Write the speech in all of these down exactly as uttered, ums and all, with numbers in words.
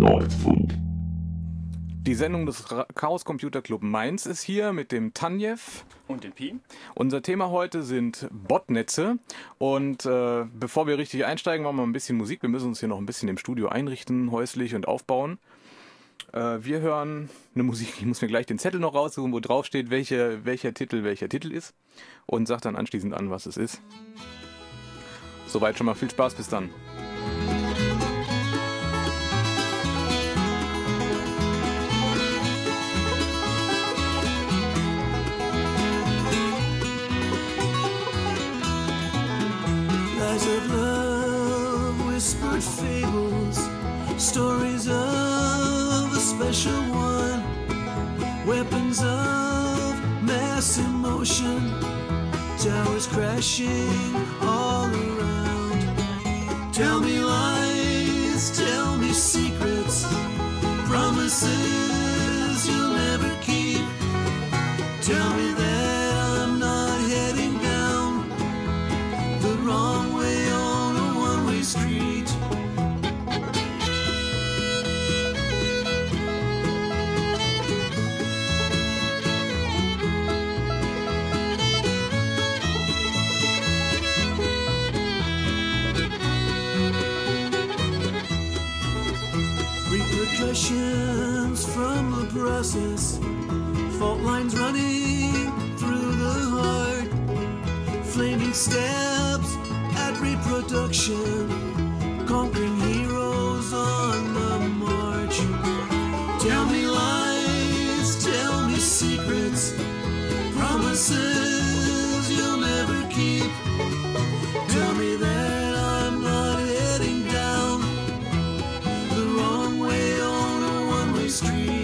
Nordfunk. Die Sendung des Chaos Computer Club Mainz ist hier mit dem Tanjev und dem Pi. Unser Thema heute sind Botnetze und äh, bevor wir richtig einsteigen, machen wir ein bisschen Musik. Wir müssen uns hier noch ein bisschen im Studio einrichten, häuslich und aufbauen. Äh, wir hören eine Musik, ich muss mir gleich den Zettel noch raussuchen, wo drauf steht, welche, welcher Titel welcher Titel ist und sag dann anschließend an, was es ist. Soweit schon mal viel Spaß, bis dann. Of love, whispered fables, stories of a special one, weapons of mass emotion, towers crashing all around. Tell me lies, tell me secrets, promises you'll never keep. Tell me that I'm not heading down the wrong way on a one-way street. Repercussions from the process, fault lines running through the heart, flaming stabs at reproduction, conquering heroes on the march. Tell me lies, tell me secrets, promises you'll never keep. Tell me that I'm not heading down the wrong way on a one-way street.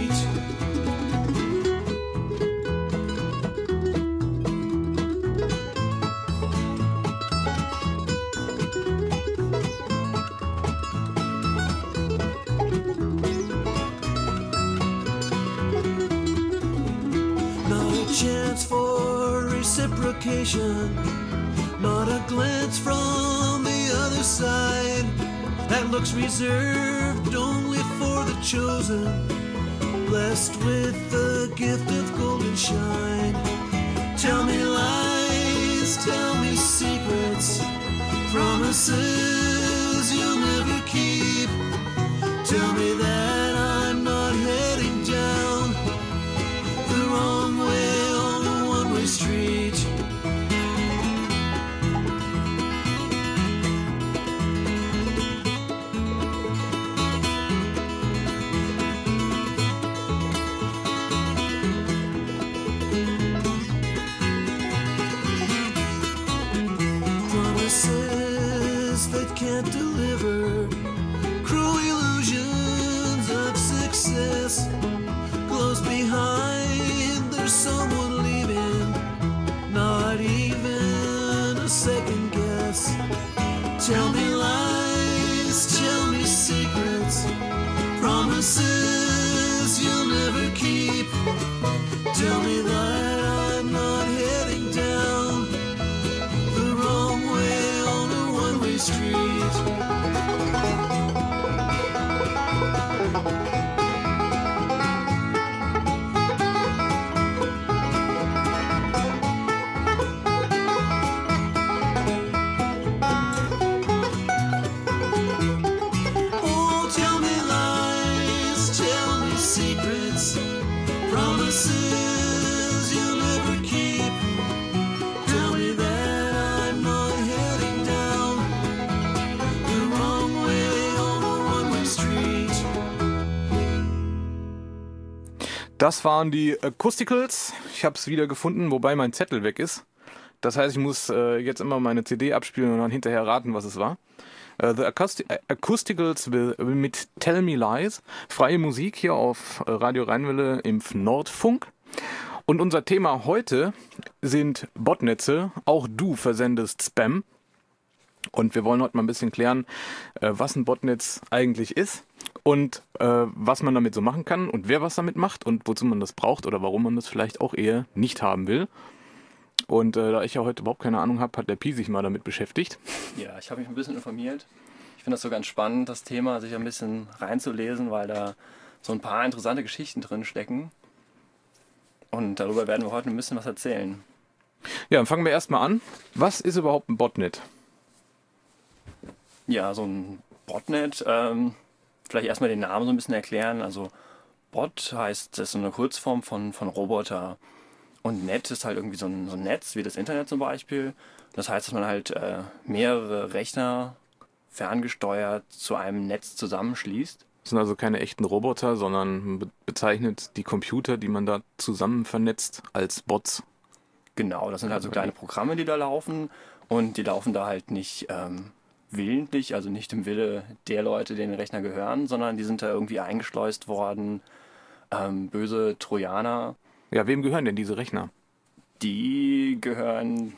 Chance for reciprocation, not a glance from the other side that looks reserved only for the chosen, blessed with the gift of golden shine. Tell me lies, tell me secrets, promises you'll never keep. Tell me that I'm not heading down the wrong way on a one-way street. Promises that can't deliver, cruel illusions of success, close behind there's someone leaving, not even a second guess. Tell me lies, tell me secrets, promises you'll never keep. Tell me that I'm not heading down the wrong way on a one-way street. Promises you'll never keep. Tell me that I'm not heading down the wrong way on a one-way street. Das waren die Acousticals. Ich habe es wieder gefunden, wobei mein Zettel weg ist. Das heißt, ich muss äh, jetzt immer meine C D abspielen und dann hinterher raten, was es war. Uh, The Acoustic- Acousticals will, will mit Tell Me Lies. Freie Musik hier auf Radio Rheinwelle im Nordfunk. Und unser Thema heute sind Botnetze. Auch du versendest Spam. Und wir wollen heute mal ein bisschen klären, äh, was ein Botnetz eigentlich ist und äh, was man damit so machen kann und wer was damit macht und wozu man das braucht oder warum man das vielleicht auch eher nicht haben will. Und äh, da ich ja heute überhaupt keine Ahnung habe, hat der Pi sich mal damit beschäftigt. Ja, ich habe mich ein bisschen informiert. Ich finde das so ganz spannend, das Thema, sich ein bisschen reinzulesen, weil da so ein paar interessante Geschichten drin stecken. Und darüber werden wir heute ein bisschen was erzählen. Ja, dann fangen wir erstmal an. Was ist überhaupt ein Botnet? Ja, so ein Botnet, ähm, vielleicht erstmal den Namen so ein bisschen erklären. Also Bot heißt, das ist so eine Kurzform von, von Roboter. Und Net ist halt irgendwie so ein, so ein Netz, wie das Internet zum Beispiel. Das heißt, dass man halt äh, mehrere Rechner ferngesteuert zu einem Netz zusammenschließt. Das sind also keine echten Roboter, sondern be- bezeichnet die Computer, die man da zusammen vernetzt, als Bots. Genau, das sind halt so kleine Programme, die da laufen. Und die laufen da halt nicht ähm, willentlich, also nicht im Wille der Leute, denen den Rechner gehören, sondern die sind da irgendwie eingeschleust worden. Ähm, böse Trojaner. Ja, wem gehören denn diese Rechner? Die gehören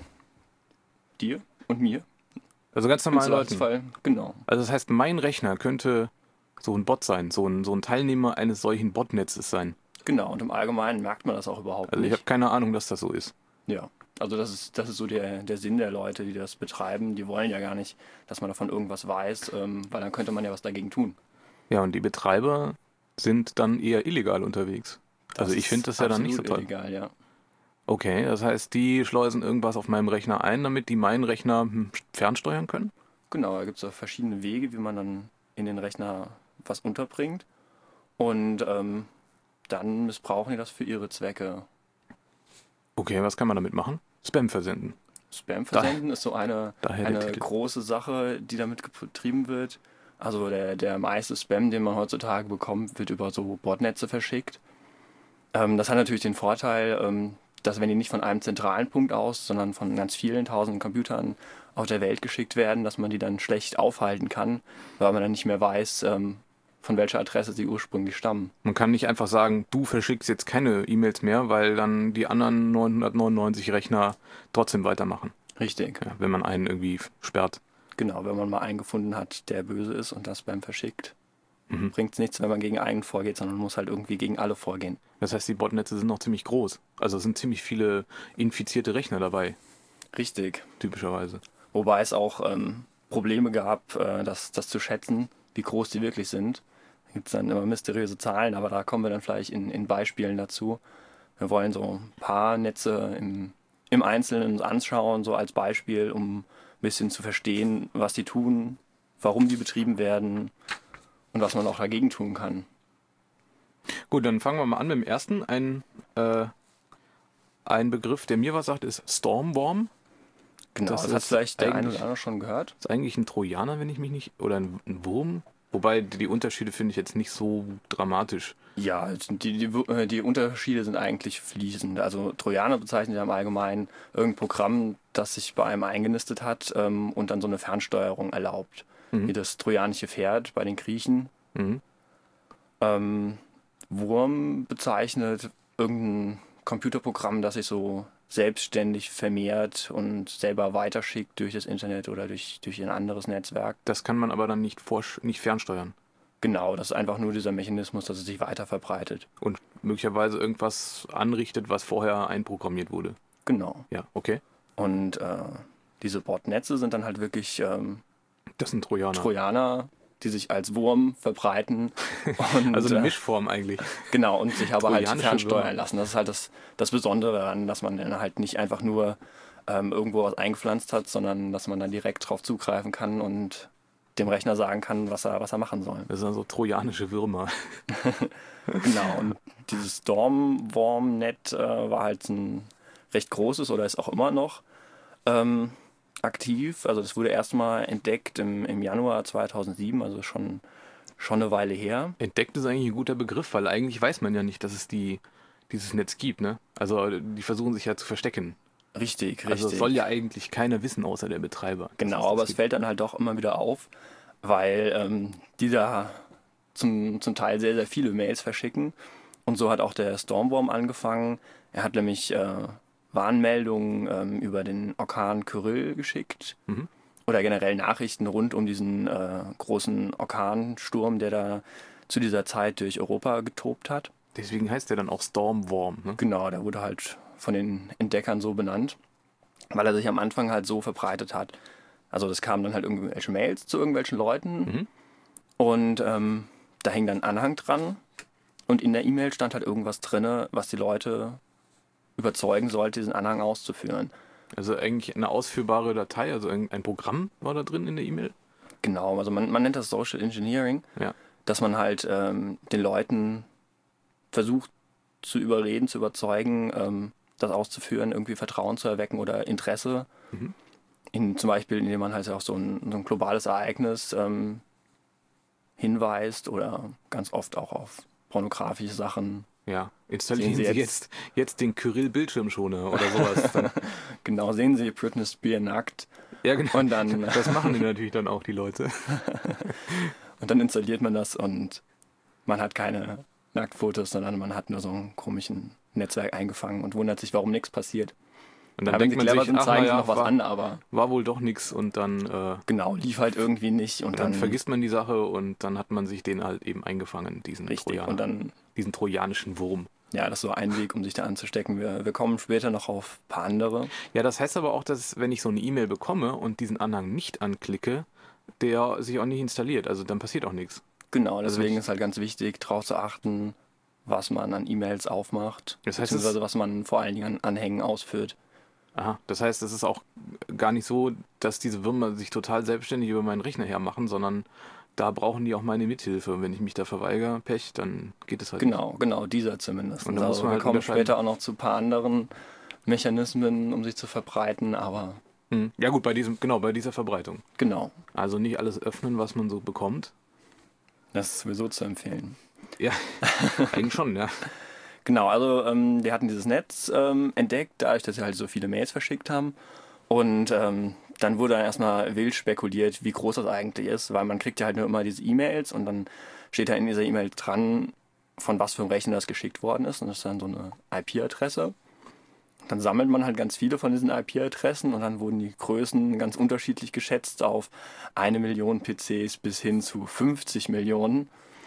dir und mir. Also ganz Im normalen Leuten. Zweifelsfall, genau. Also das heißt, mein Rechner könnte so ein Bot sein, so ein, so ein Teilnehmer eines solchen Botnetzes sein. Genau, und im Allgemeinen merkt man das auch überhaupt Also ich nicht. habe keine Ahnung, dass das so ist. Ja, also das ist, das ist so der, der Sinn der Leute, die das betreiben. Die wollen ja gar nicht, dass man davon irgendwas weiß, ähm, weil dann könnte man ja was dagegen tun. Ja, und die Betreiber sind dann eher illegal unterwegs. Also ich finde das ja dann nicht so toll. Illegal, ja. Okay, das heißt, die schleusen irgendwas auf meinem Rechner ein, damit die meinen Rechner hm, fernsteuern können? Genau, da gibt es ja verschiedene Wege, wie man dann in den Rechner was unterbringt. Und ähm, dann missbrauchen die das für ihre Zwecke. Okay, was kann man damit machen? Spam versenden. Spam versenden ist so eine, daher der eine Titel. große Sache, die damit betrieben wird. Also der, der meiste Spam, den man heutzutage bekommt, wird über so Botnetze verschickt. Ähm, das hat natürlich den Vorteil, ähm, dass wenn die nicht von einem zentralen Punkt aus, sondern von ganz vielen tausenden Computern auf der Welt geschickt werden, dass man die dann schlecht aufhalten kann, weil man dann nicht mehr weiß, ähm, von welcher Adresse sie ursprünglich stammen. Man kann nicht einfach sagen, du verschickst jetzt keine E-Mails mehr, weil dann die anderen neunhundertneunundneunzig Rechner trotzdem weitermachen. Richtig. Ja, wenn man einen irgendwie sperrt. Genau, wenn man mal einen gefunden hat, der böse ist und das Spam verschickt, Mhm. bringt es nichts, wenn man gegen einen vorgeht, sondern man muss halt irgendwie gegen alle vorgehen. Das heißt, die Botnetze sind noch ziemlich groß. Also es sind ziemlich viele infizierte Rechner dabei, Richtig. typischerweise. Wobei es auch ähm, Probleme gab, äh, das, das zu schätzen, wie groß die wirklich sind. Da gibt es dann immer mysteriöse Zahlen, aber da kommen wir dann vielleicht in, in Beispielen dazu. Wir wollen so ein paar Netze im, im Einzelnen uns anschauen, so als Beispiel, um ein bisschen zu verstehen, was die tun, warum die betrieben werden und was man auch dagegen tun kann. Gut, dann fangen wir mal an mit dem ersten. Ein, äh, ein Begriff, der mir was sagt, ist Stormworm. Genau, Das das, hat ist vielleicht der eine eigentlich- oder andere schon gehört. Das ist eigentlich ein Trojaner, wenn ich mich nicht... Oder ein, ein Wurm. Wobei die Unterschiede finde ich jetzt nicht so dramatisch. Ja, die, die, äh, die Unterschiede sind eigentlich fließend. Also Trojaner bezeichnet ja im Allgemeinen irgendein Programm, das sich bei einem eingenistet hat ähm, und dann so eine Fernsteuerung erlaubt. Mhm. Wie das trojanische Pferd bei den Griechen. Mhm. Ähm, Wurm bezeichnet irgendein Computerprogramm, das sich so selbstständig vermehrt und selber weiterschickt durch das Internet oder durch, durch ein anderes Netzwerk. Das kann man aber dann nicht, vorsch- nicht fernsteuern. Genau, das ist einfach nur dieser Mechanismus, dass es sich weiter verbreitet. Und möglicherweise irgendwas anrichtet, was vorher einprogrammiert wurde. Genau. Ja, okay. Und äh, diese Botnetze sind dann halt wirklich ähm, Das sind Trojaner. Trojaner, die sich als Wurm verbreiten. Und, Also eine äh, Mischform eigentlich. Genau, und sich aber halt Trojanische fernsteuern Würmer. lassen. Das ist halt das, das Besondere daran, dass man dann halt nicht einfach nur ähm, irgendwo was eingepflanzt hat, sondern dass man dann direkt drauf zugreifen kann und dem Rechner sagen kann, was er, was er machen soll. Das sind also trojanische Würmer. Genau, und dieses Stormworm-Net äh, war halt ein recht großes oder ist auch immer noch ähm, aktiv. Also das wurde erstmal entdeckt im, im Januar zweitausendsieben, also schon, schon eine Weile her. Entdeckt ist eigentlich ein guter Begriff, weil eigentlich weiß man ja nicht, dass es die, dieses Netz gibt, ne? Also die versuchen sich ja zu verstecken. Richtig, richtig. Also es soll ja eigentlich keiner wissen, außer der Betreiber. Genau, dass es aber das es gibt. fällt dann halt doch immer wieder auf, weil ähm, die da zum, zum Teil sehr, sehr viele Mails verschicken. Und so hat auch der Stormworm angefangen. Er hat nämlich äh, Warnmeldungen ähm, über den Orkan Kyrill geschickt. Mhm. Oder generell Nachrichten rund um diesen äh, großen Orkansturm, der da zu dieser Zeit durch Europa getobt hat. Deswegen heißt der dann auch Stormworm, ne? Genau, der wurde halt von den Entdeckern so benannt, weil er sich am Anfang halt so verbreitet hat, Also das kamen dann halt irgendwelche Mails zu irgendwelchen Leuten Mhm. und ähm, da hing dann ein Anhang dran und in der E-Mail stand halt irgendwas drin, was die Leute überzeugen sollte, diesen Anhang auszuführen. Also eigentlich eine ausführbare Datei, also ein, ein Programm war da drin in der E-Mail. Genau, also man, man nennt das Social Engineering, Ja. dass man halt ähm, den Leuten versucht zu überreden, zu überzeugen, ähm, das auszuführen, irgendwie Vertrauen zu erwecken oder Interesse. Mhm. In, zum Beispiel, indem man halt auch so ein, so ein globales Ereignis ähm, hinweist oder ganz oft auch auf pornografische Sachen. Ja, installieren Sehen Sie Sie jetzt, jetzt- jetzt den Kyrill-Bildschirmschoner oder sowas. Dann, Genau, sehen Sie Britney Spears nackt ja, genau. und dann, Das machen die natürlich dann auch, die Leute. und dann installiert man das und man hat keine Nacktfotos, sondern man hat nur so ein komischen Netzwerk eingefangen und wundert sich, warum nichts passiert. Und dann Aber wenn denkt sie man clever sich, sind, ach, zeigen na sie ja, noch was war, an, aber war wohl doch nichts und dann, äh, genau, lief halt irgendwie nicht und dann dann, vergisst man die Sache und dann hat man sich den halt eben eingefangen, diesen richtig Trojaner, und dann, diesen trojanischen Wurm. ja, das ist so ein Weg, um sich da anzustecken. Wir, wir kommen später noch auf ein paar andere. Ja, das heißt aber auch, dass wenn ich so eine E-Mail bekomme und diesen Anhang nicht anklicke, der sich auch nicht installiert. Also dann passiert auch nichts. Genau, Also deswegen ich- ist halt ganz wichtig, darauf zu achten, was man an E-Mails aufmacht, Das heißt, beziehungsweise es- was man vor allen Dingen an Anhängen ausführt. Aha, das heißt, es ist auch gar nicht so, dass diese Würmer sich total selbstständig über meinen Rechner hermachen, sondern da brauchen die auch meine Mithilfe. Und wenn ich mich da verweigere, Pech, dann geht es halt nicht. Genau, genau, dieser zumindest. Und da muss Also man wir halt kommen unterscheiden. später auch noch zu ein paar anderen Mechanismen, um sich zu verbreiten, aber Hm. Ja gut, bei diesem, genau, bei dieser Verbreitung. genau, Also nicht alles öffnen, was man so bekommt. das ist sowieso zu empfehlen. Ja, eigentlich schon, ja. Genau, also ähm, die hatten dieses Netz ähm, entdeckt, dadurch, dass sie halt so viele Mails verschickt haben. Und ähm, dann wurde dann erstmal wild spekuliert, wie groß das eigentlich ist, weil man kriegt ja halt nur immer diese E-Mails und dann steht da in dieser E-Mail dran, von was für einem Rechner das geschickt worden ist. Und das ist dann so eine I P-Adresse. Dann sammelt man halt ganz viele von diesen I P-Adressen und dann wurden die Größen ganz unterschiedlich geschätzt auf eine Million P Cs bis hin zu fünfzig Millionen.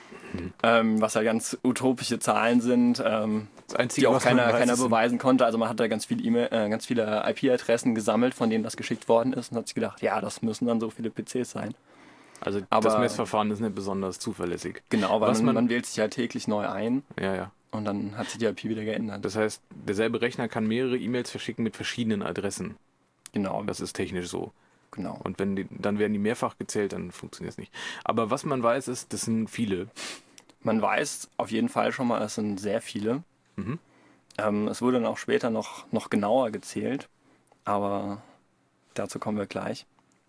Ähm, was ja ganz utopische Zahlen sind, ähm, Das Einzige, die auch was man keiner, weiß, keiner ist- beweisen konnte. Also man hat da ganz viele, E-Mail, äh, ganz viele I P-Adressen gesammelt, von denen das geschickt worden ist und hat sich gedacht, ja, das müssen dann so viele P Cs sein. Also das aber- Messverfahren ist nicht besonders zuverlässig. Genau, weil Was man, man- man wählt sich ja täglich neu ein Ja, ja. und dann hat sich die I P wieder geändert. Das heißt, derselbe Rechner kann mehrere E-Mails verschicken mit verschiedenen Adressen. Genau, Das ist technisch so. genau. Und wenn die, dann werden die mehrfach gezählt, dann funktioniert es nicht. Aber was man weiß, ist, das sind viele. Man weiß auf jeden Fall schon mal, es sind sehr viele. Mhm. Ähm, es wurde dann auch später noch, noch genauer gezählt, aber dazu kommen wir gleich.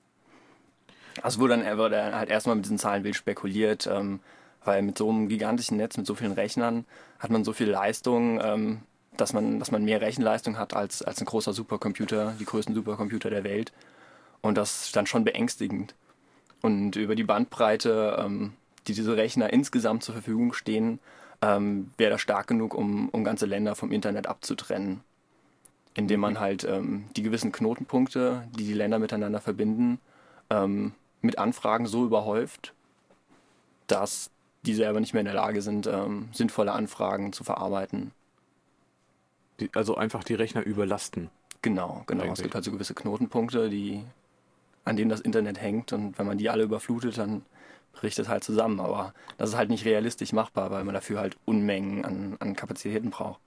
Also es wurde dann wurde halt erstmal mit diesen Zahlen wild spekuliert, ähm, weil mit so einem gigantischen Netz, mit so vielen Rechnern, hat man so viel Leistung, ähm, dass man, dass man mehr Rechenleistung hat als, als ein großer Supercomputer, die größten Supercomputer der Welt. Und das ist dann schon beängstigend. Und über die Bandbreite, ähm, die diese Rechner insgesamt zur Verfügung stehen, ähm, wäre das stark genug, um, um ganze Länder vom Internet abzutrennen. Indem man halt ähm, die gewissen Knotenpunkte, die die Länder miteinander verbinden, ähm, mit Anfragen so überhäuft, dass die selber nicht mehr in der Lage sind, ähm, sinnvolle Anfragen zu verarbeiten. Die, also einfach die Rechner überlasten. Genau, genau. Es Eigentlich. gibt halt so gewisse Knotenpunkte, die, an denen das Internet hängt und wenn man die alle überflutet, dann bricht es halt zusammen. Aber das ist halt nicht realistisch machbar, weil man dafür halt Unmengen an, an Kapazitäten braucht.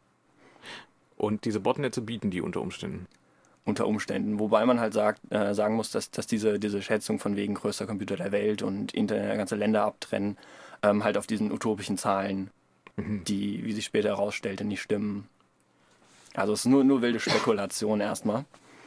Und diese Botnetze bieten die unter Umständen. Unter Umständen. Wobei man halt sagt, äh, sagen muss, dass, dass diese, diese Schätzung von wegen größter Computer der Welt und Internet ganze Länder abtrennen, ähm, halt auf diesen utopischen Zahlen, Mhm. die, wie sich später herausstellte, nicht stimmen. Also es ist nur, nur wilde Spekulation erstmal.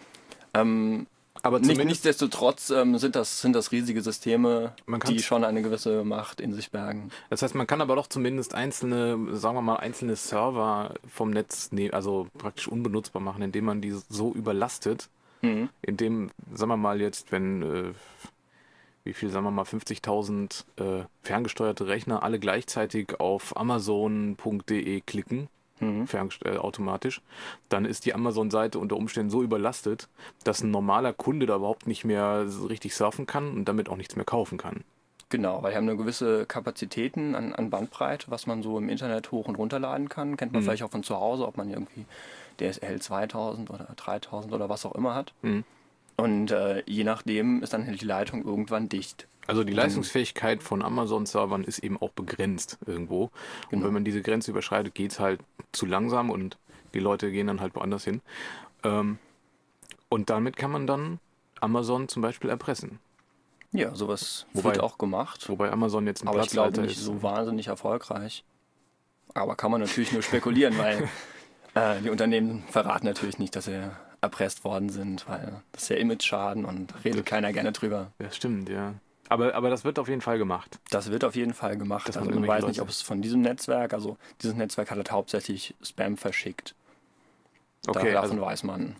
Ähm, Aber nicht, zumindest, nichtsdestotrotz ähm, sind, das, sind das riesige Systeme, Man die kann's- schon eine gewisse Macht in sich bergen. das heißt, man kann aber doch zumindest einzelne, sagen wir mal, einzelne Server vom Netz, ne, also praktisch unbenutzbar machen, indem man die so überlastet, Mhm. indem, sagen wir mal jetzt, wenn, äh, wie viel, sagen wir mal, fünfzigtausend äh, ferngesteuerte Rechner alle gleichzeitig auf amazon punkt de klicken, Mhm. ferngest- äh, automatisch, dann ist die Amazon-Seite unter Umständen so überlastet, dass ein normaler Kunde da überhaupt nicht mehr so richtig surfen kann und damit auch nichts mehr kaufen kann. Genau, weil wir haben eine gewisse Kapazitäten an, an Bandbreite, was man so im Internet hoch- und runterladen kann. Kennt man Mhm. vielleicht auch von zu Hause, ob man irgendwie D S L zweitausend oder dreitausend oder was auch immer hat. Mhm. Und äh, je nachdem ist dann halt die Leitung irgendwann dicht. Also die Leistungsfähigkeit von Amazon-Servern ist eben auch begrenzt irgendwo. Genau. Und wenn man diese Grenze überschreitet, geht es halt zu langsam und die Leute gehen dann halt woanders hin. Ähm, und damit kann man dann Amazon zum Beispiel erpressen. Ja, sowas Wobei- wird auch gemacht. Wobei Amazon jetzt ein Aber ich glaube Platzhalter nicht ist. so wahnsinnig erfolgreich. Aber kann man natürlich nur spekulieren, weil äh, die Unternehmen verraten natürlich nicht, dass sie erpresst worden sind, weil das ist ja Image-Schaden und redet keiner gerne drüber. Ja, stimmt, ja. Aber, aber das wird auf jeden Fall gemacht. Das wird auf jeden Fall gemacht. Dass man Also man irgendwelche weiß nicht, Leute- ob es von diesem Netzwerk, also dieses Netzwerk hat halt hauptsächlich Spam verschickt. Okay, Davon also weiß man.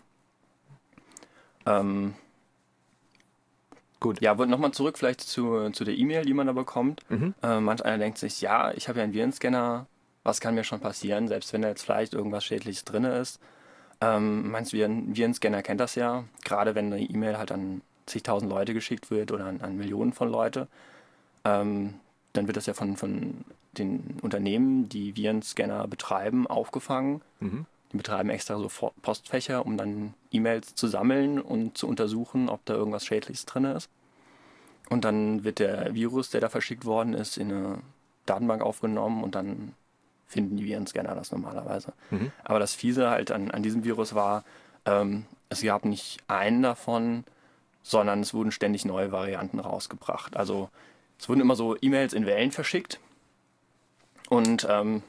Ähm, gut. ja, nochmal zurück vielleicht zu, zu der E-Mail, die man da bekommt. Mhm. Äh, manch einer denkt sich, ja, ich habe ja einen Virenscanner, was kann mir schon passieren, selbst wenn da jetzt vielleicht irgendwas Schädliches drin ist. Ähm, meinst du, ein Virenscanner kennt das ja, gerade wenn eine E-Mail halt an zigtausend Leute geschickt wird oder an, an Millionen von Leute, ähm, dann wird das ja von, von den Unternehmen, die Virenscanner betreiben, aufgefangen. Mhm. Die betreiben extra so Fo- Postfächer, um dann E-Mails zu sammeln und zu untersuchen, ob da irgendwas Schädliches drin ist. Und dann wird der Virus, der da verschickt worden ist, in eine Datenbank aufgenommen und dann finden die Virenscanner das normalerweise. Mhm. Aber das Fiese halt an, an diesem Virus war, ähm, es gab nicht einen davon, sondern es wurden ständig neue Varianten rausgebracht. Also es wurden immer so E-Mails in Wellen verschickt und ähm,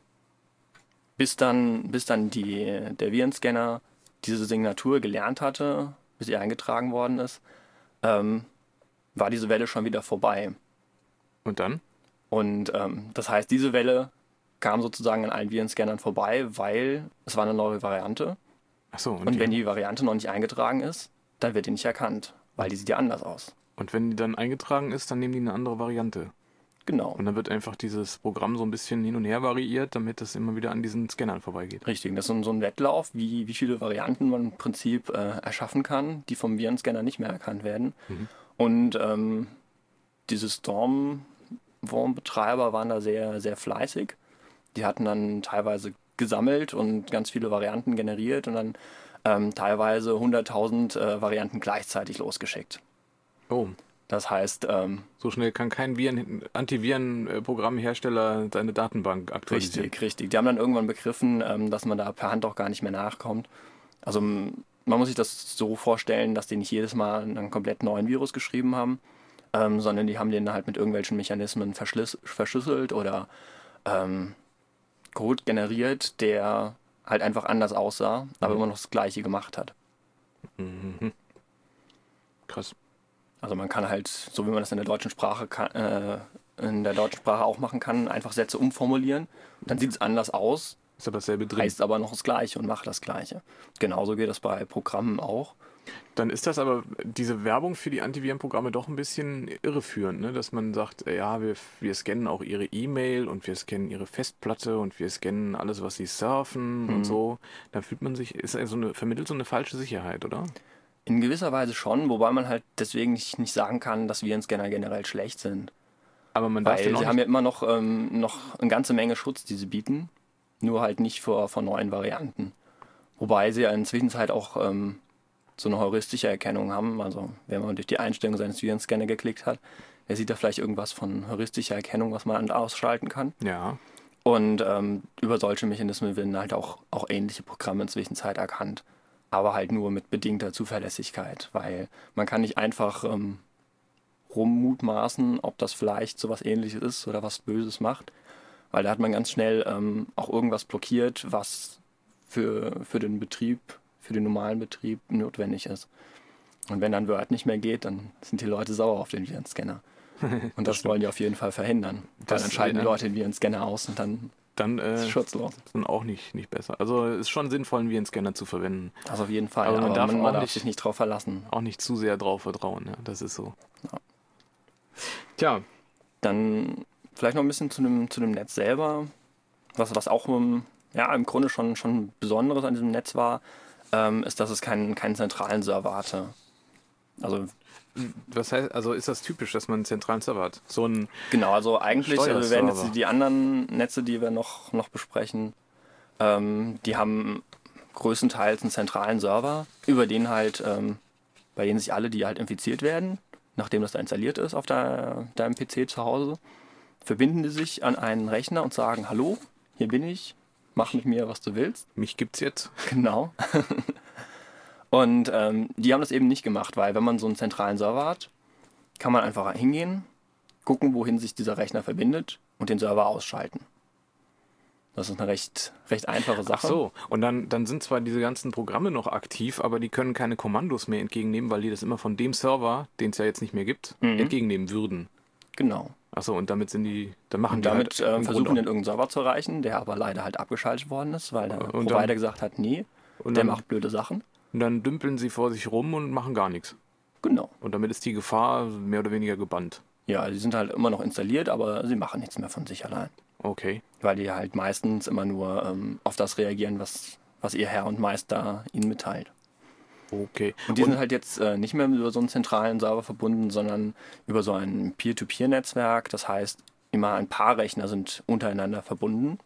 bis dann, bis dann die, der Virenscanner diese Signatur gelernt hatte, bis sie eingetragen worden ist, ähm, war diese Welle schon wieder vorbei. Und dann? Und ähm, das heißt, diese Welle kam sozusagen an allen Virenscannern vorbei, weil es war eine neue Variante. Achso, und, Und die, wenn die Variante noch nicht eingetragen ist, dann wird die nicht erkannt, weil die sieht ja anders aus. und wenn die dann eingetragen ist, dann nehmen die eine andere Variante. Genau. Und dann wird einfach dieses Programm so ein bisschen hin und her variiert, damit es immer wieder an diesen Scannern vorbeigeht. Richtig, das ist so ein- so ein Wettlauf, wie, wie viele Varianten man im Prinzip äh, erschaffen kann, die vom Virenscanner nicht mehr erkannt werden. Mhm. Und ähm, diese Storm-Worm-Betreiber waren da sehr, sehr fleißig. Die hatten dann teilweise gesammelt und ganz viele Varianten generiert und dann ähm, teilweise hunderttausend äh, Varianten gleichzeitig losgeschickt. Oh, Das heißt, ähm, so schnell kann kein Viren, Antiviren-Programmhersteller seine Datenbank aktualisieren. richtig, richtig. Die haben dann irgendwann begriffen, ähm, dass man da per Hand auch gar nicht mehr nachkommt. Also m, man muss sich das so vorstellen, dass die nicht jedes Mal einen komplett neuen Virus geschrieben haben, ähm, sondern die haben den halt mit irgendwelchen Mechanismen verschliss- verschlüsselt oder ähm, Code generiert, der halt einfach anders aussah, aber Mhm. immer noch das Gleiche gemacht hat. Mhm. Krass. Also man kann halt, so wie man das in der deutschen Sprache kann, äh, in der deutschen Sprache auch machen kann, einfach Sätze umformulieren. Dann sieht es anders aus, Ist aber dasselbe drin. heißt aber noch das Gleiche und macht das Gleiche. Genauso geht das bei Programmen auch. Dann ist das aber, diese Werbung für die Antivirenprogramme doch ein bisschen irreführend, ne? Dass man sagt, äh, ja, wir, wir scannen auch ihre E-Mail und wir scannen ihre Festplatte und wir scannen alles, was sie surfen Mhm. und so. Dann fühlt man sich, ist also eine, vermittelt so eine falsche Sicherheit, oder? In gewisser Weise schon, wobei man halt deswegen nicht, nicht sagen kann, dass Virenscanner generell schlecht sind. Aber man darf Weil den auch sie haben nicht, ja immer noch, ähm, noch eine ganze Menge Schutz, die sie bieten. Nur halt nicht vor, vor neuen Varianten. Wobei sie ja inzwischen halt auch ähm, so eine heuristische Erkennung haben. Also wenn man durch die Einstellung seines Virenscanner geklickt hat, der sieht da vielleicht irgendwas von heuristischer Erkennung, was man an- ausschalten kann. ja, Und ähm, über solche Mechanismen werden halt auch, auch ähnliche Programme inzwischen Zeit erkannt. Aber halt nur mit bedingter Zuverlässigkeit, weil man kann nicht einfach ähm, rummutmaßen, ob das vielleicht so was Ähnliches ist oder was Böses macht, weil da hat man ganz schnell ähm, auch irgendwas blockiert, was für, für den Betrieb, für den normalen Betrieb notwendig ist. Und wenn dann Word nicht mehr geht, dann sind die Leute sauer auf den Virenscanner. Und das, wollen die auf jeden Fall verhindern. Weil Das, dann schalten die äh, Leute den Virenscanner aus und dann dann ist äh, es schutzlos. ist dann auch nicht, nicht besser. Also ist schon sinnvoll, einen Virenscanner zu verwenden. Also auf jeden Fall. Aber man darf man, auch man darf nicht- sich nicht drauf verlassen. Auch nicht zu sehr drauf vertrauen, ja, das ist so. Ja. Tja, Dann vielleicht noch ein bisschen zu dem, zu dem Netz selber. Was, was auch ähm, ja, im Grunde schon, schon Besonderes an diesem Netz war, ähm, ist, dass es keinen, keinen zentralen Server hatte. Also was heißt, also ist das typisch, dass man einen zentralen Server hat? So ein, genau, also eigentlich äh, wir werden jetzt Steuerserver. die, die anderen Netze, die wir noch, noch besprechen, ähm, die haben größtenteils einen zentralen Server, über den halt ähm, bei denen sich alle, die halt infiziert werden, nachdem das da installiert ist auf der, deinem P C zu Hause, verbinden die sich an einen Rechner und sagen, hallo, hier bin ich, mach mit mir, was du willst. Mich gibt's jetzt. Genau. Und ähm, die haben das eben nicht gemacht, weil wenn man so einen zentralen Server hat, kann man einfach hingehen, gucken, wohin sich dieser Rechner verbindet und den Server ausschalten. Das ist eine recht, recht einfache Sache. Ach so, und dann, dann sind zwar diese ganzen Programme noch aktiv, aber die können keine Kommandos mehr entgegennehmen, weil die das immer von dem Server, den es ja jetzt nicht mehr gibt, Mhm. entgegennehmen würden. Genau. Ach so, und damit sind die, dann machen Und die damit halt äh, im versuchen Grunde- den irgendeinen Server zu erreichen, der aber leider halt abgeschaltet worden ist, weil der Und Provider dann- gesagt hat, nee, und der dann, macht blöde Sachen. und dann dümpeln sie vor sich rum und machen gar nichts. Genau. Und damit ist die Gefahr mehr oder weniger gebannt. Ja, die sind halt immer noch installiert, aber sie machen nichts mehr von sich allein. Okay. Weil die halt meistens immer nur ähm, auf das reagieren, was, was ihr Herr und Meister ihnen mitteilt. Okay. Und die sind halt jetzt äh, nicht mehr über so einen zentralen Server verbunden, sondern über so ein Peer-to-Peer-Netzwerk. Das heißt, immer ein paar Rechner sind untereinander verbunden.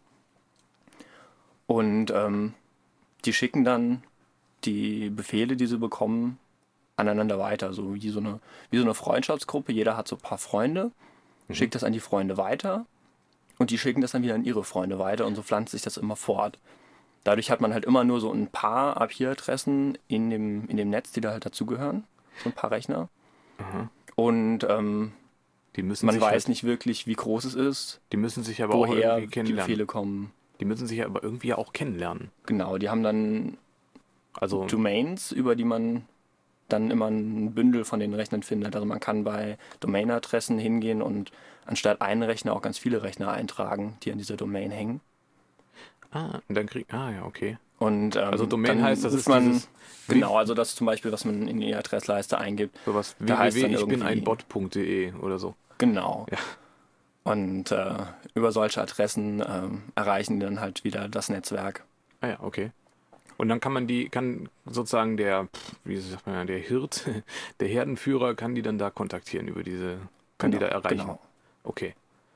Und ähm, die schicken dann die Befehle, die sie bekommen, aneinander weiter. So wie so eine, wie so eine Freundschaftsgruppe. Jeder hat so ein paar Freunde, schickt das an die Freunde weiter. Und die schicken das dann wieder an ihre Freunde weiter. Und so pflanzt sich das immer fort. Dadurch hat man halt immer nur so ein paar I P-Adressen in dem, in dem Netz, die da halt dazugehören. So ein paar Rechner. Aha. Und ähm, Die müssen man sich weiß halt, nicht wirklich, wie groß es ist, die müssen sich aber auch woher irgendwie die kennenlernen. Befehle kommen. Die müssen sich aber irgendwie auch kennenlernen. Genau, die haben dann Also Domains, über die man dann immer ein Bündel von den Rechnern findet. Also man kann bei Domainadressen hingehen und anstatt einen Rechner auch ganz viele Rechner eintragen, die an dieser Domain hängen. ah, und dann krieg ah ja, okay. Und, ähm, Also Domain dann heißt, das ruft ist man, dieses- genau, also das zum Beispiel, was man in die Adressleiste eingibt. Sowas Da heißt dann www ich bin ein irgendwie- Bot punkt de oder so. Genau. Ja. Und äh, über solche Adressen ähm, erreichen die dann halt wieder das Netzwerk. Ah ja, okay. Und dann kann man die, kann sozusagen der, pff, wie sagt man, der Hirt, der Herdenführer kann die dann da kontaktieren über diese, kann die da erreichen. Genau. Okay.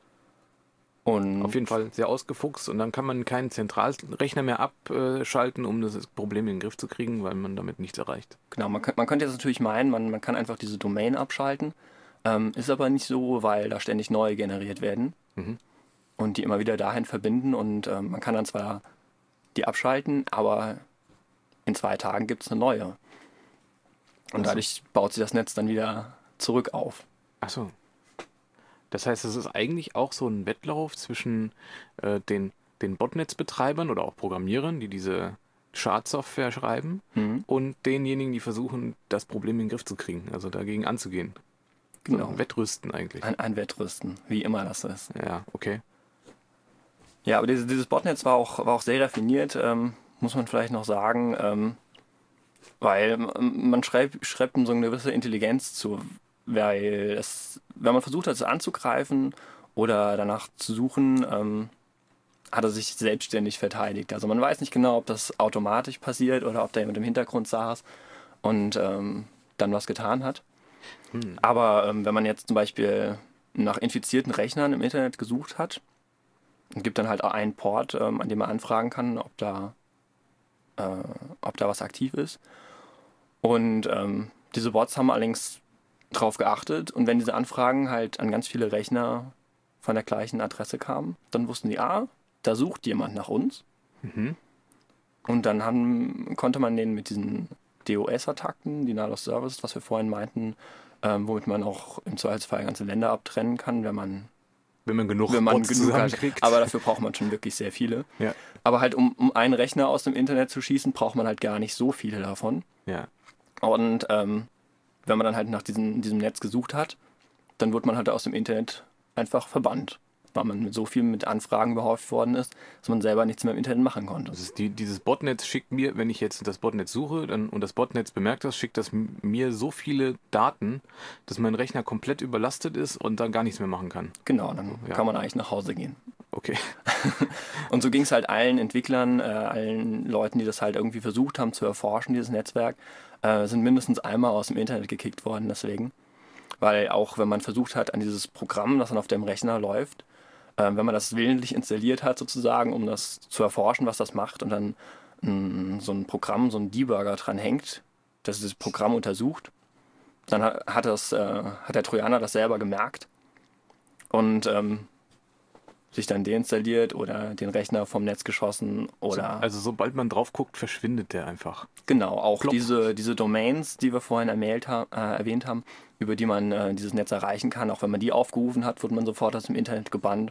Und Auf jeden Fall sehr ausgefuchst und dann kann man keinen Zentralrechner mehr abschalten, um das Problem in den Griff zu kriegen, weil man damit nichts erreicht. genau, man, kann, man könnte jetzt natürlich meinen, man, man kann einfach diese Domain abschalten. Ähm, ist aber nicht so, weil da ständig neue generiert werden Mhm. und die immer wieder dahin verbinden. Und ähm, man kann dann zwar die abschalten, aber in zwei Tagen gibt es eine neue. Und Ach so. dadurch baut sich das Netz dann wieder zurück auf. Ach so. Das heißt, es ist eigentlich auch so ein Wettlauf zwischen äh, den, den Botnetzbetreibern oder auch Programmierern, die diese Schadsoftware schreiben, Mhm. und denjenigen, die versuchen, das Problem in den Griff zu kriegen, also dagegen anzugehen. So Genau. ein Wettrüsten eigentlich. Ein, ein Wettrüsten, wie immer das so ist. Ja, okay. Ja, aber dieses, dieses Botnetz war auch, war auch sehr raffiniert, ähm, muss man vielleicht noch sagen, ähm, weil ähm, man schreibt, schreibt ihm so eine gewisse Intelligenz zu, weil es, wenn man versucht hat, es anzugreifen oder danach zu suchen, ähm, hat er sich selbstständig verteidigt. Also man weiß nicht genau, ob das automatisch passiert oder ob da jemand im Hintergrund saß und ähm, dann was getan hat. Hm. Aber ähm, wenn man jetzt zum Beispiel nach infizierten Rechnern im Internet gesucht hat, und gibt dann halt auch einen Port, ähm, an dem man anfragen kann, ob da, äh, ob da was aktiv ist. Und ähm, diese Bots haben allerdings drauf geachtet. Und wenn diese Anfragen halt an ganz viele Rechner von der gleichen Adresse kamen, dann wussten die, ah, da sucht jemand nach uns. Mhm. Und dann haben, konnte man den mit diesen DOS-Attacken, Denial of Service, was wir vorhin meinten, ähm, womit man auch im Zweifelsfall ganze Länder abtrennen kann, wenn man Wenn man genug wenn man Bots genug hat. zusammenkriegt. Aber dafür braucht man schon wirklich sehr viele. Ja. Aber halt, um, um einen Rechner aus dem Internet zu schießen, braucht man halt gar nicht so viele davon. Ja. Und ähm, wenn man dann halt nach diesem, diesem Netz gesucht hat, dann wird man halt aus dem Internet einfach verbannt. Weil man mit so viel mit Anfragen behäuft worden ist, dass man selber nichts mehr im Internet machen konnte. Das ist die, dieses Botnetz schickt mir, wenn ich jetzt das Botnetz suche dann, und das Botnetz bemerkt das, schickt das m- mir so viele Daten, dass mein Rechner komplett überlastet ist und dann gar nichts mehr machen kann. Genau, dann Ja. kann man eigentlich nach Hause gehen. Okay. Und so ging es halt allen Entwicklern, äh, allen Leuten, die das halt irgendwie versucht haben zu erforschen, dieses Netzwerk, äh, sind mindestens einmal aus dem Internet gekickt worden deswegen. Weil auch wenn man versucht hat, an dieses Programm, das dann auf dem Rechner läuft, äh, wenn man das willentlich installiert hat sozusagen, um das zu erforschen, was das macht und dann mh, so ein Programm, so ein Debugger dran hängt, das dieses Programm untersucht, dann hat, hat, das, äh, hat der Trojaner das selber gemerkt und ähm, sich dann deinstalliert oder den Rechner vom Netz geschossen oder... Also sobald man drauf guckt, verschwindet der einfach. Genau, auch Plopp. diese, diese Domains, die wir vorhin ermailt ha- äh, erwähnt haben, über die man äh, dieses Netz erreichen kann, auch wenn man die aufgerufen hat, wird man sofort aus dem Internet gebannt.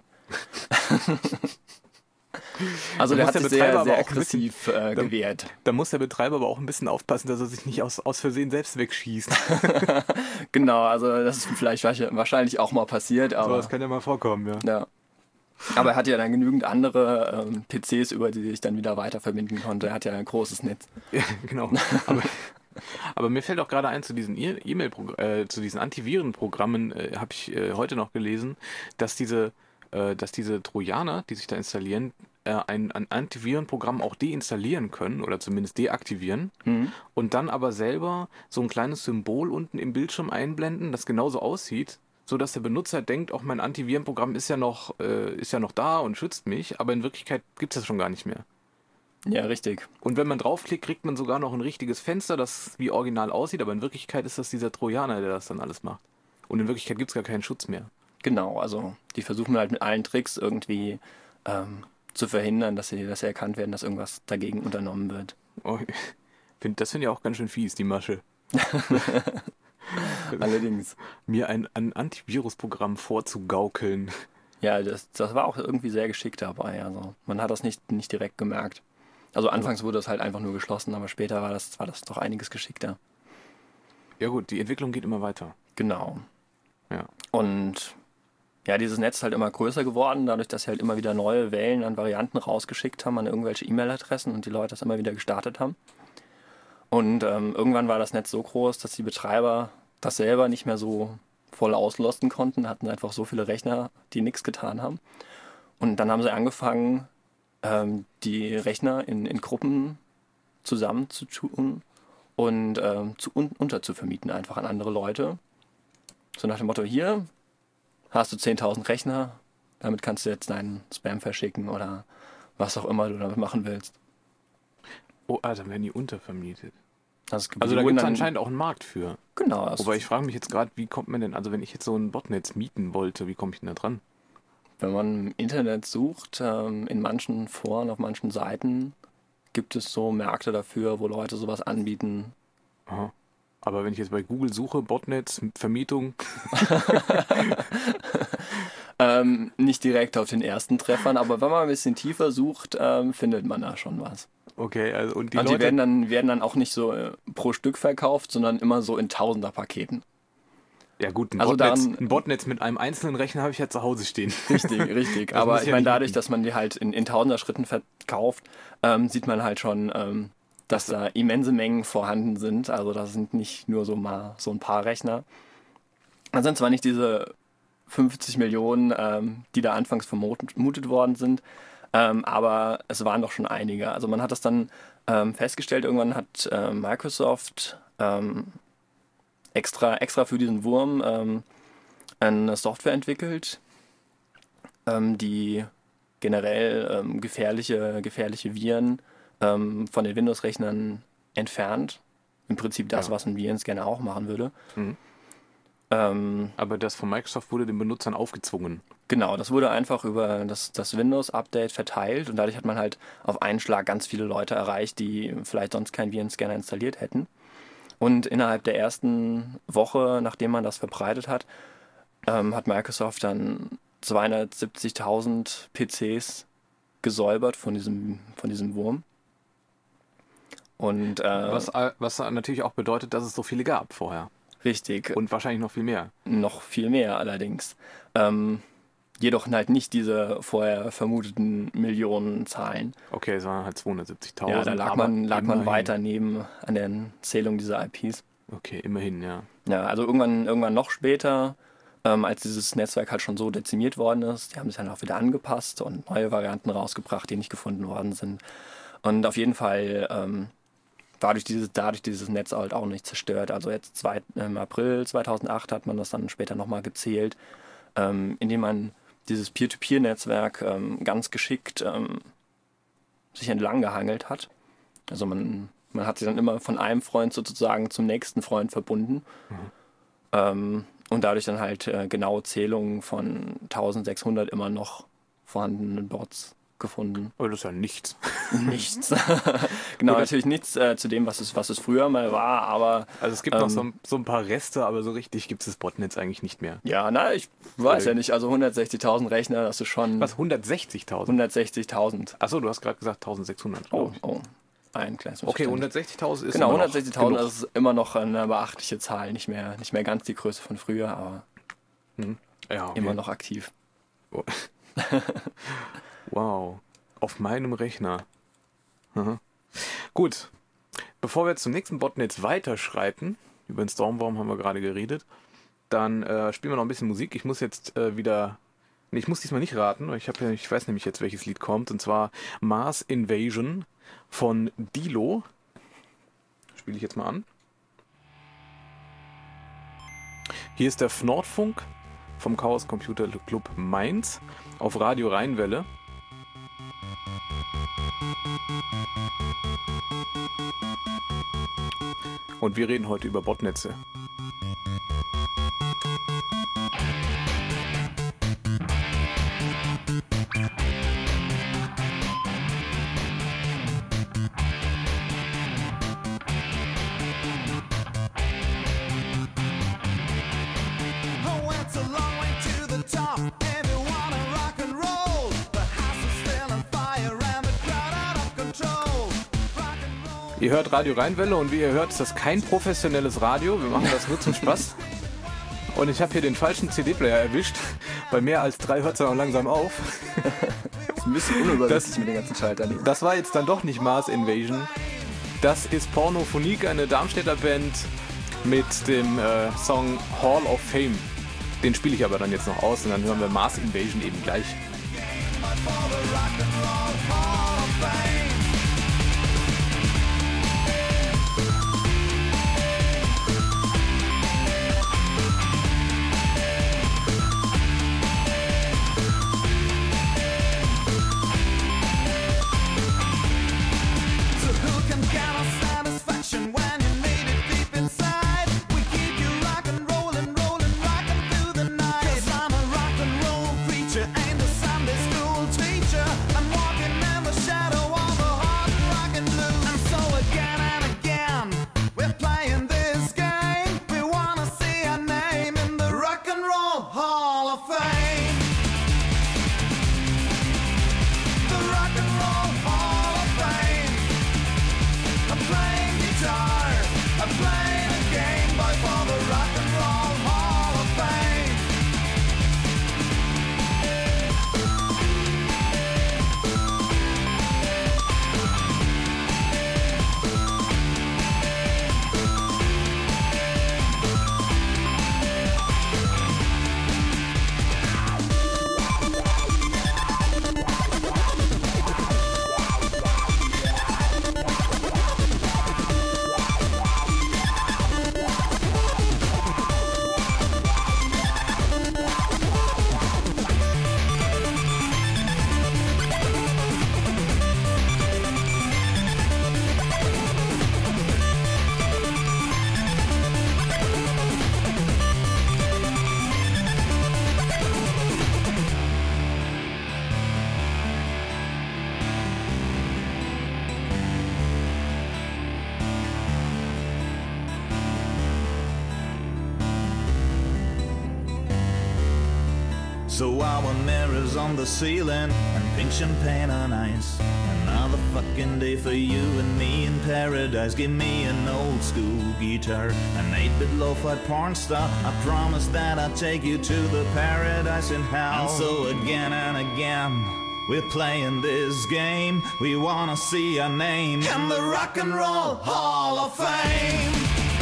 Also Da der muss hat der sich Betreiber sehr, aber sehr auch ein bisschen- aggressiv äh, da- gewehrt. Da muss der Betreiber aber auch ein bisschen aufpassen, dass er sich nicht aus, aus Versehen selbst wegschießt. Genau, also das ist vielleicht wahrscheinlich auch mal passiert, aber, Sowas kann ja mal vorkommen, ja. ja. Aber er hat ja dann genügend andere ähm, P Cs, über die sich dann wieder weiter verbinden konnte. Er hat ja ein großes Netz. Ja, genau. Aber, aber mir fällt auch gerade ein, zu diesen E- E-Mail, äh, zu diesen Antivirenprogrammen äh, habe ich äh, heute noch gelesen, dass diese, äh, dass diese Trojaner, die sich da installieren, äh, ein, ein Antivirenprogramm auch deinstallieren können oder zumindest deaktivieren Mhm. und dann aber selber so ein kleines Symbol unten im Bildschirm einblenden, das genauso aussieht, so dass der Benutzer denkt, auch mein Antivirenprogramm ist ja noch, äh, ist ja noch da und schützt mich, aber in Wirklichkeit gibt es das schon gar nicht mehr. Ja, richtig. Und wenn man draufklickt, kriegt man sogar noch ein richtiges Fenster, das wie original aussieht, aber in Wirklichkeit ist das dieser Trojaner, der das dann alles macht. Und in Wirklichkeit gibt es gar keinen Schutz mehr. Genau, also die versuchen halt mit allen Tricks irgendwie ähm, zu verhindern, dass sie, dass sie erkannt werden, dass irgendwas dagegen unternommen wird. Oh, ich find, das finde ich auch ganz schön fies, die Masche. Allerdings. Mir ein, ein Antivirusprogramm vorzugaukeln. Ja, das, das war auch irgendwie sehr geschickt dabei. Also man hat das nicht, nicht direkt gemerkt. Also anfangs wurde das halt einfach nur geschlossen, aber später war das, war das doch einiges geschickter. Ja gut, die Entwicklung geht immer weiter. Genau. Ja. Und ja, dieses Netz ist halt immer größer geworden, dadurch, dass sie halt immer wieder neue Wellen an Varianten rausgeschickt haben an irgendwelche E-Mail-Adressen und die Leute das immer wieder gestartet haben. Und ähm, irgendwann war das Netz so groß, dass die Betreiber das selber nicht mehr so voll auslasten konnten, hatten einfach so viele Rechner, die nichts getan haben. Und dann haben sie angefangen, ähm, die Rechner in, in Gruppen zusammenzutun und ähm, zu, un, unterzuvermieten einfach an andere Leute. So nach dem Motto, hier hast du zehntausend Rechner, damit kannst du jetzt deinen Spam verschicken oder was auch immer du damit machen willst. Oh, ah, dann werden die untervermietet. Also, es Also da wurden gibt es dann- anscheinend auch einen Markt für. Genau. Also Wobei ich frage mich jetzt gerade, wie kommt man denn, also wenn ich jetzt so ein Botnetz mieten wollte, wie komme ich denn da dran? wenn man im Internet sucht, ähm, in manchen Foren, auf manchen Seiten, gibt es so Märkte dafür, wo Leute sowas anbieten. Aha. Aber wenn ich jetzt bei Google suche, Botnetz, Vermietung, Ähm, nicht direkt auf den ersten Treffern, aber wenn man ein bisschen tiefer sucht, ähm, findet man da schon was. okay, also und die Und die Leute, werden dann, werden dann auch nicht so äh, pro Stück verkauft, sondern immer so in Tausender-Paketen. ja gut, ein, also Botnetz, daran- ein Botnetz mit einem einzelnen Rechner habe ich ja zu Hause stehen. Richtig, richtig. Das Aber muss ich ja meine, nicht dadurch, liegen. dass man die halt in, in Tausender-Schritten verkauft, ähm, sieht man halt schon, ähm, dass da immense Mengen vorhanden sind. Also das sind nicht nur so mal so ein paar Rechner. Das sind zwar nicht diese fünfzig Millionen, ähm, die da anfangs vermutet, vermutet worden sind, ähm, aber es waren doch schon einige. Also man hat das dann ähm, festgestellt, irgendwann hat äh, Microsoft ähm, extra, extra für diesen Wurm ähm, eine Software entwickelt, ähm, die generell ähm, gefährliche, gefährliche Viren ähm, von den Windows-Rechnern entfernt. Im Prinzip das, Ja. was ein Virenscanner auch machen würde. Mhm. Ähm, Aber das von Microsoft wurde den Benutzern aufgezwungen. Genau, das wurde einfach über das, das Windows-Update verteilt und dadurch hat man halt auf einen Schlag ganz viele Leute erreicht, die vielleicht sonst keinen Virenscanner installiert hätten. Und innerhalb der ersten Woche, nachdem man das verbreitet hat, ähm, hat Microsoft dann zweihundertsiebzigtausend P Cs gesäubert von diesem, von diesem Wurm. Und äh, Was, äh, was natürlich auch bedeutet, dass es so viele gab vorher. richtig, Und wahrscheinlich noch viel mehr. noch viel mehr allerdings. Ähm, jedoch halt nicht diese vorher vermuteten Millionen Zahlen. Okay, es waren halt zweihundertsiebzigtausend. Ja, da lag aber man, lag man immerhin. weiter neben an der Zählung dieser I Ps. Okay, immerhin, ja. Ja, also irgendwann, irgendwann noch später, ähm, als dieses Netzwerk halt schon so dezimiert worden ist, die haben sich dann auch wieder angepasst und neue Varianten rausgebracht, die nicht gefunden worden sind. Und auf jeden Fall ähm, war durch dieses, dadurch dieses Netz halt auch nicht zerstört. Also jetzt zwei, im April zweitausendacht hat man das dann später nochmal gezählt, ähm, indem man dieses Peer-to-Peer-Netzwerk ähm, ganz geschickt ähm, sich entlang gehangelt hat. Also man, man hat sich dann immer von einem Freund sozusagen zum nächsten Freund verbunden. Ähm, und dadurch dann halt äh, genaue Zählungen von eintausendsechshundert immer noch vorhandenen Bots gefunden. Aber das ist ja nichts. Nichts. Genau, natürlich nichts äh, zu dem, was es, was es früher mal war, aber... Also es gibt ähm, noch so ein, so ein paar Reste, aber so richtig gibt es das Botnetz eigentlich nicht mehr. Ja, na, ich weiß ja nicht. Also hundertsechzigtausend Rechner, das ist schon... Was, hundertsechzigtausend? hundertsechzigtausend. Achso, du hast gerade gesagt eintausendsechshundert. Oh, oh. Ein kleines Okay, Missverständnis. hundertsechzigtausend ist Genau, immer noch hundertsechzigtausend genug. ist immer noch eine beachtliche Zahl. Nicht mehr, nicht mehr ganz die Größe von früher, aber Ja, okay. immer noch aktiv. Wow. Auf meinem Rechner. Aha. Gut. Bevor wir jetzt zum nächsten Botnetz weiterschreiten, über den Stormworm haben wir gerade geredet, dann äh, spielen wir noch ein bisschen Musik. Ich muss jetzt äh, wieder... Nee, ich muss diesmal nicht raten, weil ich, hab ja, ich weiß nämlich jetzt, welches Lied kommt. Und zwar Mars Invasion von Dilo. Spiele ich jetzt mal an. Hier ist der Nordfunk vom Chaos Computer Club Mainz auf Radio Rheinwelle. Und wir reden heute über Botnetze. Ihr hört Radio Rheinwelle und wie ihr hört, ist das kein professionelles Radio. Wir machen das nur zum Spaß. Und ich habe hier den falschen C D-Player erwischt. Bei mehr als drei hört es dann auch langsam auf. Das ist ein bisschen unübersichtlich mit den ganzen Schaltern. Das war jetzt dann doch nicht Mars Invasion. Das ist Pornophonik, eine Darmstädter Band mit dem äh, Song Hall of Fame. Den spiele ich aber dann jetzt noch aus und dann hören wir Mars Invasion eben gleich. So our mirrors on the ceiling and pink champagne on ice. Another fucking day for you and me in paradise. Give me an old school guitar, an eight-bit lo-fi porn star. I promise that I'll take you to the paradise in hell. And so again and again we're playing this game. We wanna see our name in the Rock and Roll Hall of Fame.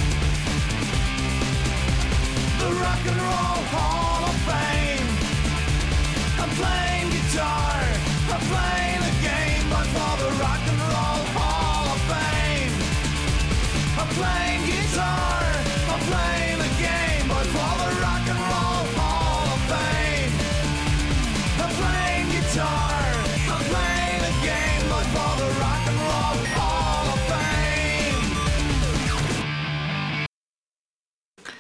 The Rock and Roll Hall of Fame. I'm playing guitar, I'm playing a game, but for the Rock and Roll Hall of Fame. I'm playing guitar, I'm playing a game, but for the Rock and Roll Hall of Fame. I'm playing guitar, I'm playing a game, but for the Rock and Roll Hall of Fame.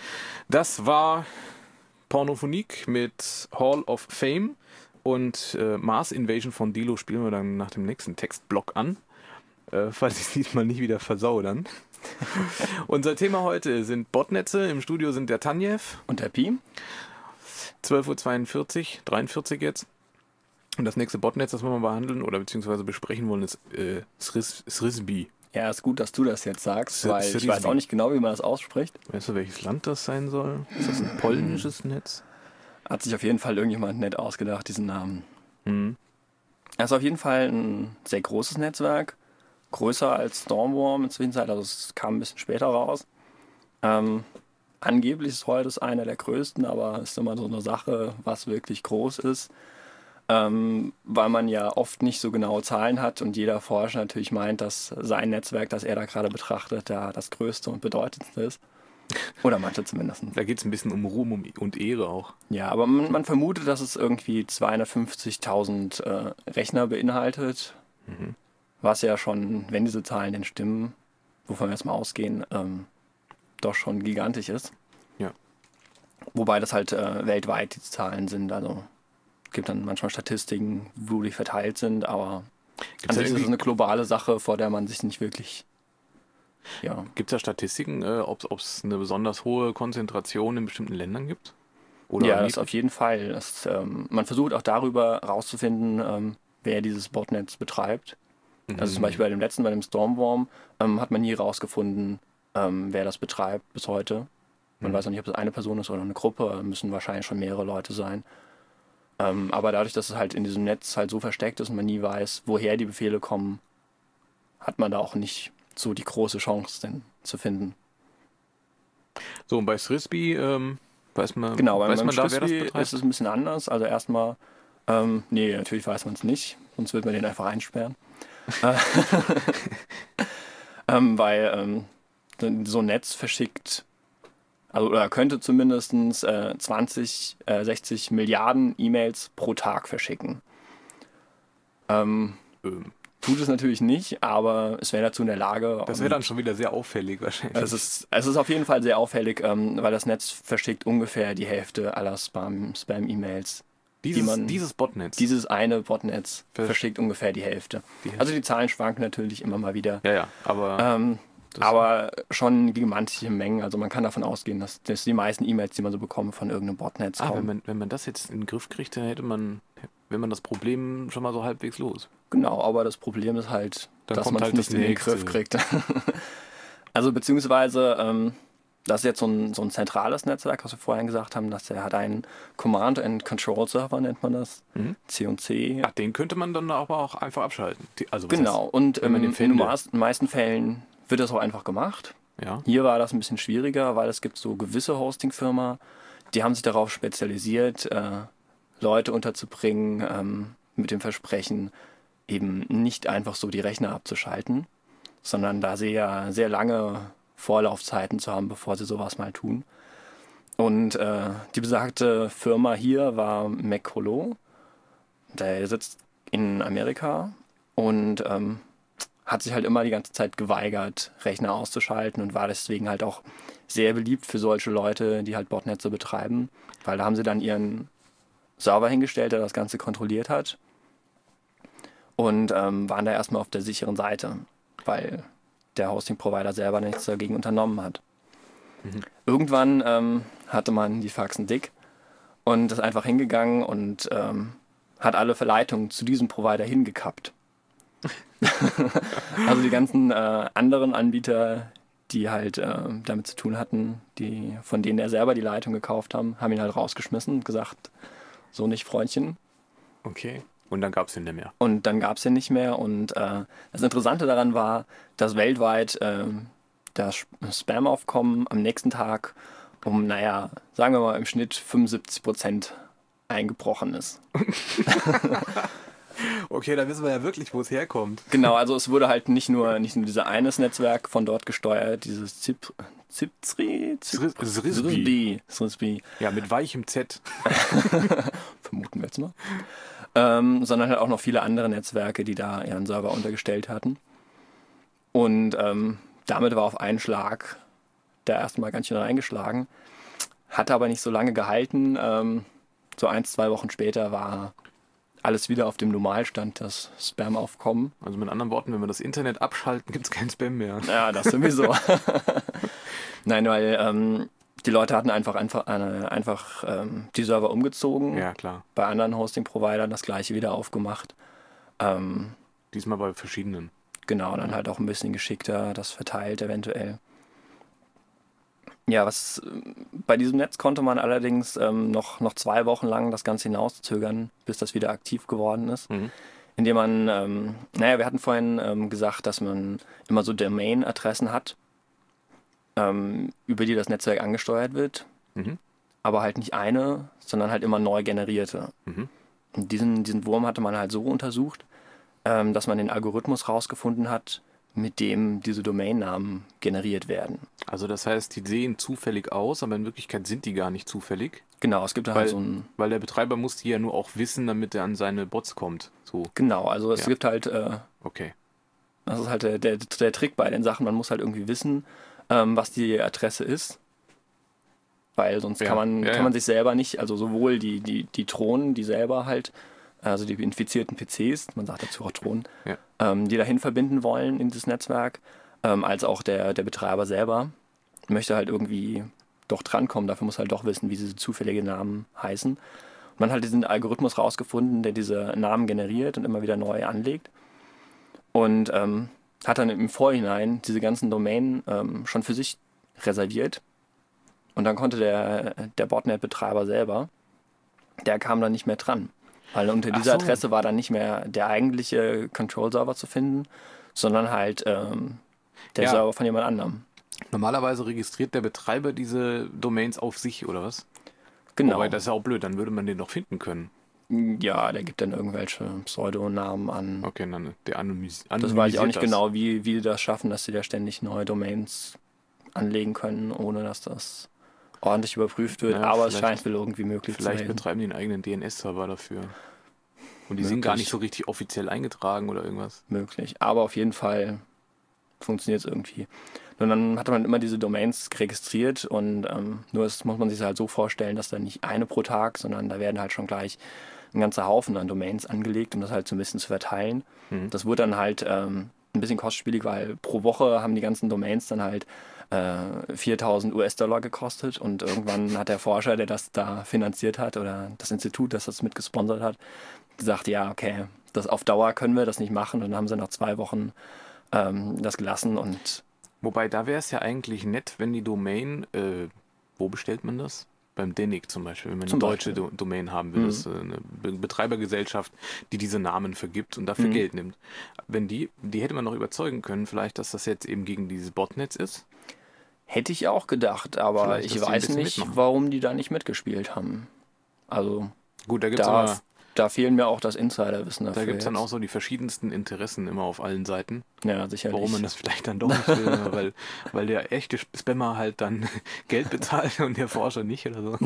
Das war Pornophonik mit Hall of Fame und äh, Mars Invasion von Dilo spielen wir dann nach dem nächsten Textblock an. Äh, falls ich es diesmal nicht wieder versau dann. Unser Thema heute sind Botnetze. Im Studio sind der Tanjev. Und der Pi. zwölf Uhr zweiundvierzig, dreiundvierzig jetzt. Und das nächste Botnetz, das wir mal behandeln oder beziehungsweise besprechen wollen, ist äh, Srisby. Ja, ist gut, dass du das jetzt sagst, S- weil Srisby. ich weiß auch nicht genau, wie man das ausspricht. Weißt du, welches Land das sein soll? Ist das ein polnisches Netz? Hat sich auf jeden Fall irgendjemand nett ausgedacht, diesen Namen. Mhm. Es ist auf jeden Fall ein sehr großes Netzwerk. Größer als Stormworm in der Zwischenzeit, also es kam ein bisschen später raus. Ähm, angeblich ist heute es einer der größten, aber es ist immer so eine Sache, was wirklich groß ist. Ähm, weil man ja oft nicht so genaue Zahlen hat und jeder Forscher natürlich meint, dass sein Netzwerk, das er da gerade betrachtet, da das größte und bedeutendste ist. Oder manche zumindest. Da geht es ein bisschen um Ruhm um- und Ehre auch. Ja, aber man, man vermutet, dass es irgendwie zweihundertfünfzigtausend äh, Rechner beinhaltet. Mhm. Was ja schon, wenn diese Zahlen denn stimmen, wovon wir jetzt mal ausgehen, ähm, doch schon gigantisch ist. Ja. Wobei das halt äh, weltweit die Zahlen sind. Also es gibt dann manchmal Statistiken, wo die verteilt sind, aber Gibt's an da sich ist es irgendwie- eine globale Sache, vor der man sich nicht wirklich... Ja, Gibt es da Statistiken, äh, ob es eine besonders hohe Konzentration in bestimmten Ländern gibt? Oder ja, das niedrig? auf jeden Fall. Das, ähm, man versucht auch darüber rauszufinden, ähm, wer dieses Botnetz betreibt. Also zum Beispiel bei dem letzten, bei dem Stormworm, ähm, hat man nie rausgefunden, ähm, wer das betreibt bis heute. Man Mhm. weiß auch nicht, ob es eine Person ist oder eine Gruppe, müssen wahrscheinlich schon mehrere Leute sein. Ähm, aber dadurch, dass es halt in diesem Netz halt so versteckt ist und man nie weiß, woher die Befehle kommen, hat man da auch nicht so die große Chance denn zu finden. So, und bei Srisby ähm, weiß man, Genau, beim, weiß beim man da, wer das Frisbee betreibt? ist es ein bisschen anders. Also erstmal, ähm, nee, natürlich weiß man es nicht, sonst wird man den einfach einsperren. Äh, ähm, weil ähm, so ein Netz verschickt, also oder könnte zumindest äh, zwanzig, äh, sechzig Milliarden E-Mails pro Tag verschicken. Ähm, Ähm, tut es natürlich nicht, aber es wäre dazu in der Lage. das wäre dann schon wieder sehr auffällig wahrscheinlich. Es ist, es ist auf jeden Fall sehr auffällig, ähm, weil das Netz verschickt ungefähr die Hälfte aller Spam, Spam-E-Mails. dieses, man- dieses Botnetz. Dieses eine Botnetz Versch- verschickt ungefähr die Hälfte. Die Hälfte. Also die Zahlen schwanken natürlich immer mal wieder. ja, ja, aber Ähm, das- aber schon gigantische Mengen. Also man kann davon ausgehen, dass, dass die meisten E-Mails, die man so bekommt, von irgendeinem Botnetz ah, wenn, kommen. man, wenn man das jetzt in den Griff kriegt, dann hätte man, wenn man das Problem schon mal so halbwegs los. Genau, aber das Problem ist halt, Dann dass kommt man es halt nicht das in den nächste. Griff kriegt. Also beziehungsweise, ähm, das ist jetzt so ein, so ein zentrales Netzwerk, was wir vorhin gesagt haben, dass der hat einen Command and Control Server, nennt man das, Mhm. C und C. Ach, den könnte man dann aber auch einfach abschalten. Die- Also was Genau, und wenn man ähm, den in den findet. meisten- meisten Fällen wird das auch einfach gemacht. heißt, ja. Hier war das ein bisschen schwieriger, weil es gibt so gewisse Hosting-Firmen, die haben sich darauf spezialisiert, äh, Leute unterzubringen ähm, mit dem Versprechen, eben nicht einfach so die Rechner abzuschalten, sondern da sehr, sehr lange Vorlaufzeiten zu haben, bevor sie sowas mal tun. Und äh, die besagte Firma hier war McCullough. Der sitzt in Amerika und ähm, hat sich halt immer die ganze Zeit geweigert, Rechner auszuschalten und war deswegen halt auch sehr beliebt für solche Leute, die halt Botnetze betreiben, weil da haben sie dann ihren Server hingestellt, der das Ganze kontrolliert hat und ähm, waren da erstmal auf der sicheren Seite, weil der Hosting-Provider selber nichts dagegen unternommen hat. Mhm. Irgendwann ähm, hatte man die Faxen dick und ist einfach hingegangen und ähm, hat alle Verleitungen zu diesem Provider hingekappt. Also die ganzen äh, anderen Anbieter, die halt äh, damit zu tun hatten, die, von denen er selber die Leitung gekauft haben, haben ihn halt rausgeschmissen und gesagt, so nicht, Freundchen. Okay. Und dann gab es den nicht mehr. Und dann gab es den nicht mehr. Und äh, das Interessante daran war, dass weltweit äh, das Spam-Aufkommen am nächsten Tag um, naja, sagen wir mal im Schnitt fünfundsiebzig Prozent eingebrochen ist. Okay, da wissen wir ja wirklich, wo es herkommt. Genau, also es wurde halt nicht nur nicht nur dieses eines Netzwerk von dort gesteuert, dieses Zip, Zipzri, Zip, Srisby. Srisby, Srisby, Ja, mit weichem Z. vermuten wir jetzt mal, ähm, sondern halt auch noch viele andere Netzwerke, die da ihren Server untergestellt hatten. Und ähm, damit war auf einen Schlag da erstmal ganz schön reingeschlagen. Hat aber nicht so lange gehalten. Ähm, so ein, zwei Wochen später war alles wieder auf dem Normalstand, das Spam-Aufkommen. Also mit anderen Worten, wenn wir das Internet abschalten, gibt es keinen Spam mehr. Ja, das sowieso. Nein, weil ähm, die Leute hatten einfach, einfach, äh, einfach ähm, die Server umgezogen. Ja, klar. Bei anderen Hosting-Providern das gleiche wieder aufgemacht. Ähm, Diesmal bei verschiedenen. genau, dann halt auch ein bisschen geschickter, das verteilt eventuell. Ja, was bei diesem Netz konnte man allerdings ähm, noch, noch zwei Wochen lang das Ganze hinauszögern, bis das wieder aktiv geworden ist. Mhm. Indem man, ähm, naja, wir hatten vorhin ähm, gesagt, dass man immer so Domain-Adressen hat, ähm, über die das Netzwerk angesteuert wird, Mhm. aber halt nicht eine, sondern halt immer neu generierte. Mhm. Und diesen, diesen Wurm hatte man halt so untersucht, ähm, dass man den Algorithmus rausgefunden hat, mit dem diese Domainnamen generiert werden. Also das heißt, die sehen zufällig aus, aber in Wirklichkeit sind die gar nicht zufällig. Genau, es gibt da Weil, halt so ein... weil der Betreiber muss die ja nur auch wissen, damit er an seine Bots kommt. So, Genau, also es Ja. gibt halt... Äh, okay. Das ist halt der, der, der Trick bei den Sachen. Man muss halt irgendwie wissen, ähm, was die Adresse ist. Weil sonst Ja, kann man, ja, kann ja. man sich selber nicht, also sowohl die, die, die Drohnen, die selber halt, also die infizierten P Cs, man sagt dazu auch Drohnen, Ja. ähm, die dahin verbinden wollen in das Netzwerk, ähm, als auch der, der Betreiber selber möchte halt irgendwie doch drankommen. Dafür muss halt doch wissen, wie diese zufälligen Namen heißen. Und man hat halt diesen Algorithmus rausgefunden, der diese Namen generiert und immer wieder neu anlegt. Und ähm, hat dann im Vorhinein diese ganzen Domänen ähm, schon für sich reserviert. Und dann konnte der, der Botnet-Betreiber selber, der kam dann nicht mehr dran. Weil unter Ach dieser so. Adresse war dann nicht mehr der eigentliche Control-Server zu finden, sondern halt ähm, der Ja. Server von jemand anderem. Normalerweise registriert der Betreiber diese Domains auf sich, oder was? Genau. Wobei, das ist ja auch blöd, dann würde man den doch finden können. Ja, der gibt dann irgendwelche Pseudonamen an. Okay, dann der anonymis Das weiß ich auch nicht das. genau, wie, wie die das schaffen, dass sie da ständig neue Domains anlegen können, ohne dass das ordentlich überprüft wird. Ja, Aber es vielleicht- scheint wohl irgendwie möglich zu Vielleicht sein. betreiben die einen eigenen D N S-Server dafür. Und die sind Möglich. gar nicht so richtig offiziell eingetragen oder irgendwas. möglich. Aber auf jeden Fall funktioniert es irgendwie. Und dann hatte man immer diese Domains registriert und ähm, nur das muss man sich halt so vorstellen, dass da nicht eine pro Tag, sondern da werden halt schon gleich ein ganzer Haufen an Domains angelegt, um das halt so ein bisschen zu verteilen. Mhm. Das wurde dann halt ähm, ein bisschen kostspielig, weil pro Woche haben die ganzen Domains dann halt äh, viertausend US-Dollar gekostet und irgendwann hat der Forscher, der das da finanziert hat oder das Institut, das das mitgesponsert hat, gesagt, ja, okay, das auf Dauer können wir das nicht machen. Und dann haben sie nach zwei Wochen ähm, das gelassen und Wobei, da wäre es ja eigentlich nett, wenn die Domain, äh, wo bestellt man das? Beim D E N I C zum Beispiel, wenn man Zum eine deutsche Beispiel. Do Domain haben will, Mhm. das ist äh, eine Be Betreibergesellschaft, die diese Namen vergibt und dafür Mhm. Geld nimmt. Wenn die, die hätte man noch überzeugen können, vielleicht, dass das jetzt eben gegen dieses Botnetz ist. hätte ich auch gedacht, aber Vielleicht, ich dass die ein weiß bisschen nicht, mitmachen. warum die da nicht mitgespielt haben. Also Gut, da gibt es da, aber... da fehlen mir auch das Insiderwissen dafür. Da gibt es dann jetzt. auch so die verschiedensten Interessen immer auf allen Seiten, Ja, sicherlich. warum man das vielleicht dann doch nicht will, weil, weil der echte Spammer halt dann Geld bezahlt und der Forscher nicht oder so.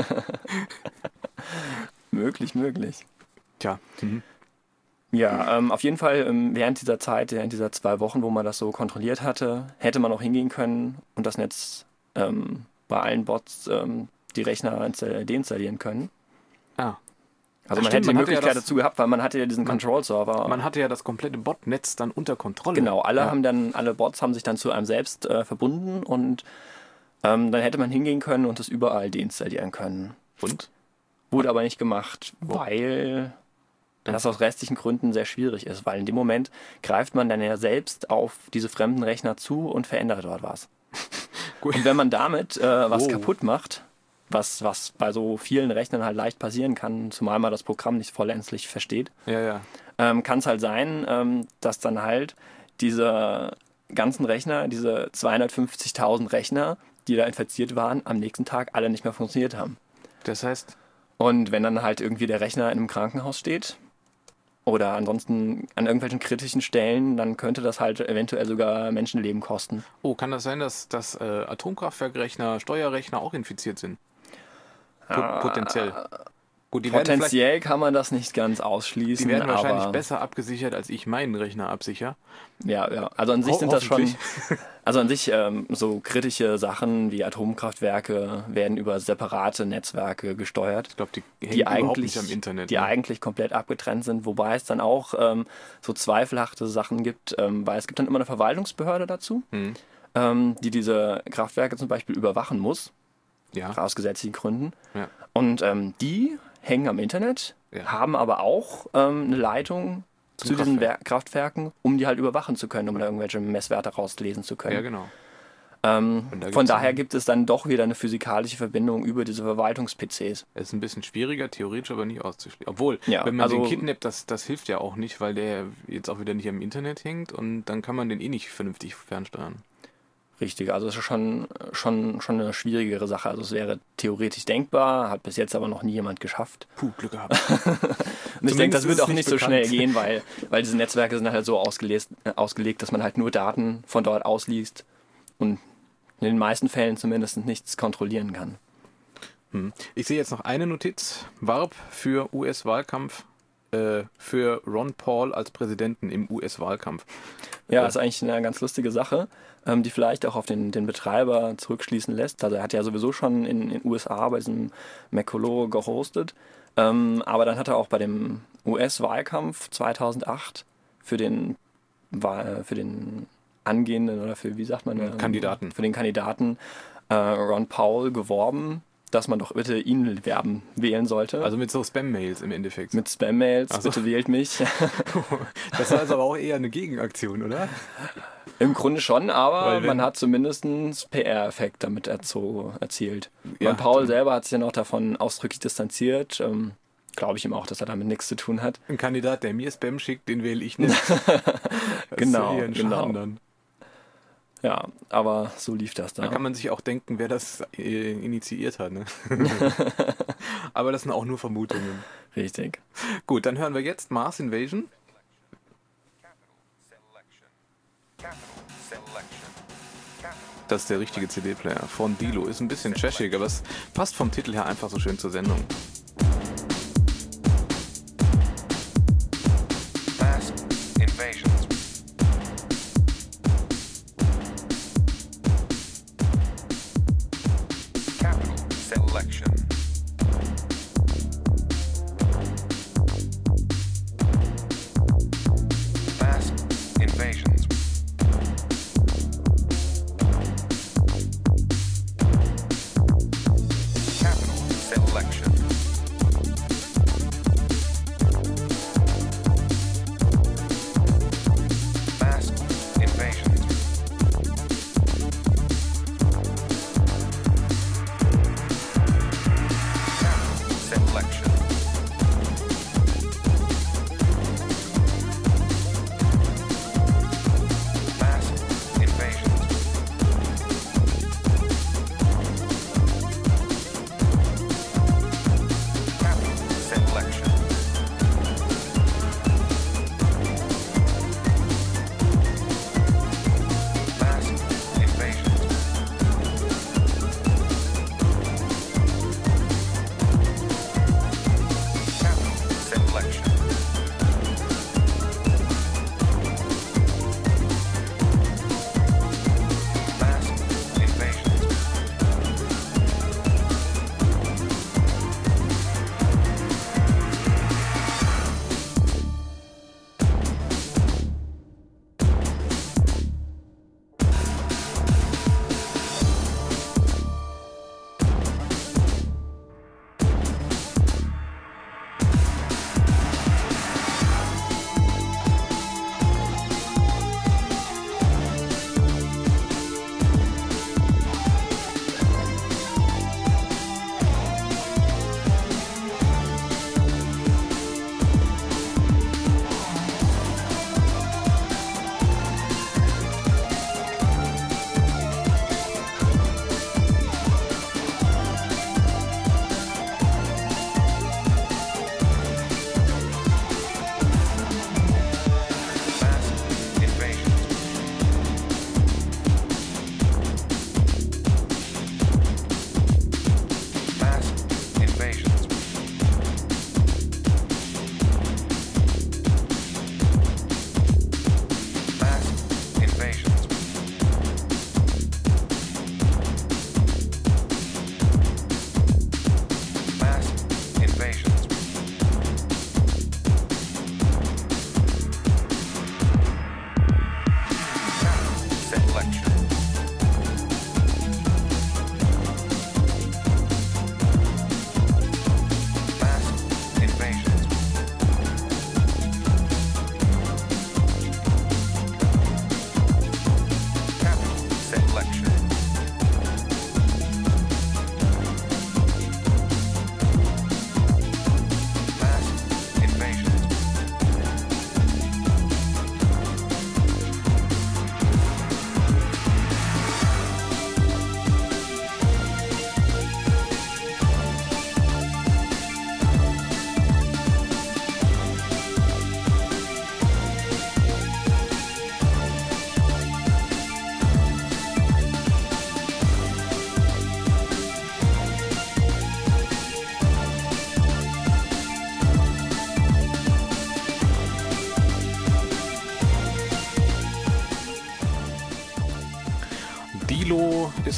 Möglich, möglich. Tja, mhm. Ja, ähm, auf jeden Fall ähm, während dieser Zeit, während dieser zwei Wochen, wo man das so kontrolliert hatte, hätte man auch hingehen können und das Netz ähm, bei allen Bots ähm, die Rechner install- deinstallieren können. ah, Also Ach man stimmt, hätte die man hatte ja Möglichkeit das- dazu gehabt, weil man hatte ja diesen Man- Control-Server. man hatte ja das komplette Botnetz dann unter Kontrolle. Genau, alle ja. haben dann, alle Bots haben sich dann zu einem selbst äh, verbunden und ähm, dann hätte man hingehen können und das überall deinstallieren können. Und? Wurde aber nicht gemacht, weil das aus restlichen Gründen sehr schwierig ist, weil in dem Moment greift man dann ja selbst auf diese fremden Rechner zu und verändert dort was. Gut. Und wenn man damit äh, was Wow. kaputt macht, was, was bei so vielen Rechnern halt leicht passieren kann, zumal man das Programm nicht vollends versteht, Ja, ja. ähm, kann es halt sein, ähm, dass dann halt diese ganzen Rechner, diese zweihundertfünfzigtausend Rechner, die da infiziert waren, am nächsten Tag alle nicht mehr funktioniert haben. Das heißt, Und wenn dann halt irgendwie der Rechner in einem Krankenhaus steht oder ansonsten an irgendwelchen kritischen Stellen, dann könnte das halt eventuell sogar Menschenleben kosten. oh, kann das sein, dass, dass äh, Atomkraftwerkrechner, Steuerrechner auch infiziert sind? Po Ah. potenziell. Gut, die werden, vielleicht, Potenziell kann man das nicht ganz die ausschließen, werden wahrscheinlich aber besser abgesichert, als ich meinen Rechner absichere. ja, ja. Also an sich Ho- sind das schon, hoffentlich. also an sich ähm, so kritische Sachen wie Atomkraftwerke werden über separate Netzwerke gesteuert, Ich glaube, die hängen die überhaupt eigentlich, nicht am Internet. die ne? eigentlich komplett abgetrennt sind, wobei es dann auch ähm, so zweifelhafte Sachen gibt, ähm, weil es gibt dann immer eine Verwaltungsbehörde dazu, Hm. ähm, die diese Kraftwerke zum Beispiel überwachen muss, Ja. aus gesetzlichen Gründen. Ja. Und ähm, die hängen am Internet, Ja. haben aber auch ähm, eine Leitung Zum zu diesen Kraftwerk. Wer- Kraftwerken, um die halt überwachen zu können, um da irgendwelche Messwerte rauslesen zu können. ja, genau. ähm, Und da von gibt's daher dann- gibt es dann doch wieder eine physikalische Verbindung über diese Verwaltungs-P Cs. Es ist ein bisschen schwieriger, theoretisch aber nicht auszuschließen. Obwohl, Ja, wenn man also- den kidnappt, das, das hilft ja auch nicht, weil der jetzt auch wieder nicht am Internet hängt und dann kann man den eh nicht vernünftig fernsteuern. Richtig, also es ist schon, schon, schon eine schwierigere Sache. Also es wäre theoretisch denkbar, hat bis jetzt aber noch nie jemand geschafft. Puh, Glück gehabt. Und ich denke, das ist wird es auch nicht nicht so bekannt. schnell gehen, weil, weil diese Netzwerke sind halt so ausgelegt, äh, ausgelegt, dass man halt nur Daten von dort ausliest und in den meisten Fällen zumindest nichts kontrollieren kann. Hm. Ich sehe jetzt noch eine Notiz. Warb für U S-Wahlkampf, äh, für Ron Paul als Präsidenten im U S-Wahlkampf. Ja, Ja. ist eigentlich eine ganz lustige Sache, ähm, die vielleicht auch auf den, den Betreiber zurückschließen lässt. Also er hat ja sowieso schon in den U S A bei diesem Macolo gehostet, ähm, aber dann hat er auch bei dem U S-Wahlkampf zweitausendacht für den, Wahl- für den angehenden oder für, wie sagt man, ähm, Kandidaten. für den Kandidaten äh, Ron Paul geworben, dass man doch bitte ihn werben wählen sollte. Also mit so Spam-Mails im Endeffekt. mit Spam-Mails, Ach so. bitte wählt mich. Das war also aber auch eher eine Gegenaktion, oder? Im Grunde schon, aber Weil wenn- man hat zumindest einen P R-Effekt damit erzo- erzielt. Ja, und Paul stimmt. selber hat sich ja noch davon ausdrücklich distanziert. Ähm, Glaube ich ihm auch, dass er damit nichts zu tun hat. Ein Kandidat, der mir Spam schickt, den wähle ich nicht. Das Genau, ist ja eher ein genau. Schaden dann. Ja, aber so lief das Da da. kann man sich auch denken, wer das äh, initiiert hat. Ne? Aber das sind auch nur Vermutungen. Richtig. Gut, dann hören wir jetzt Mars Invasion. Das ist der richtige C D-Player von Dilo. Ist ein bisschen trashig, aber es passt vom Titel her einfach so schön zur Sendung. Mass invasions. Capital selection. Mass invasions. Capital selection. Mass invasions.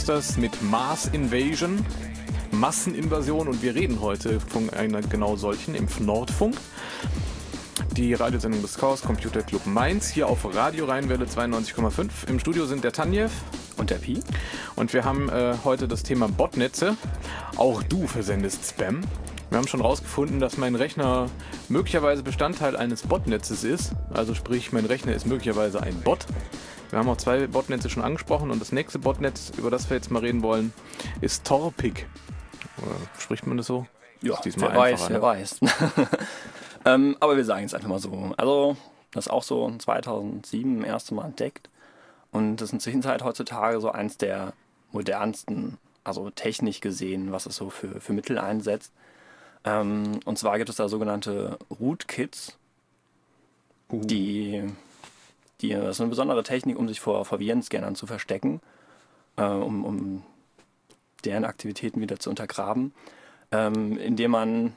Ghostbusters mit Mars Invasion, Masseninvasion, und wir reden heute von einer genau solchen im Nordfunk. Die Radiosendung des Chaos Computer Club Mainz, hier auf Radio Rheinwelle zweiundneunzig Komma fünf. Im Studio sind der Tanjev und der Pi. Und wir haben äh, heute das Thema Botnetze. Auch du versendest Spam. Wir haben schon rausgefunden, dass mein Rechner möglicherweise Bestandteil eines Botnetzes ist. Also sprich, mein Rechner ist möglicherweise ein Bot. Wir haben auch zwei Botnetze schon angesprochen und das nächste Botnetz, über das wir jetzt mal reden wollen, ist Torpig. Oder spricht man das so? Ja, ist diesmal wer weiß, ne? wer weiß. ähm, aber wir sagen es einfach mal so. Also, das ist auch so zweitausendsieben das erste Mal entdeckt. Und das ist inzwischen halt heutzutage so eins der modernsten, also technisch gesehen, was es so für, für Mittel einsetzt. Ähm, und zwar gibt es da sogenannte Rootkits, uh. die, die, das ist eine besondere Technik, um sich vor, vor Virenscannern zu verstecken, äh, um, um deren Aktivitäten wieder zu untergraben, ähm, indem man,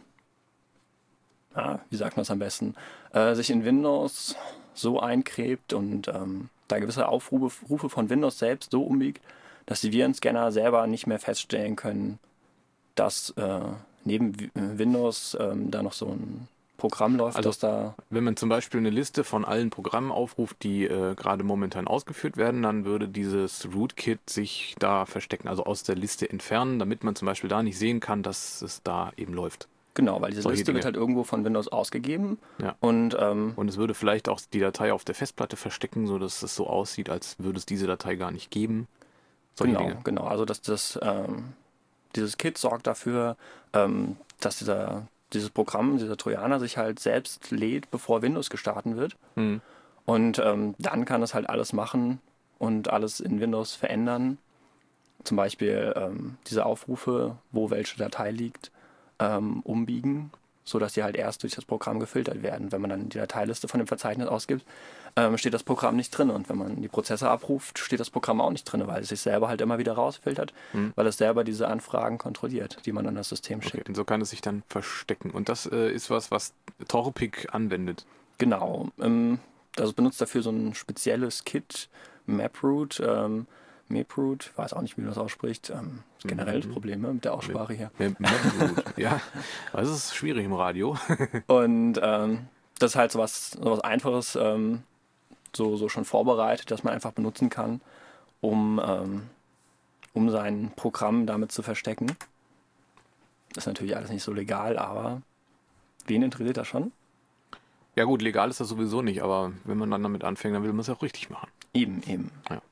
ja, wie sagt man es am besten, äh, sich in Windows so eingräbt und ähm, da gewisse Aufrufe Rufe von Windows selbst so umbiegt, dass die Virenscanner selber nicht mehr feststellen können, dass äh, neben Windows ähm, da noch so ein Programm läuft, also, das da... Wenn man zum Beispiel eine Liste von allen Programmen aufruft, die äh, gerade momentan ausgeführt werden, dann würde dieses Rootkit sich da verstecken, also aus der Liste entfernen, damit man zum Beispiel da nicht sehen kann, dass es da eben läuft. Genau, weil diese Solche Liste Dinge. wird halt irgendwo von Windows ausgegeben. Ja. Und, ähm, und es würde vielleicht auch die Datei auf der Festplatte verstecken, sodass es so aussieht, als würde es diese Datei gar nicht geben. Solche genau, Dinge. genau. Also dass das, ähm, dieses Kit sorgt dafür, ähm, dass dieser, dieses Programm, dieser Trojaner sich halt selbst lädt, bevor Windows gestartet wird. Mhm. Und ähm, dann kann es halt alles machen und alles in Windows verändern. Zum Beispiel ähm, diese Aufrufe, wo welche Datei liegt, ähm, umbiegen, sodass die halt erst durch das Programm gefiltert werden. Wenn man dann die Dateiliste von dem Verzeichnis ausgibt, ähm, steht das Programm nicht drin. Und wenn man die Prozesse abruft, steht das Programm auch nicht drin, weil es sich selber halt immer wieder rausfiltert, mhm. weil es selber diese Anfragen kontrolliert, die man an das System schickt. Okay, und so kann es sich dann verstecken. Und das äh, ist was, was Torpig anwendet. Genau. Ähm, das benutzt dafür so ein spezielles Kit, MapRoot, ähm, MapRoot, weiß auch nicht, wie man das ausspricht. Ähm, generell mhm. Probleme mit der Aussprache hier. MapRoot, ja. Das ist schwierig im Radio. Und ähm, das ist halt so was, so was Einfaches, ähm, so, so schon vorbereitet, dass man einfach benutzen kann, um, ähm, um sein Programm damit zu verstecken. Das ist natürlich alles nicht so legal, aber wen interessiert das schon? Ja gut, legal ist das sowieso nicht, aber wenn man dann damit anfängt, dann will man es auch richtig machen. Eben, eben. Ja.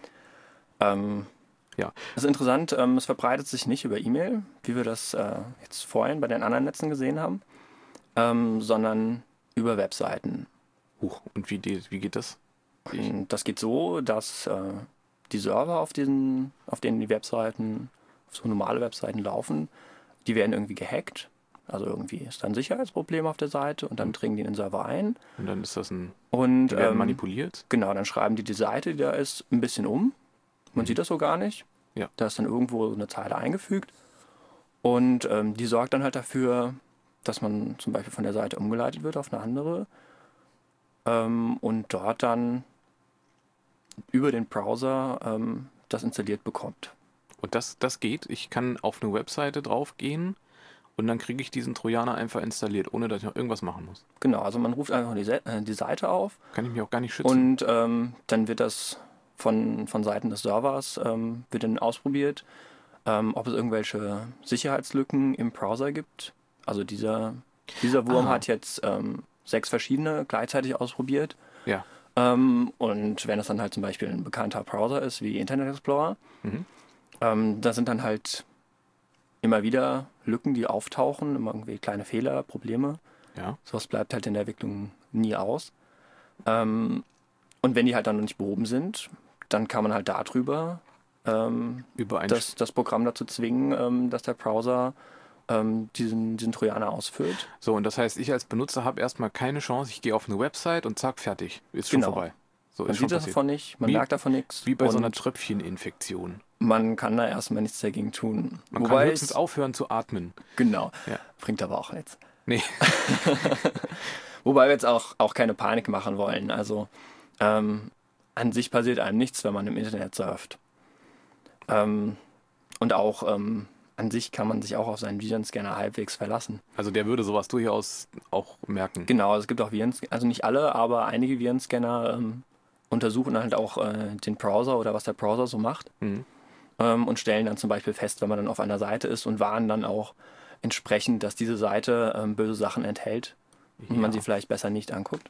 Ähm, ja. Das ist interessant, ähm, es verbreitet sich nicht über E-Mail, wie wir das äh, jetzt vorhin bei den anderen Netzen gesehen haben, ähm, sondern über Webseiten. Huch, und wie, die, wie geht das? Und das geht so, dass äh, die Server, auf, diesen, auf denen die Webseiten, auf so normale Webseiten laufen, die werden irgendwie gehackt. Also irgendwie ist da ein Sicherheitsproblem auf der Seite und dann dringen die in den Server ein. Und dann ist das ein... Und, die werden ähm, manipuliert? Genau, dann schreiben die die Seite, die da ist, ein bisschen um. Man mhm. sieht das so gar nicht. Ja. Da ist dann irgendwo eine Zeile eingefügt. Und ähm, die sorgt dann halt dafür, dass man zum Beispiel von der Seite umgeleitet wird auf eine andere. Ähm, und dort dann über den Browser ähm, das installiert bekommt. Und das, das geht? Ich kann auf eine Webseite draufgehen und dann kriege ich diesen Trojaner einfach installiert, ohne dass ich noch irgendwas machen muss? Genau, also man ruft einfach die, Se- äh, die Seite auf. Kann ich mich auch gar nicht schützen? Und ähm, dann wird das von, von Seiten des Servers ähm, wird dann ausprobiert, ähm, ob es irgendwelche Sicherheitslücken im Browser gibt. Also dieser, dieser Wurm ah. hat jetzt ähm, sechs verschiedene gleichzeitig ausprobiert. Ja. Ähm, und wenn es dann halt zum Beispiel ein bekannter Browser ist, wie Internet Explorer, mhm. ähm, da sind dann halt immer wieder Lücken, die auftauchen, immer irgendwie kleine Fehler, Probleme. Ja. Sowas bleibt halt in der Entwicklung nie aus. Ähm, und wenn die halt dann noch nicht behoben sind, dann kann man halt darüber ähm, das, das Programm dazu zwingen, ähm, dass der Browser ähm, diesen, diesen Trojaner ausfüllt. So, und das heißt, ich als Benutzer habe erstmal keine Chance. Ich gehe auf eine Website und zack, fertig. Ist schon genau. vorbei. So, man ist sieht schon das davon nicht, man wie, merkt davon nichts. Wie bei so einer Tröpfcheninfektion. Man kann da erstmal nichts dagegen tun. Man Wobei kann höchstens aufhören zu atmen. Genau. Ja. Bringt aber auch nichts. Nee. Wobei wir jetzt auch, auch keine Panik machen wollen. Also ähm, an sich passiert einem nichts, wenn man im Internet surft. Ähm, und auch ähm, an sich kann man sich auch auf seinen Virenscanner halbwegs verlassen. Also der würde sowas durchaus auch merken. Genau, also es gibt auch Virenscanner, also nicht alle, aber einige Virenscanner ähm, untersuchen halt auch äh, den Browser oder was der Browser so macht Mhm. ähm, und stellen dann zum Beispiel fest, wenn man dann auf einer Seite ist und warnen dann auch entsprechend, dass diese Seite ähm, böse Sachen enthält und man Ja. sie vielleicht besser nicht anguckt.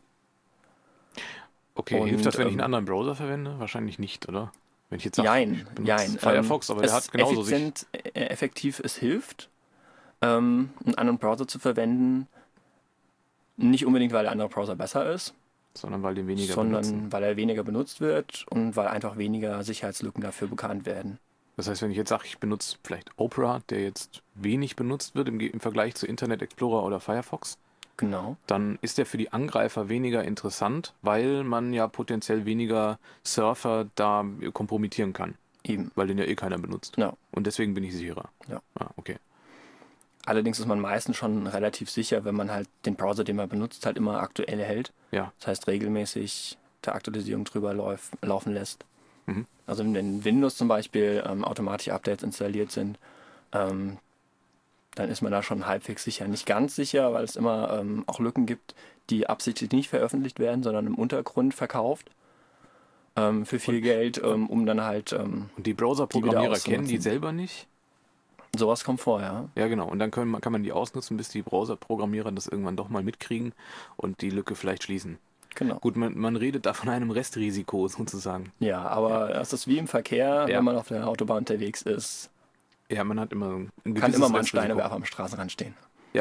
Okay, Und, hilft das, wenn ich einen ähm, anderen Browser verwende? Wahrscheinlich nicht, oder? Wenn ich jetzt sage, Jein, ich benutze jein. Firefox, ähm, aber der es hat genauso sich... effizient, äh, effektiv, es hilft, ähm, einen anderen Browser zu verwenden. Nicht unbedingt, weil der andere Browser besser ist, Sondern weil die weniger sondern benutzen. weil er weniger benutzt wird und weil einfach weniger Sicherheitslücken dafür bekannt werden. Das heißt, wenn ich jetzt sage, ich benutze vielleicht Opera, der jetzt wenig benutzt wird im, Ge- im Vergleich zu Internet Explorer oder Firefox, Genau. dann ist der für die Angreifer weniger interessant, weil man ja potenziell weniger Surfer da kompromittieren kann, Eben. weil den ja eh keiner benutzt. Ja. Und deswegen bin ich sicherer. Ja. Ah, okay. Allerdings ist man meistens schon relativ sicher, wenn man halt den Browser, den man benutzt, halt immer aktuell hält. Ja. Das heißt, regelmäßig der Aktualisierung drüber lauf, laufen lässt. Mhm. Also wenn in Windows zum Beispiel ähm, automatische Updates installiert sind, ähm, dann ist man da schon halbwegs sicher. Nicht ganz sicher, weil es immer ähm, auch Lücken gibt, die absichtlich nicht veröffentlicht werden, sondern im Untergrund verkauft ähm, für viel Geld, ähm, um dann halt Und ähm, die Die wieder Browser-Programmierer kennen die auszunutzen. selber nicht? sowas kommt vor, ja. Ja, genau. Und dann können, man- kann man die ausnutzen, bis die Browser-Programmierer das irgendwann doch mal mitkriegen und die Lücke vielleicht schließen. Genau. Gut, man, man redet da von einem Restrisiko sozusagen. Ja, aber das ist wie im Verkehr, Ja. wenn man auf der Autobahn unterwegs ist, Ja, man hat immer ein kann gewisses immer mal ein Restrisiko. Steinewerfer am Straßenrand stehen. Ja,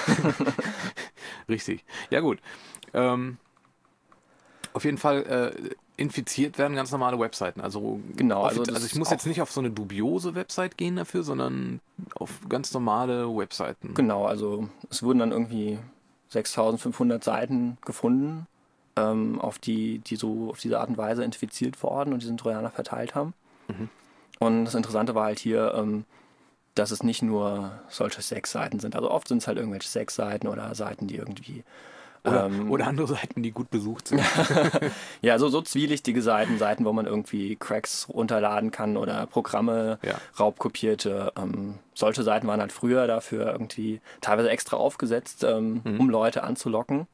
richtig. Ja gut. Ähm, auf jeden Fall äh, infiziert werden ganz normale Webseiten. Also, Genau, offi- also also, das ich ist muss auch- jetzt nicht auf so eine dubiose Website gehen dafür, sondern auf ganz normale Webseiten. Genau, also es wurden dann irgendwie sechstausendfünfhundert Seiten gefunden, ähm, auf die, die so auf diese Art und Weise infiziert worden und diesen Trojaner verteilt haben. Mhm. Und das Interessante war halt hier, ähm, dass es nicht nur solche Sexseiten sind. Also oft sind es halt irgendwelche Sexseiten oder Seiten, die irgendwie Oder, ähm, oder andere Seiten, die gut besucht sind. ja, so, so zwielichtige Seiten, Seiten, wo man irgendwie Cracks runterladen kann oder Programme, Ja. raubkopierte. Ähm, solche Seiten waren halt früher dafür irgendwie teilweise extra aufgesetzt, ähm, Mhm. um Leute anzulocken.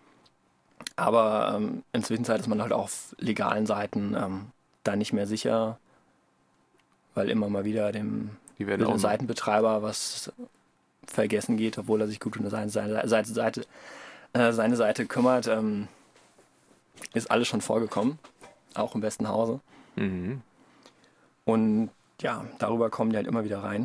Aber ähm, inzwischen ist man halt auf legalen Seiten ähm, da nicht mehr sicher, weil immer mal wieder dem, Die werden dem auch Seitenbetreiber was vergessen geht, obwohl er sich gut um seine Seite, Seite, Seite, äh, seine Seite kümmert. Ähm, ist alles schon vorgekommen, auch im besten Hause. Mhm. Und ja, darüber kommen die halt immer wieder rein.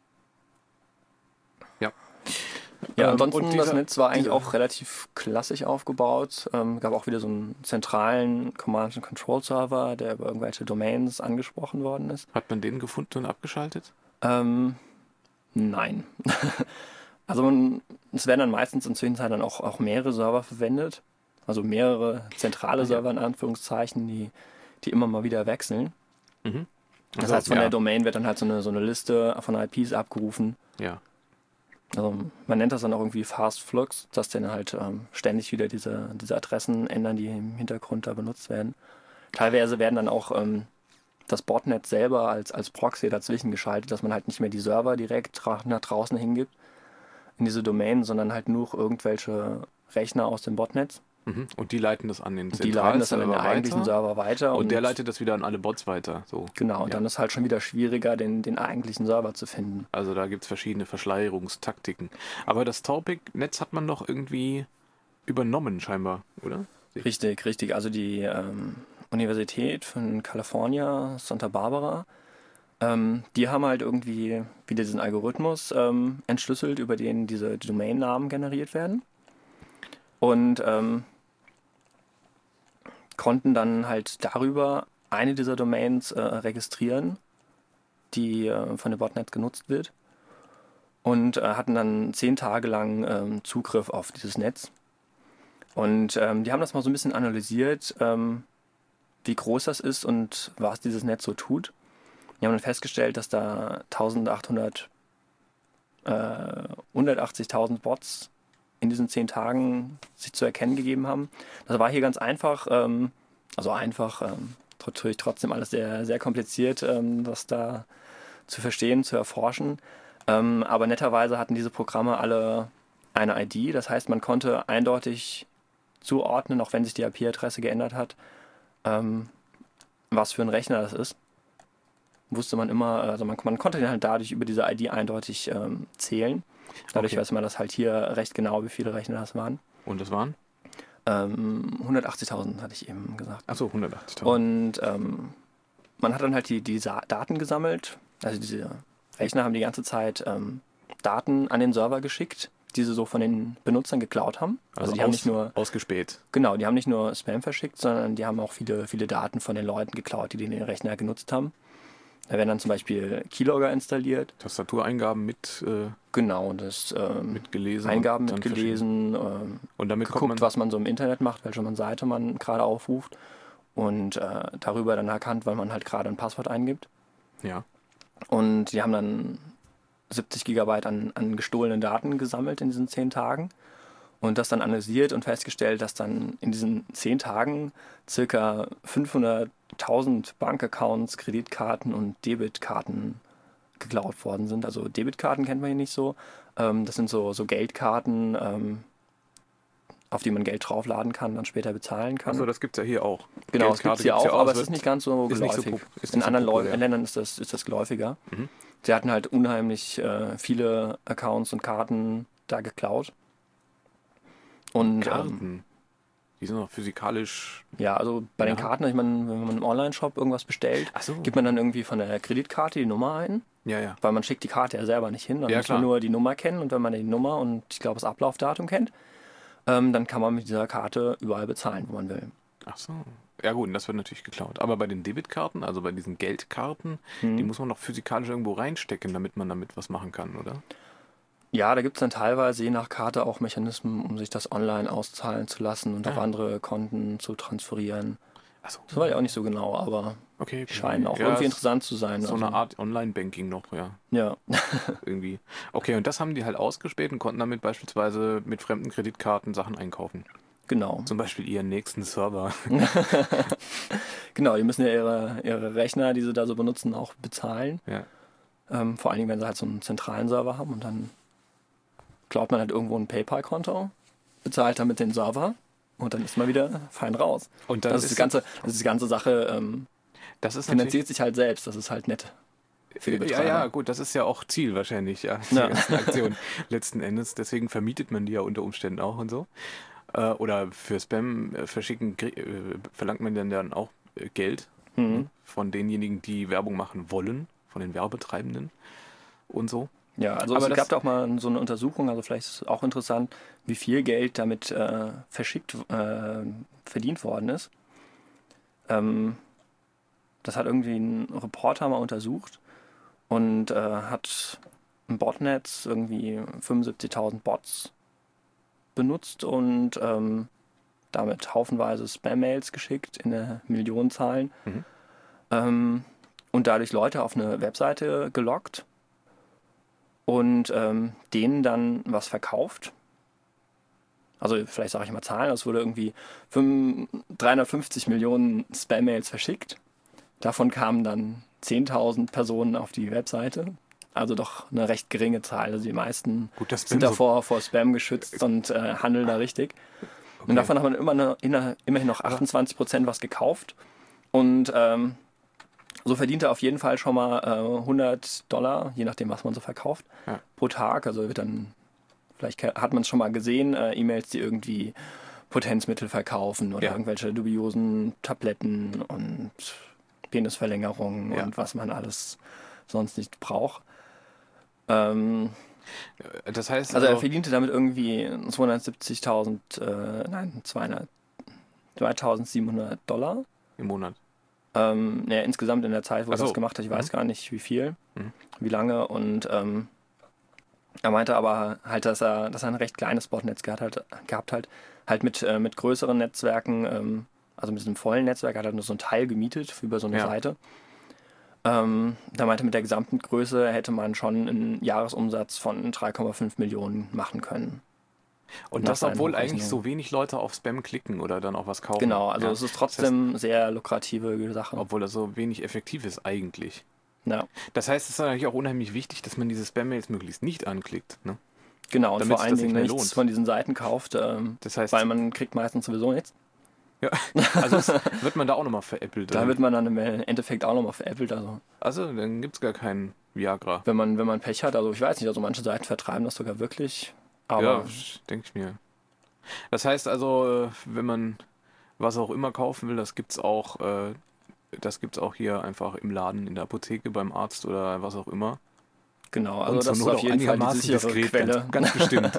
Ja. Ja, Ähm, ansonsten, und dieser- das Netz war eigentlich dieser- auch relativ klassisch aufgebaut. Ähm, gab auch wieder so einen zentralen Command-and-Control-Server, der über irgendwelche Domains angesprochen worden ist. Hat man den gefunden und abgeschaltet? Ähm, nein. Also man, es werden dann meistens inzwischen dann auch, auch mehrere Server verwendet. Also mehrere zentrale Ah, ja. Server in Anführungszeichen, die, die immer mal wieder wechseln. Mhm. Das Also, heißt, von ja. der Domain wird dann halt so eine, so eine Liste von I Ps abgerufen. Ja. Also man nennt das dann auch irgendwie Fast Flux, dass dann halt ähm, ständig wieder diese, diese Adressen ändern, die im Hintergrund da benutzt werden. Teilweise werden dann auch ähm, das Botnet selber als, als Proxy dazwischen geschaltet, dass man halt nicht mehr die Server direkt tra- nach draußen hingibt in diese Domain, sondern halt nur irgendwelche Rechner aus dem Botnetz. Mhm. Und die leiten das an den Die leiten das dann in den Zentralserver eigentlichen weiter. Server weiter. Und der leitet das wieder an alle Bots weiter. So. Genau, und Ja. dann ist halt schon wieder schwieriger, den, den eigentlichen Server zu finden. Also da gibt es verschiedene Verschleierungstaktiken. Aber das Taupic-Netz hat man doch irgendwie übernommen scheinbar, oder? Richtig, richtig. Also die ähm, Universität von California, Santa Barbara, ähm, die haben halt irgendwie wieder diesen Algorithmus ähm, entschlüsselt, über den diese die Domainnamen generiert werden. Und ähm, konnten dann halt darüber eine dieser Domains äh, registrieren, die äh, von dem Botnet genutzt wird. Und äh, hatten dann zehn Tage lang ähm, Zugriff auf dieses Netz. Und ähm, die haben das mal so ein bisschen analysiert, ähm, wie groß das ist und was dieses Netz so tut. Die haben dann festgestellt, dass da eintausendachthundert, äh, hundertachtzigtausend Bots in diesen zehn Tagen sich zu erkennen gegeben haben. Das war hier ganz einfach, ähm, also einfach, ähm, natürlich trotzdem alles sehr, sehr kompliziert, ähm, das da zu verstehen, zu erforschen. Ähm, aber netterweise hatten diese Programme alle eine I D. Das heißt, man konnte eindeutig zuordnen, auch wenn sich die I P-Adresse geändert hat, ähm, was für ein Rechner das ist. Wusste man immer, also man, man konnte den halt dadurch über diese I D eindeutig ähm, zählen. Dadurch Okay. weiß man das halt hier recht genau, wie viele Rechner das waren. Und das waren? Ähm, hundertachtzigtausend hatte ich eben gesagt. Achso, hundertachtzigtausend. Und ähm, man hat dann halt die, die Sa- Daten gesammelt. Also diese Rechner haben die ganze Zeit ähm, Daten an den Server geschickt, die sie so von den Benutzern geklaut haben. Also, die haben nicht nur ausgespäht. genau, die haben nicht nur Spam verschickt, sondern die haben auch viele, viele Daten von den Leuten geklaut, die den Rechner genutzt haben. Da werden dann zum Beispiel Keylogger installiert. Tastatureingaben mit, äh, Genau, das ähm, mitgelesen. Eingaben und dann mitgelesen, ähm, verschieden. Und damit kommt geguckt, man, was man so im Internet macht, welche man Seite man gerade aufruft und äh, darüber dann erkannt, weil man halt gerade ein Passwort eingibt. ja. Und die haben dann siebzig Gigabyte an, an gestohlenen Daten gesammelt in diesen zehn Tagen und das dann analysiert und festgestellt, dass dann in diesen zehn Tagen circa fünfhunderttausend Bankaccounts, Kreditkarten und Debitkarten geklaut worden sind. Also Debitkarten kennt man hier nicht so. Ähm, das sind so, so Geldkarten, ähm, auf die man Geld draufladen kann, dann später bezahlen kann. Achso, das gibt's ja hier auch. Genau, das gibt Geldkarte es ja gibt's auch, aber es wird- ist nicht ganz so ist nicht so geläufig. pop- ist In nicht so anderen Leu- populär. Ländern ist das, ist das geläufiger. Mhm. Sie hatten halt unheimlich äh, viele Accounts und Karten da geklaut. Und ähm, Karten. Die sind noch physikalisch. ja, also bei den Ja. Karten, ich meine, wenn man im Online-Shop irgendwas bestellt, Ach so. gibt man dann irgendwie von der Kreditkarte die Nummer ein, Ja, ja. weil man schickt die Karte ja selber nicht hin, dann Ja, muss klar. man nur die Nummer kennen und wenn man die Nummer und ich glaube das Ablaufdatum kennt, ähm, dann kann man mit dieser Karte überall bezahlen, wo man will. Ach so. Ja gut, und das wird natürlich geklaut. Aber bei den Debitkarten, also bei diesen Geldkarten, die muss man doch physikalisch irgendwo reinstecken, damit man damit was machen kann, oder? Ja, da gibt es dann teilweise je nach Karte auch Mechanismen, um sich das online auszahlen zu lassen und auf Ah. andere Konten zu transferieren. Achso. Das weiß ich auch nicht so genau, aber Okay. die scheinen auch Ja, irgendwie ist interessant zu sein. So also, eine Art Online-Banking noch, ja. Ja, Irgendwie. Okay, und das haben die halt ausgespäht und konnten damit beispielsweise mit fremden Kreditkarten Sachen einkaufen. genau. Zum Beispiel ihren nächsten Server. Genau, die müssen ja ihre, ihre Rechner, die sie da so benutzen, auch bezahlen. Ja. Ähm, vor allen Dingen, wenn sie halt so einen zentralen Server haben und dann klaut man halt irgendwo ein PayPal-Konto, bezahlt damit den Server und dann ist man wieder fein raus. Und dann Das ist, ist die ganze, das ist die ganze Sache, ähm, Das ist finanziert sich halt selbst, das ist halt nett für die Ja, Betreiber. ja, gut, das ist ja auch Ziel wahrscheinlich, ja, die Ja. ganzen Aktionen letzten Endes. Deswegen vermietet man die ja unter Umständen auch und so. Äh, Oder für Spam äh, verschicken krie- äh, verlangt man dann, dann auch äh, Geld Mhm. von denjenigen, die Werbung machen wollen, von den Werbetreibenden und so. Ja, also Aber es das- gab da auch mal so eine Untersuchung, also vielleicht ist es auch interessant, wie viel Geld damit äh, verschickt, äh, verdient worden ist. Ähm, das hat irgendwie ein Reporter mal untersucht und äh, hat ein Botnetz, irgendwie fünfundsiebzigtausend Bots benutzt und ähm, damit haufenweise Spam-Mails geschickt in der Millionenzahlen Mhm. ähm, und dadurch Leute auf eine Webseite gelockt und ähm, denen dann was verkauft. Also vielleicht sage ich mal Zahlen, es wurde irgendwie fünf- dreihundertfünfzig Millionen Spam-Mails verschickt. Davon kamen dann zehntausend Personen auf die Webseite. Also doch eine recht geringe Zahl. Also die meisten Gut, das sind bin so- davor vor Spam geschützt und äh, handeln da richtig. Und davon hat man immer eine, inner- immerhin noch achtundzwanzig Prozent was gekauft. Und ähm, so verdient er auf jeden Fall schon mal äh, hundert Dollar, je nachdem, was man so verkauft, Ja. pro Tag. Also wird dann, vielleicht ke- hat man es schon mal gesehen, äh, E-Mails, die irgendwie Potenzmittel verkaufen oder Ja. irgendwelche dubiosen Tabletten und Penisverlängerungen Ja. und was man alles sonst nicht braucht. Ähm, Das heißt, also er verdiente damit irgendwie zweihundertsiebzigtausend, äh, nein, zweihundert, zweitausendsiebenhundert Dollar. im Monat. Ähm, ja, insgesamt in der Zeit, wo Ach er so. das gemacht hat, ich weiß Mhm. gar nicht wie viel, Mhm. wie lange. Und ähm, er meinte aber halt, dass er, dass er ein recht kleines Botnetz gehabt hat, gehabt hat halt mit, äh, mit größeren Netzwerken, ähm, also mit diesem vollen Netzwerk, hat er nur so ein Teil gemietet über so eine Ja. Seite. Ähm, da meinte, mit der gesamten Größe hätte man schon einen Jahresumsatz von drei Komma fünf Millionen machen können. Und nach das, seinen obwohl eigentlich Hochrechnungen. so wenig Leute auf Spam klicken oder dann auch was kaufen. Genau, also Ja. es ist trotzdem sehr lukrative Sache. Obwohl das so wenig effektiv ist eigentlich. Ja, Das heißt, es ist natürlich auch unheimlich wichtig, dass man diese Spam-Mails möglichst nicht anklickt. Ne? genau. Und Damit vor sich allen das Dingen nicht mehr nichts lohnt. von diesen Seiten kauft, ähm, Das heißt, weil man kriegt meistens sowieso nichts. ja, also es, wird man da auch nochmal veräppelt. Da oder? wird man dann im Endeffekt auch nochmal veräppelt. Also Also dann gibt es gar keinen Viagra. wenn man, wenn man Pech hat, also ich weiß nicht, also manche Seiten vertreiben das sogar wirklich. Aber Ja, denke ich mir. Das heißt also, äh, wenn man was auch immer kaufen will, das gibt's auch, äh, das gibt's auch hier einfach im Laden, in der Apotheke, beim Arzt oder was auch immer. genau, also Und zur das ist Not auf auch jeden Fall die einigermaßen sichere diskret, Quelle. Ganz, ganz bestimmt.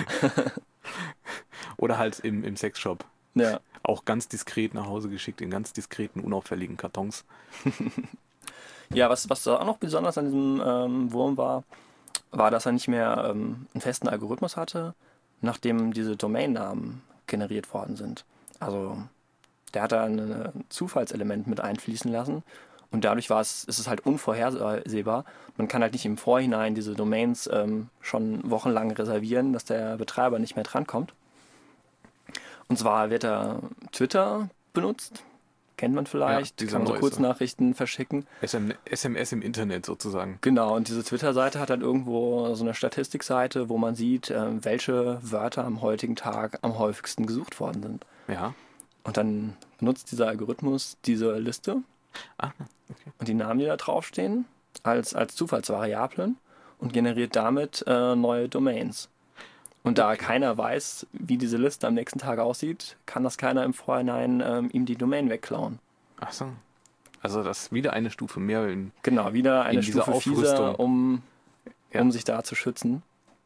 Oder halt im, im Sexshop. Ja. Auch ganz diskret nach Hause geschickt, in ganz diskreten, unauffälligen Kartons. Ja, was, was da auch noch besonders an diesem ähm, Wurm war, war, dass er nicht mehr ähm, einen festen Algorithmus hatte, nachdem diese Domainnamen generiert worden sind. Also der hat da ein Zufallselement mit einfließen lassen und dadurch war es, ist es halt unvorhersehbar. Man kann halt nicht im Vorhinein diese Domains ähm, schon wochenlang reservieren, dass der Betreiber nicht mehr drankommt. Und zwar wird da Twitter benutzt, kennt man vielleicht, Ja, diese kann man so neueste. Kurznachrichten verschicken. S M S im Internet sozusagen. Genau, und diese Twitter-Seite hat dann irgendwo so eine Statistikseite, wo man sieht, ähm, welche Wörter am heutigen Tag am häufigsten gesucht worden sind. Ja. Und dann benutzt dieser Algorithmus diese Liste Ah, okay. und die Namen, die da draufstehen, als, als Zufallsvariablen und generiert damit äh, neue Domains. Und da keiner weiß, wie diese Liste am nächsten Tag aussieht, kann das keiner im Vorhinein ähm, ihm die Domain wegklauen. Ach so. Also das ist wieder eine Stufe mehr. In, Genau, wieder eine In dieser Stufe Aufrüstung. fieser, um, Ja. um sich da zu schützen.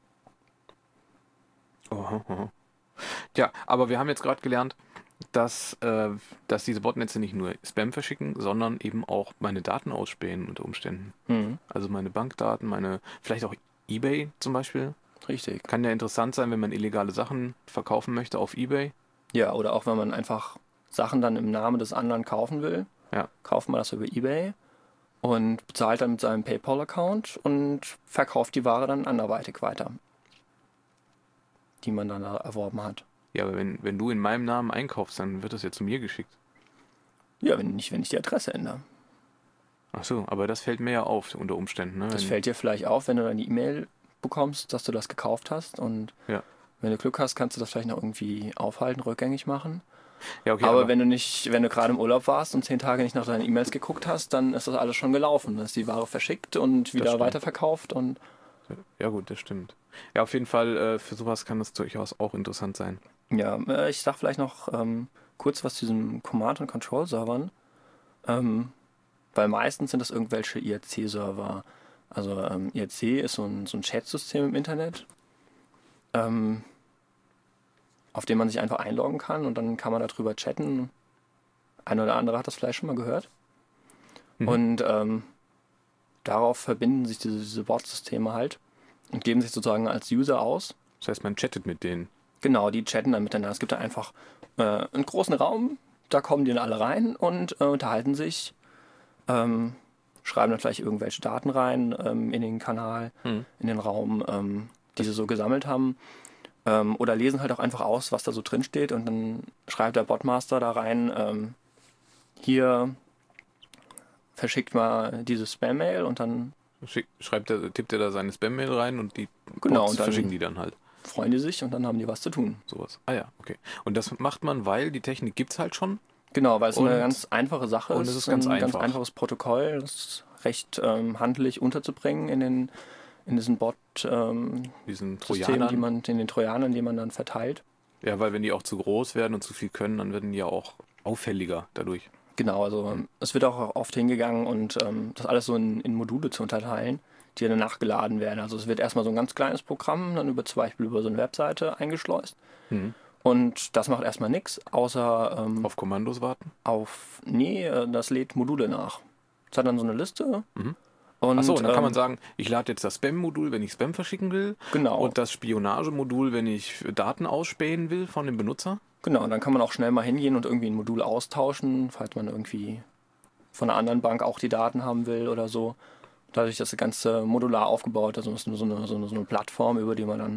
Oho, oho. Tja, aber wir haben jetzt gerade gelernt, dass, äh, dass diese Botnetze nicht nur Spam verschicken, sondern eben auch meine Daten ausspähen unter Umständen. Mhm. Also meine Bankdaten, meine, vielleicht auch eBay zum Beispiel. Richtig. Kann ja interessant sein, wenn man illegale Sachen verkaufen möchte auf eBay. Ja, oder auch wenn man einfach Sachen dann im Namen des anderen kaufen will, Ja. kauft man das über eBay und bezahlt dann mit seinem PayPal-Account und verkauft die Ware dann anderweitig weiter, die man dann da erworben hat. Ja, aber wenn, wenn du in meinem Namen einkaufst, dann wird das ja zu mir geschickt. Ja, wenn nicht, wenn ich die Adresse ändere. Ach so, aber das fällt mir ja auf unter Umständen. Ne? Das Wenn- fällt dir vielleicht auf, wenn du dann die E-Mail bekommst, dass du das gekauft hast und Ja. wenn du Glück hast, kannst du das vielleicht noch irgendwie aufhalten, rückgängig machen. Ja, okay, aber, wenn du nicht, wenn du gerade im Urlaub warst und zehn Tage nicht nach deinen E-Mails geguckt hast, dann ist das alles schon gelaufen. Dann ist die Ware verschickt und wieder stimmt. weiterverkauft und Ja gut, das stimmt. Ja, auf jeden Fall, äh, für sowas kann das durchaus auch interessant sein. ja, äh, ich sag vielleicht noch ähm, kurz was zu diesen Command- und Control-Servern, ähm, weil meistens sind das irgendwelche I R C-Server. Also ähm, I R C ist so ein, so ein Chat-System im Internet, ähm, auf dem man sich einfach einloggen kann und dann kann man darüber chatten. Ein oder andere hat das vielleicht schon mal gehört. Mhm. Und ähm, darauf verbinden sich diese, diese Bot-Systeme halt und geben sich sozusagen als User aus. Das heißt, man chattet mit denen. Genau, die chatten dann miteinander. Es gibt da einfach äh, einen großen Raum, da kommen die dann alle rein und äh, unterhalten sich, ähm, schreiben dann vielleicht irgendwelche Daten rein ähm, in den Kanal, Mhm. in den Raum, ähm, die sie so gesammelt haben. Ähm, oder lesen halt auch einfach aus, was da so drin steht und dann schreibt der Botmaster da rein, ähm, hier verschickt mal diese Spam-Mail und dann Schick, schreibt er, tippt er da seine Spam-Mail rein und die Genau, Bots und dann- verschicken die dann halt. freuen die sich und dann haben die was zu tun. Sowas. Ah ja, okay. Und das macht man, weil die Technik gibt's halt schon. Genau, weil es Und- eine ganz einfache Sache und ist. es ist ganz ein einfach. ganz einfaches Protokoll, das ist recht ähm, handlich unterzubringen in den in diesen Bot-Systemen, Diesen die Trojanern. man in den Trojanern, die man dann verteilt. Ja, weil wenn die auch zu groß werden und zu viel können, dann werden die ja auch auffälliger dadurch. Genau, also ähm, es wird auch oft hingegangen und ähm, das alles so in, in Module zu unterteilen, die dann nachgeladen werden. Also es wird erstmal so ein ganz kleines Programm, dann über zum Beispiel über so eine Webseite eingeschleust. Mhm. Und das macht erstmal nichts, außer ähm, Auf Kommandos warten. auf, nee, äh, das lädt Module nach. Es hat dann so eine Liste. Mhm. Und, Achso, und dann kann man ähm, sagen, ich lade jetzt das Spam-Modul, wenn ich Spam verschicken will. Genau. Und das Spionagemodul, wenn ich Daten ausspähen will von dem Benutzer. Genau, und dann kann man auch schnell mal hingehen und irgendwie ein Modul austauschen, falls man irgendwie von einer anderen Bank auch die Daten haben will oder so. Dadurch ist das Ganze modular aufgebaut, also es ist so eine, so eine, so eine Plattform, über die man dann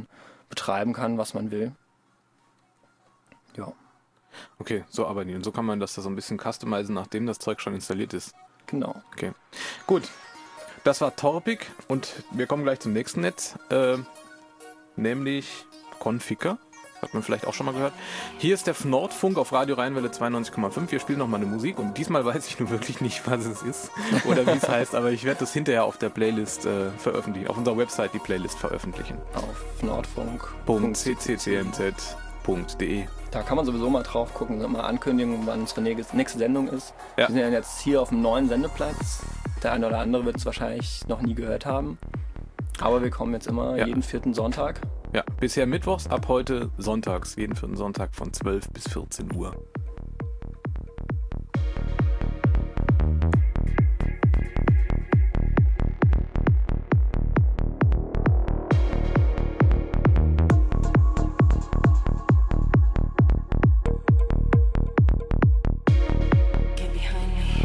betreiben kann, was man will. Ja, Okay, so arbeiten die. Und so kann man das da so ein bisschen customizen, nachdem das Zeug schon installiert ist. genau. Okay. Gut. Das war Torpik und wir kommen gleich zum nächsten Netz, äh, nämlich Conficker. Hat man vielleicht auch schon mal gehört. Hier ist der Nordfunk auf Radio Rheinwelle zweiundneunzig Komma fünf. Wir spielen nochmal eine Musik und diesmal weiß ich nur wirklich nicht, was es ist oder wie es heißt, aber ich werde das hinterher auf der Playlist äh, veröffentlichen, auf unserer Website die Playlist veröffentlichen. Auf nordfunk. c c c m z punkt d e. Da kann man sowieso mal drauf gucken, mal ankündigen, wann unsere nächste Sendung ist. Ja. Wir sind ja jetzt hier auf dem neuen Sendeplatz. Der eine oder andere wird es wahrscheinlich noch nie gehört haben. Aber wir kommen jetzt immer Ja. jeden vierten Sonntag. Ja, bisher mittwochs, ab heute sonntags, jeden vierten Sonntag von zwölf bis vierzehn Uhr. Get behind me.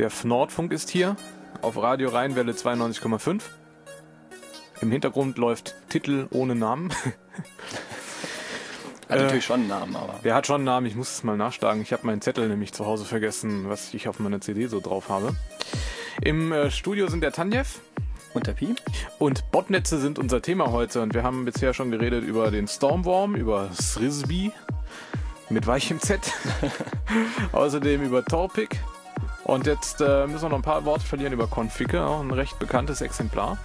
Der F Nordfunk ist hier auf Radio Rheinwelle zweiundneunzig Komma fünf. Im Hintergrund läuft Titel ohne Namen. Hat Äh, natürlich schon einen Namen, aber. Der hat schon einen Namen, ich muss es mal nachschlagen. Ich habe meinen Zettel nämlich zu Hause vergessen, was ich auf meiner C D so drauf habe. Im äh, Studio sind der Tanjev Und der Pi? und Botnetze sind unser Thema heute. Und wir haben bisher schon geredet über den Stormworm, über Srisby mit weichem Z, außerdem über Torpik. Und jetzt äh, müssen wir noch ein paar Worte verlieren über Configure, auch ein recht bekanntes Exemplar.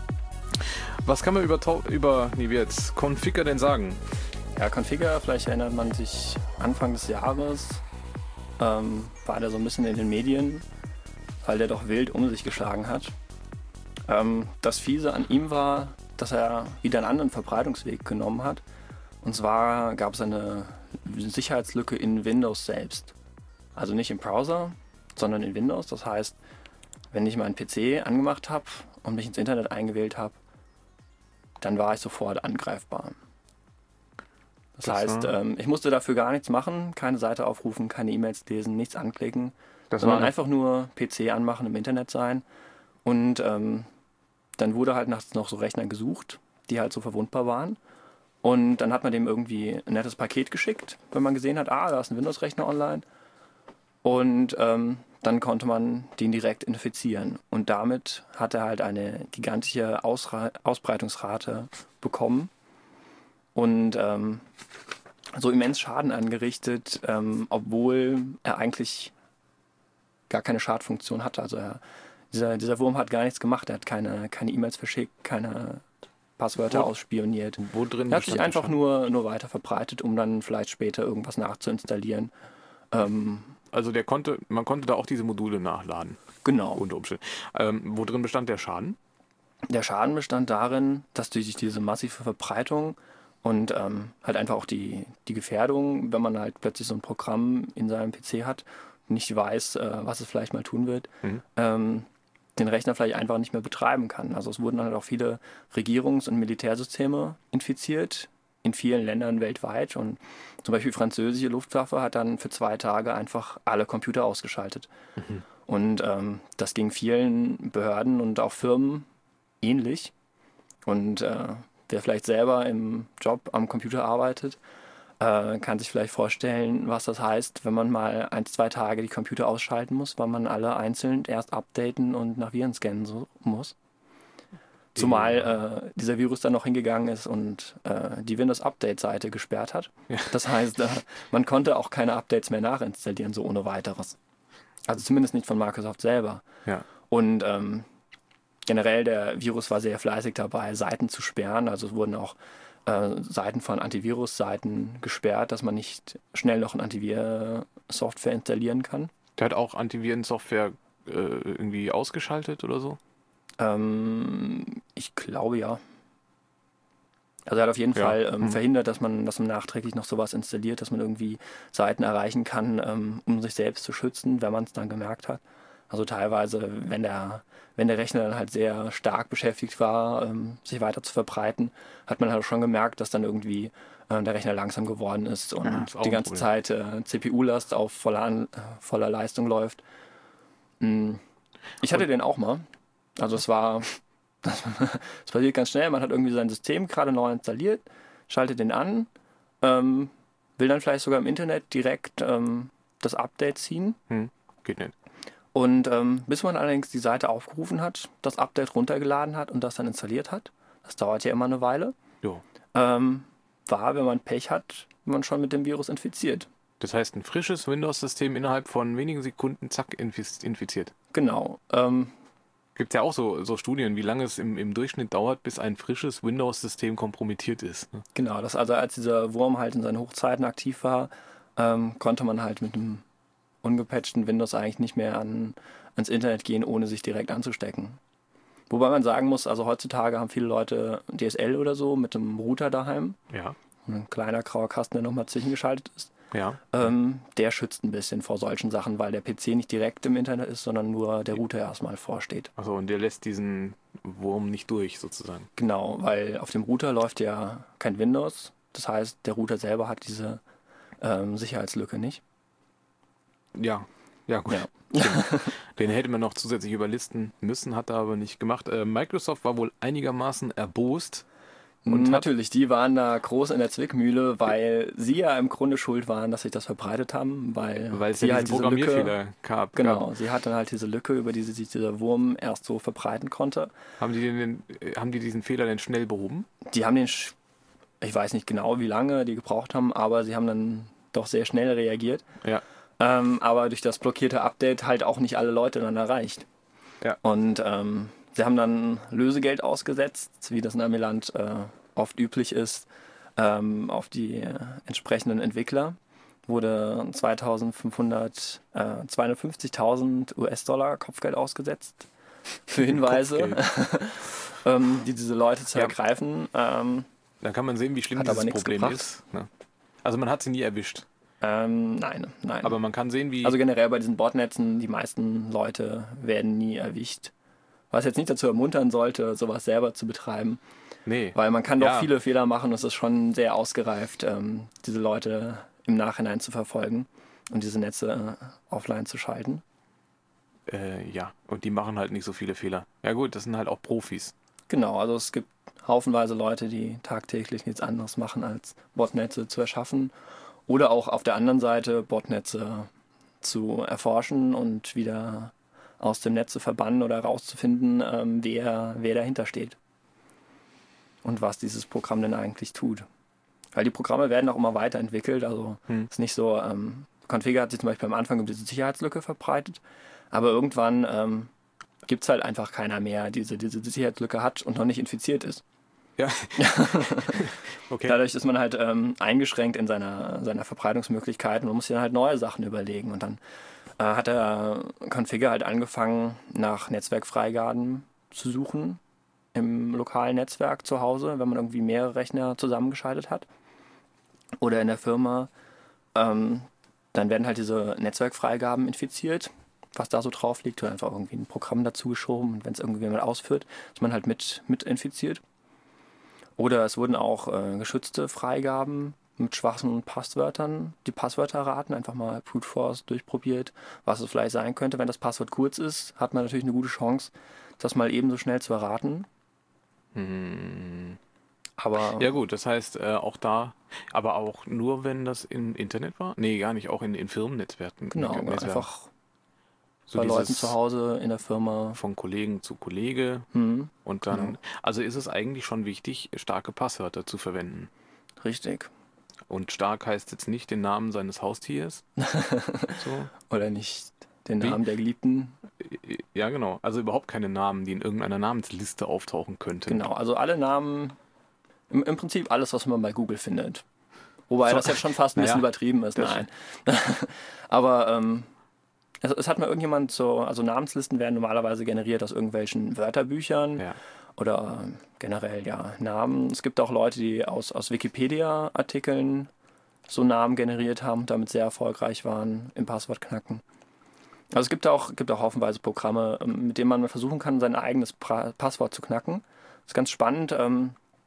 Was kann man über, Tor- über nee, wie jetzt, Configure denn sagen? Ja, Configure, vielleicht erinnert man sich Anfang des Jahres, ähm, war der so ein bisschen in den Medien, weil der doch wild um sich geschlagen hat. Ähm, das Fiese an ihm war, dass er wieder einen anderen Verbreitungsweg genommen hat. Und zwar gab es eine Sicherheitslücke in Windows selbst. Also nicht im Browser, sondern in Windows. Das heißt, wenn ich meinen P C angemacht habe und mich ins Internet eingewählt habe, dann war ich sofort angreifbar. Das, Das heißt, war- ähm, ich musste dafür gar nichts machen, keine Seite aufrufen, keine E-Mails lesen, nichts anklicken, Das sondern war einfach nur P C anmachen, im Internet sein. Und ähm, dann wurde halt nachts noch so Rechner gesucht, die halt so verwundbar waren. Und dann hat man dem irgendwie ein nettes Paket geschickt, wenn man gesehen hat, ah, da ist ein Windows-Rechner online. Und ähm, dann konnte man den direkt infizieren. Und damit hat er halt eine gigantische Ausra- Ausbreitungsrate bekommen. Und ähm, so immens Schaden angerichtet, ähm, obwohl er eigentlich gar keine Schadfunktion hatte. Also er, dieser, dieser Wurm hat gar nichts gemacht. Er hat keine keine E-Mails verschickt, keine Passwörter Wo- ausspioniert. Wo drin Er hat sich bestand der einfach Schaden? nur, nur weiter verbreitet, um dann vielleicht später irgendwas nachzuinstallieren. Ähm, Also der konnte, man konnte da auch diese Module nachladen, genau. unter Umständen. Ähm, wo drin bestand der Schaden? Der Schaden bestand darin, dass durch diese massive Verbreitung und ähm, halt einfach auch die, die Gefährdung, wenn man halt plötzlich so ein Programm in seinem P C hat und nicht weiß, äh, was es vielleicht mal tun wird, Mhm. ähm, den Rechner vielleicht einfach nicht mehr betreiben kann. Also es wurden halt auch viele Regierungs- und Militärsysteme infiziert in vielen Ländern weltweit und zum Beispiel die französische Luftwaffe hat dann für zwei Tage einfach alle Computer ausgeschaltet. Und ähm, das ging vielen Behörden und auch Firmen ähnlich. Und äh, wer vielleicht selber im Job am Computer arbeitet, äh, kann sich vielleicht vorstellen, was das heißt, wenn man mal ein, zwei Tage die Computer ausschalten muss, weil man alle einzeln erst updaten und nach Viren scannen so muss. Zumal äh, dieser Virus dann noch hingegangen ist und äh, die Windows-Update-Seite gesperrt hat. Ja. Das heißt, äh, man konnte auch keine Updates mehr nachinstallieren, so ohne weiteres. Also zumindest nicht von Microsoft selber. Ja. Und ähm, generell, der Virus war sehr fleißig dabei, Seiten zu sperren. Also es wurden auch äh, Seiten von Antivirus-Seiten gesperrt, dass man nicht schnell noch eine Antivirus-Software installieren kann. Der hat auch Antivirensoftware äh, irgendwie ausgeschaltet oder so? Ähm, ich glaube ja. Also er hat auf jeden Ja. Fall ähm, Mhm. verhindert, dass man, dass man nachträglich noch sowas installiert, dass man irgendwie Seiten erreichen kann, ähm, um sich selbst zu schützen, wenn man es dann gemerkt hat. Also teilweise, wenn der, wenn der Rechner dann halt sehr stark beschäftigt war, ähm, sich weiter zu verbreiten, hat man halt schon gemerkt, dass dann irgendwie äh, der Rechner langsam geworden ist und Ja, ist auch die ein ganze Problem. Zeit äh, C P U-Last auf voller, An- äh, voller Leistung läuft. Mm. Ich hatte den auch mal. Also es war, das, das passiert ganz schnell, man hat irgendwie sein System gerade neu installiert, schaltet den an, ähm, will dann vielleicht sogar im Internet direkt ähm, das Update ziehen. Hm, geht nicht. Und ähm, bis man allerdings die Seite aufgerufen hat, das Update runtergeladen hat und das dann installiert hat, das dauert ja immer eine Weile, Jo. ähm, war, wenn man Pech hat, man schon mit dem Virus infiziert. Das heißt, ein frisches Windows-System innerhalb von wenigen Sekunden, zack, infiz- infiziert. Genau. Ähm, Gibt ja auch so, so Studien, wie lange es im, im Durchschnitt dauert, bis ein frisches Windows-System kompromittiert ist. Ne? Genau, das also als dieser Wurm halt in seinen Hochzeiten aktiv war, ähm, konnte man halt mit einem ungepatchten Windows eigentlich nicht mehr an, ans Internet gehen, ohne sich direkt anzustecken. Wobei man sagen muss, also heutzutage haben viele Leute D S L oder so mit einem Router daheim, Ja, ein kleiner grauer Kasten, der nochmal zwischengeschaltet ist. ja. Ähm, der schützt ein bisschen vor solchen Sachen, weil der P C nicht direkt im Internet ist, sondern nur der Router erstmal vorsteht. Also und der lässt diesen Wurm nicht durch, sozusagen. Genau, weil auf dem Router läuft ja kein Windows. Das heißt, der Router selber hat diese ähm, Sicherheitslücke nicht. Ja. Ja, gut. Ja. Den hätte man noch zusätzlich überlisten müssen, hat er aber nicht gemacht. Äh, Microsoft war wohl einigermaßen erbost. Und natürlich, die waren da groß in der Zwickmühle, weil sie ja im Grunde schuld waren, dass sich das verbreitet haben, weil, Weil es sie ja halt diesen diese Lücke, Programmierfehler gab. genau, gab. sie hatte halt diese Lücke, über die sich dieser Wurm erst so verbreiten konnte. Haben die, den, äh, haben die diesen Fehler denn schnell behoben? Die haben den, sch- ich weiß nicht genau, wie lange die gebraucht haben, aber sie haben dann doch sehr schnell reagiert. Ja. Ähm, aber durch das blockierte Update halt auch nicht alle Leute dann erreicht. Ja. Und ähm, sie haben dann Lösegeld ausgesetzt, wie das in Amiland äh, oft üblich ist, ähm, auf die äh, entsprechenden Entwickler. Wurde zweitausendfünfhundert, äh, zweihundertfünfzigtausend U S-Dollar Kopfgeld ausgesetzt für Hinweise, ähm, die diese Leute zu Ja. ergreifen. Ähm, Dann kann man sehen, wie schlimm Hat dieses aber nichts Problem gebracht. ist. Ne? Also man hat sie nie erwischt. ähm, nein, nein. Aber man kann sehen, wie... Also generell bei diesen Botnetzen, die meisten Leute werden nie erwischt. Was jetzt nicht dazu ermuntern sollte, sowas selber zu betreiben. nee. Weil man kann doch Ja. viele Fehler machen und es ist schon sehr ausgereift, ähm, diese Leute im Nachhinein zu verfolgen und diese Netze äh, offline zu schalten. Äh, ja, und die machen halt nicht so viele Fehler. Ja gut, das sind halt auch Profis. Genau, also es gibt haufenweise Leute, die tagtäglich nichts anderes machen, als Botnetze zu erschaffen oder auch auf der anderen Seite Botnetze zu erforschen und wieder aus dem Netz zu verbannen oder herauszufinden, ähm, wer, wer dahinter steht und was dieses Programm denn eigentlich tut. Weil die Programme werden auch immer weiterentwickelt, also Hm. ist nicht so, ähm, Configure hat sich zum Beispiel am Anfang über diese Sicherheitslücke verbreitet, aber irgendwann ähm, gibt es halt einfach keiner mehr, die diese, diese Sicherheitslücke hat und noch nicht infiziert ist. Ja. Okay. Dadurch ist man halt ähm, eingeschränkt in seiner, seiner Verbreitungsmöglichkeiten und muss sich dann halt neue Sachen überlegen. Und dann äh, hat der Configure halt angefangen, nach Netzwerkfreigaben zu suchen im lokalen Netzwerk zu Hause, wenn man irgendwie mehrere Rechner zusammengeschaltet hat. Oder in der Firma. Ähm, dann werden halt diese Netzwerkfreigaben infiziert, was da so drauf liegt, oder einfach irgendwie ein Programm dazu geschoben und wenn es irgendjemand ausführt, ist man halt mit, mit infiziert. Oder es wurden auch äh, geschützte Freigaben mit schwachen Passwörtern, die Passwörter raten, einfach mal Brute Force durchprobiert, was es vielleicht sein könnte. Wenn das Passwort kurz ist, hat man natürlich eine gute Chance, das mal ebenso schnell zu erraten. Hm. Aber Ja gut, das heißt äh, auch da, aber auch nur, wenn das im Internet war? Nee, gar nicht, auch in, in Firmennetzwerken. genau, Netzwerken. einfach so bei Leuten dieses zu Hause in der Firma. von Kollegen zu Kollege Hm, und dann, Genau. also ist es eigentlich schon wichtig, starke Passwörter zu verwenden. richtig. Und stark heißt jetzt nicht den Namen seines Haustiers. so. Oder nicht den Wie? Namen der Geliebten. Ja, genau. Also überhaupt keine Namen, die in irgendeiner Namensliste auftauchen könnten. Genau, also alle Namen, im, im Prinzip alles, was man bei Google findet. Wobei So. das jetzt schon fast ein bisschen Naja, übertrieben ist, das- nein. Aber ähm, es, es hat mal irgendjemand so, also Namenslisten werden normalerweise generiert aus irgendwelchen Wörterbüchern Ja. oder ähm, generell ja Namen. Es gibt auch Leute, die aus, aus Wikipedia-Artikeln so Namen generiert haben und damit sehr erfolgreich waren im Passwortknacken. Also es gibt auch, gibt auch haufenweise Programme, ähm, mit denen man versuchen kann, sein eigenes pra- Passwort zu knacken. Das ist ganz spannend, ähm,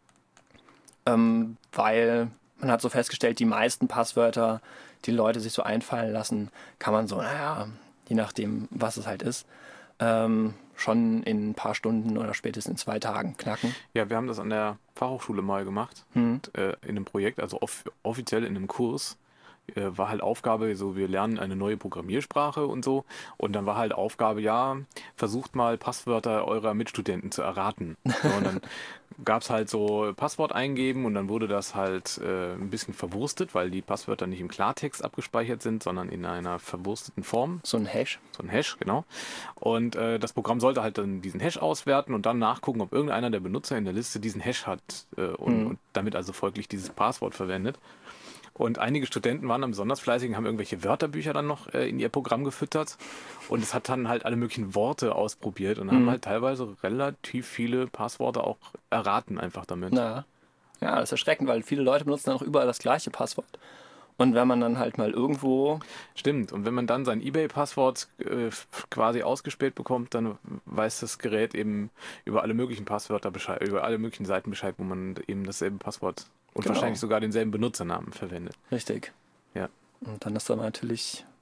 ähm, weil man hat so festgestellt, die meisten Passwörter, die Leute sich so einfallen lassen, kann man so, naja, je nachdem, was es halt ist, ähm, schon in ein paar Stunden oder spätestens in zwei Tagen knacken. Ja, wir haben das an der Fachhochschule mal gemacht. Hm. Und, äh, in einem Projekt, also off offiziell in einem Kurs, äh, war halt Aufgabe, so wir lernen eine neue Programmiersprache und so. Und dann war halt Aufgabe, ja, versucht mal Passwörter eurer Mitstudenten zu erraten. So, und dann gab es halt so Passwort eingeben und dann wurde das halt äh, ein bisschen verwurstet, weil die Passwörter nicht im Klartext abgespeichert sind, sondern in einer verwursteten Form. So ein Hash. So ein Hash, genau. Und äh, das Programm sollte halt dann diesen Hash auswerten und dann nachgucken, ob irgendeiner der Benutzer in der Liste diesen Hash hat äh, und, Mhm. und damit also folglich dieses Passwort verwendet. Und einige Studenten waren dann besonders fleißig und haben irgendwelche Wörterbücher dann noch äh, in ihr Programm gefüttert. Und es hat dann halt alle möglichen Worte ausprobiert und haben Mhm. halt teilweise relativ viele Passworte auch erraten einfach damit. Na, ja, das ist erschreckend, weil viele Leute benutzen dann auch überall das gleiche Passwort. Und wenn man dann halt mal irgendwo, Stimmt. Und wenn man dann sein eBay-Passwort äh, quasi ausgespäht bekommt, dann weiß das Gerät eben über alle möglichen Passwörter Bescheid, über alle möglichen Seiten Bescheid, wo man eben dasselbe Passwort und Genau. wahrscheinlich sogar denselben Benutzernamen verwendet. richtig. Ja. Und dann ist dann natürlich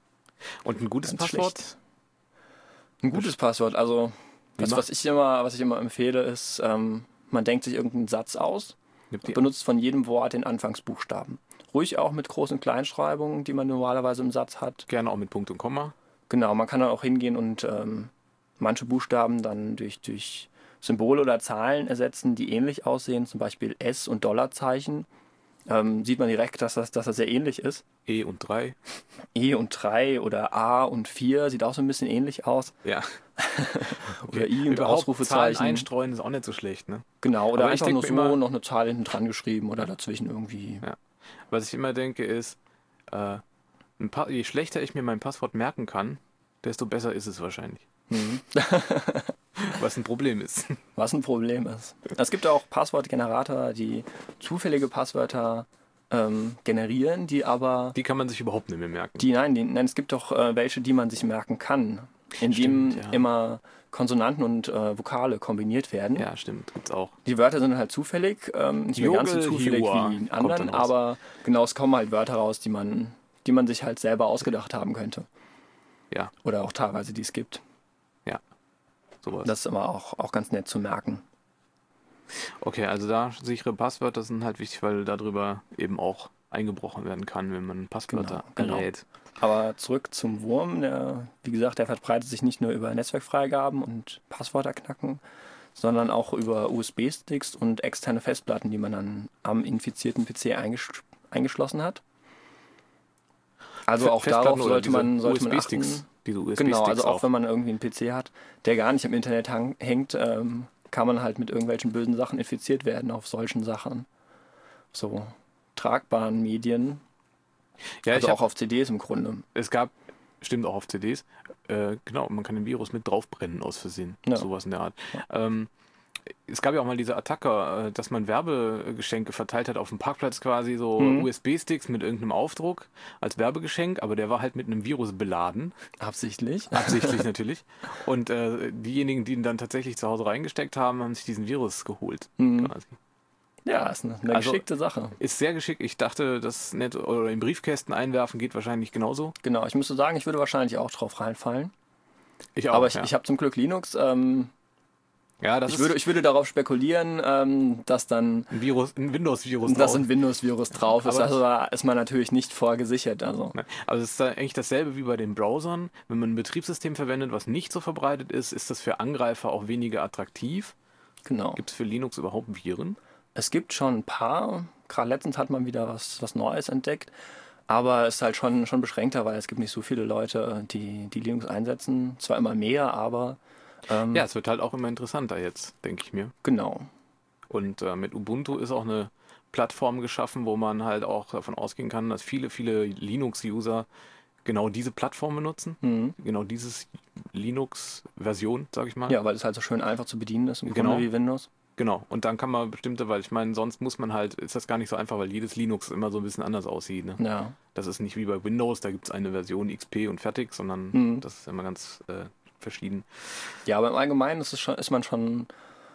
Und ein gutes Ganz Passwort? schlecht. Ein gutes Passwort, also das, macht- was ich immer, was ich immer empfehle, ist, ähm, man denkt sich irgendeinen Satz aus Nimmt und die- benutzt von jedem Wort den Anfangsbuchstaben. Ruhig auch mit Groß- und Kleinschreibungen, die man normalerweise im Satz hat. Gerne auch mit Punkt und Komma. Genau, man kann dann auch hingehen und ähm, manche Buchstaben dann durch, durch Symbole oder Zahlen ersetzen, die ähnlich aussehen, zum Beispiel S und Dollarzeichen. Ähm, sieht man direkt, dass das, dass das sehr ähnlich ist. E und drei. E und drei oder A und vier sieht auch so ein bisschen ähnlich aus. Ja. Oder I und Überhaupt Ausrufezeichen. Zahlen einstreuen ist auch nicht so schlecht, ne? Genau, oder Aber ich einfach nur denk so mir immer- noch eine Zahl hinten dran geschrieben oder dazwischen irgendwie. Ja. Was ich immer denke ist, äh, ein Pa- je schlechter ich mir mein Passwort merken kann, desto besser ist es wahrscheinlich. Mhm. Was ein Problem ist. Was ein Problem ist. Es gibt auch Passwortgenerator, die zufällige Passwörter ähm, generieren, die aber, Die kann man sich überhaupt nicht mehr merken. die, nein, die, nein, es gibt doch äh, welche, die man sich merken kann, indem Stimmt, ja. immer Konsonanten und äh, Vokale kombiniert werden. Ja, stimmt, gibt's auch. Die Wörter sind halt zufällig, ähm, nicht mehr ganz so Jogel, zufällig Hiwa wie die kommt anderen, dann raus. aber genau, es kommen halt Wörter raus, die man, die man sich halt selber ausgedacht haben könnte. Ja, Oder auch teilweise, die es gibt. ja. Sowas. Das ist immer auch, auch ganz nett zu merken. Okay, also da sichere Passwörter sind halt wichtig, weil darüber eben auch eingebrochen werden kann, wenn man Passwörter Genau, genau. errät. Aber zurück zum Wurm. Der, wie gesagt, der verbreitet sich nicht nur über Netzwerkfreigaben und Passwörter knacken, sondern auch über U S B-Sticks und externe Festplatten, die man dann am infizierten P C eingesch- eingeschlossen hat. Also Fe- auch Festplatten darauf oder sollte diese man, sollte man U S B-Sticks. achten. Diese U S B-Sticks Genau, also auch, auch. wenn man irgendwie einen P C hat, der gar nicht im Internet hang, hängt, ähm, kann man halt mit irgendwelchen bösen Sachen infiziert werden auf solchen Sachen. So tragbaren Medien, Ja, also ich auch hab, auf C Ds im Grunde. es gab, stimmt auch auf C Ds, äh, genau, man kann den Virus mit draufbrennen aus Versehen. Ja. Sowas in der Art. Ähm, es gab ja auch mal diese Attacke, äh, dass man Werbegeschenke verteilt hat auf dem Parkplatz quasi, so Mhm. U S B-Sticks mit irgendeinem Aufdruck als Werbegeschenk, aber der war halt mit einem Virus beladen. Absichtlich. Absichtlich natürlich. Und äh, diejenigen, die ihn dann tatsächlich zu Hause reingesteckt haben, haben sich diesen Virus geholt. Mhm. Quasi. Ja, ist eine, eine Also- geschickte Sache. Ist sehr geschickt. Ich dachte, das nicht oder in Briefkästen einwerfen geht wahrscheinlich genauso. Genau, ich müsste sagen, ich würde wahrscheinlich auch drauf reinfallen. Ich auch. Aber ich, ja. ich habe zum Glück Linux. Ähm, ja, das ich, ist würde, ich würde darauf spekulieren, ähm, dass dann ein Virus, ein Windows-Virus dass drauf. ein Windows-Virus drauf ist. Aber Also da ist man natürlich nicht vorgesichert. Also. Ne? Also es ist da eigentlich dasselbe wie bei den Browsern. Wenn man ein Betriebssystem verwendet, was nicht so verbreitet ist, ist das für Angreifer auch weniger attraktiv. Genau. Gibt es für Linux überhaupt Viren? Es gibt schon ein paar. Gerade letztens hat man wieder was, was Neues entdeckt. Aber es ist halt schon, schon beschränkter, weil es gibt nicht so viele Leute, die, die Linux einsetzen. Zwar immer mehr, aber ähm, Ja, es wird halt auch immer interessanter jetzt, denke ich mir. genau. Und äh, mit Ubuntu ist auch eine Plattform geschaffen, wo man halt auch davon ausgehen kann, dass viele, viele Linux-User genau diese Plattform benutzen. Mhm. Genau dieses Linux-Version, sag ich mal. Ja, weil es halt so schön einfach zu bedienen ist, im Genau. Grunde wie Windows. Genau. Und dann kann man bestimmte, weil ich meine, sonst muss man halt, ist das gar nicht so einfach, weil jedes Linux immer so ein bisschen anders aussieht. Ne? Ja. Das ist nicht wie bei Windows, da gibt es eine Version X P und fertig, sondern Mhm. das ist immer ganz äh, verschieden. Ja, aber im Allgemeinen ist, es schon, ist man schon.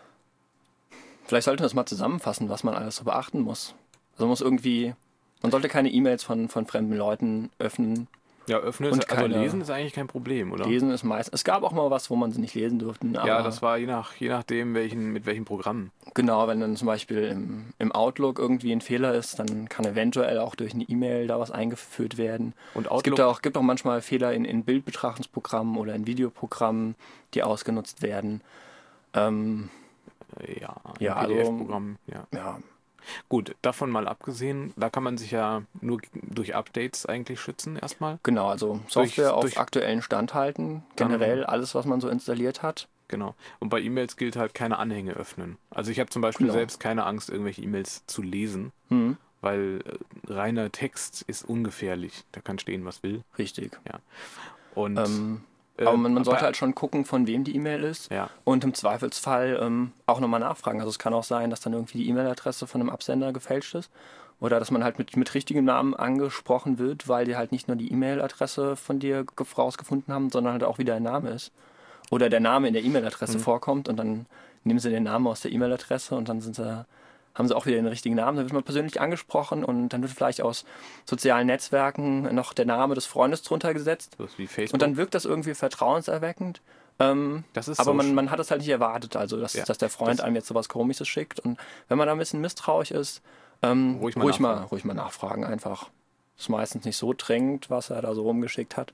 Vielleicht sollte man das mal zusammenfassen, was man alles so beachten muss. Also man muss irgendwie. Man sollte keine E-Mails von, von fremden Leuten öffnen. Ja, öffnen, Und ist, also keine- lesen ist eigentlich kein Problem, oder? Lesen ist meist. Es gab auch mal was, wo man sie nicht lesen durfte. Aber Ja, das war je, nach, je nachdem, welchen, mit welchem Programm. genau, wenn dann zum Beispiel im, im Outlook irgendwie ein Fehler ist, dann kann eventuell auch durch eine E-Mail da was eingeführt werden. Und Es Outlook, gibt auch, gibt auch manchmal Fehler in, in Bildbetrachtungsprogrammen oder in Videoprogrammen, die ausgenutzt werden. Ähm, äh, ja, Ja, ein also- P D F-Programm, ja. ja, Gut, davon mal abgesehen, da kann man sich ja nur durch Updates eigentlich schützen erstmal. genau, also Software auf durch- aktuellen Stand halten, generell alles, was man so installiert hat. Genau. Und bei E-Mails gilt halt keine Anhänge öffnen. Also ich habe zum Beispiel Genau. selbst keine Angst, irgendwelche E-Mails zu lesen, Hm, weil äh, reiner Text ist ungefährlich. Da kann stehen, was will. richtig. Und Ähm, äh, aber man, man sollte bei- halt schon gucken, von wem die E-Mail ist. Ja. Und im Zweifelsfall ähm, auch nochmal nachfragen. Also es kann auch sein, dass dann irgendwie die E-Mail-Adresse von einem Absender gefälscht ist. Oder dass man halt mit, mit richtigem Namen angesprochen wird, weil die halt nicht nur die E-Mail-Adresse von dir ge- rausgefunden haben, sondern halt auch wie dein Name ist. Oder der Name in der E-Mail-Adresse Mhm. vorkommt und dann nehmen sie den Namen aus der E-Mail-Adresse und dann sind sie haben sie auch wieder den richtigen Namen, dann wird man persönlich angesprochen und dann wird vielleicht aus sozialen Netzwerken noch der Name des Freundes drunter gesetzt. So wie Facebook. Und dann wirkt das irgendwie vertrauenserweckend. Ähm, Das ist aber so man, sch- man hat es halt nicht erwartet, also dass, Ja, dass der Freund das- einem jetzt sowas Komisches schickt. Und wenn man da ein bisschen misstrauisch ist, ähm, Ruhig mal ruhig, mal, nachfragen. ruhig mal nachfragen einfach. Ist meistens nicht so drängend, was er da so rumgeschickt hat.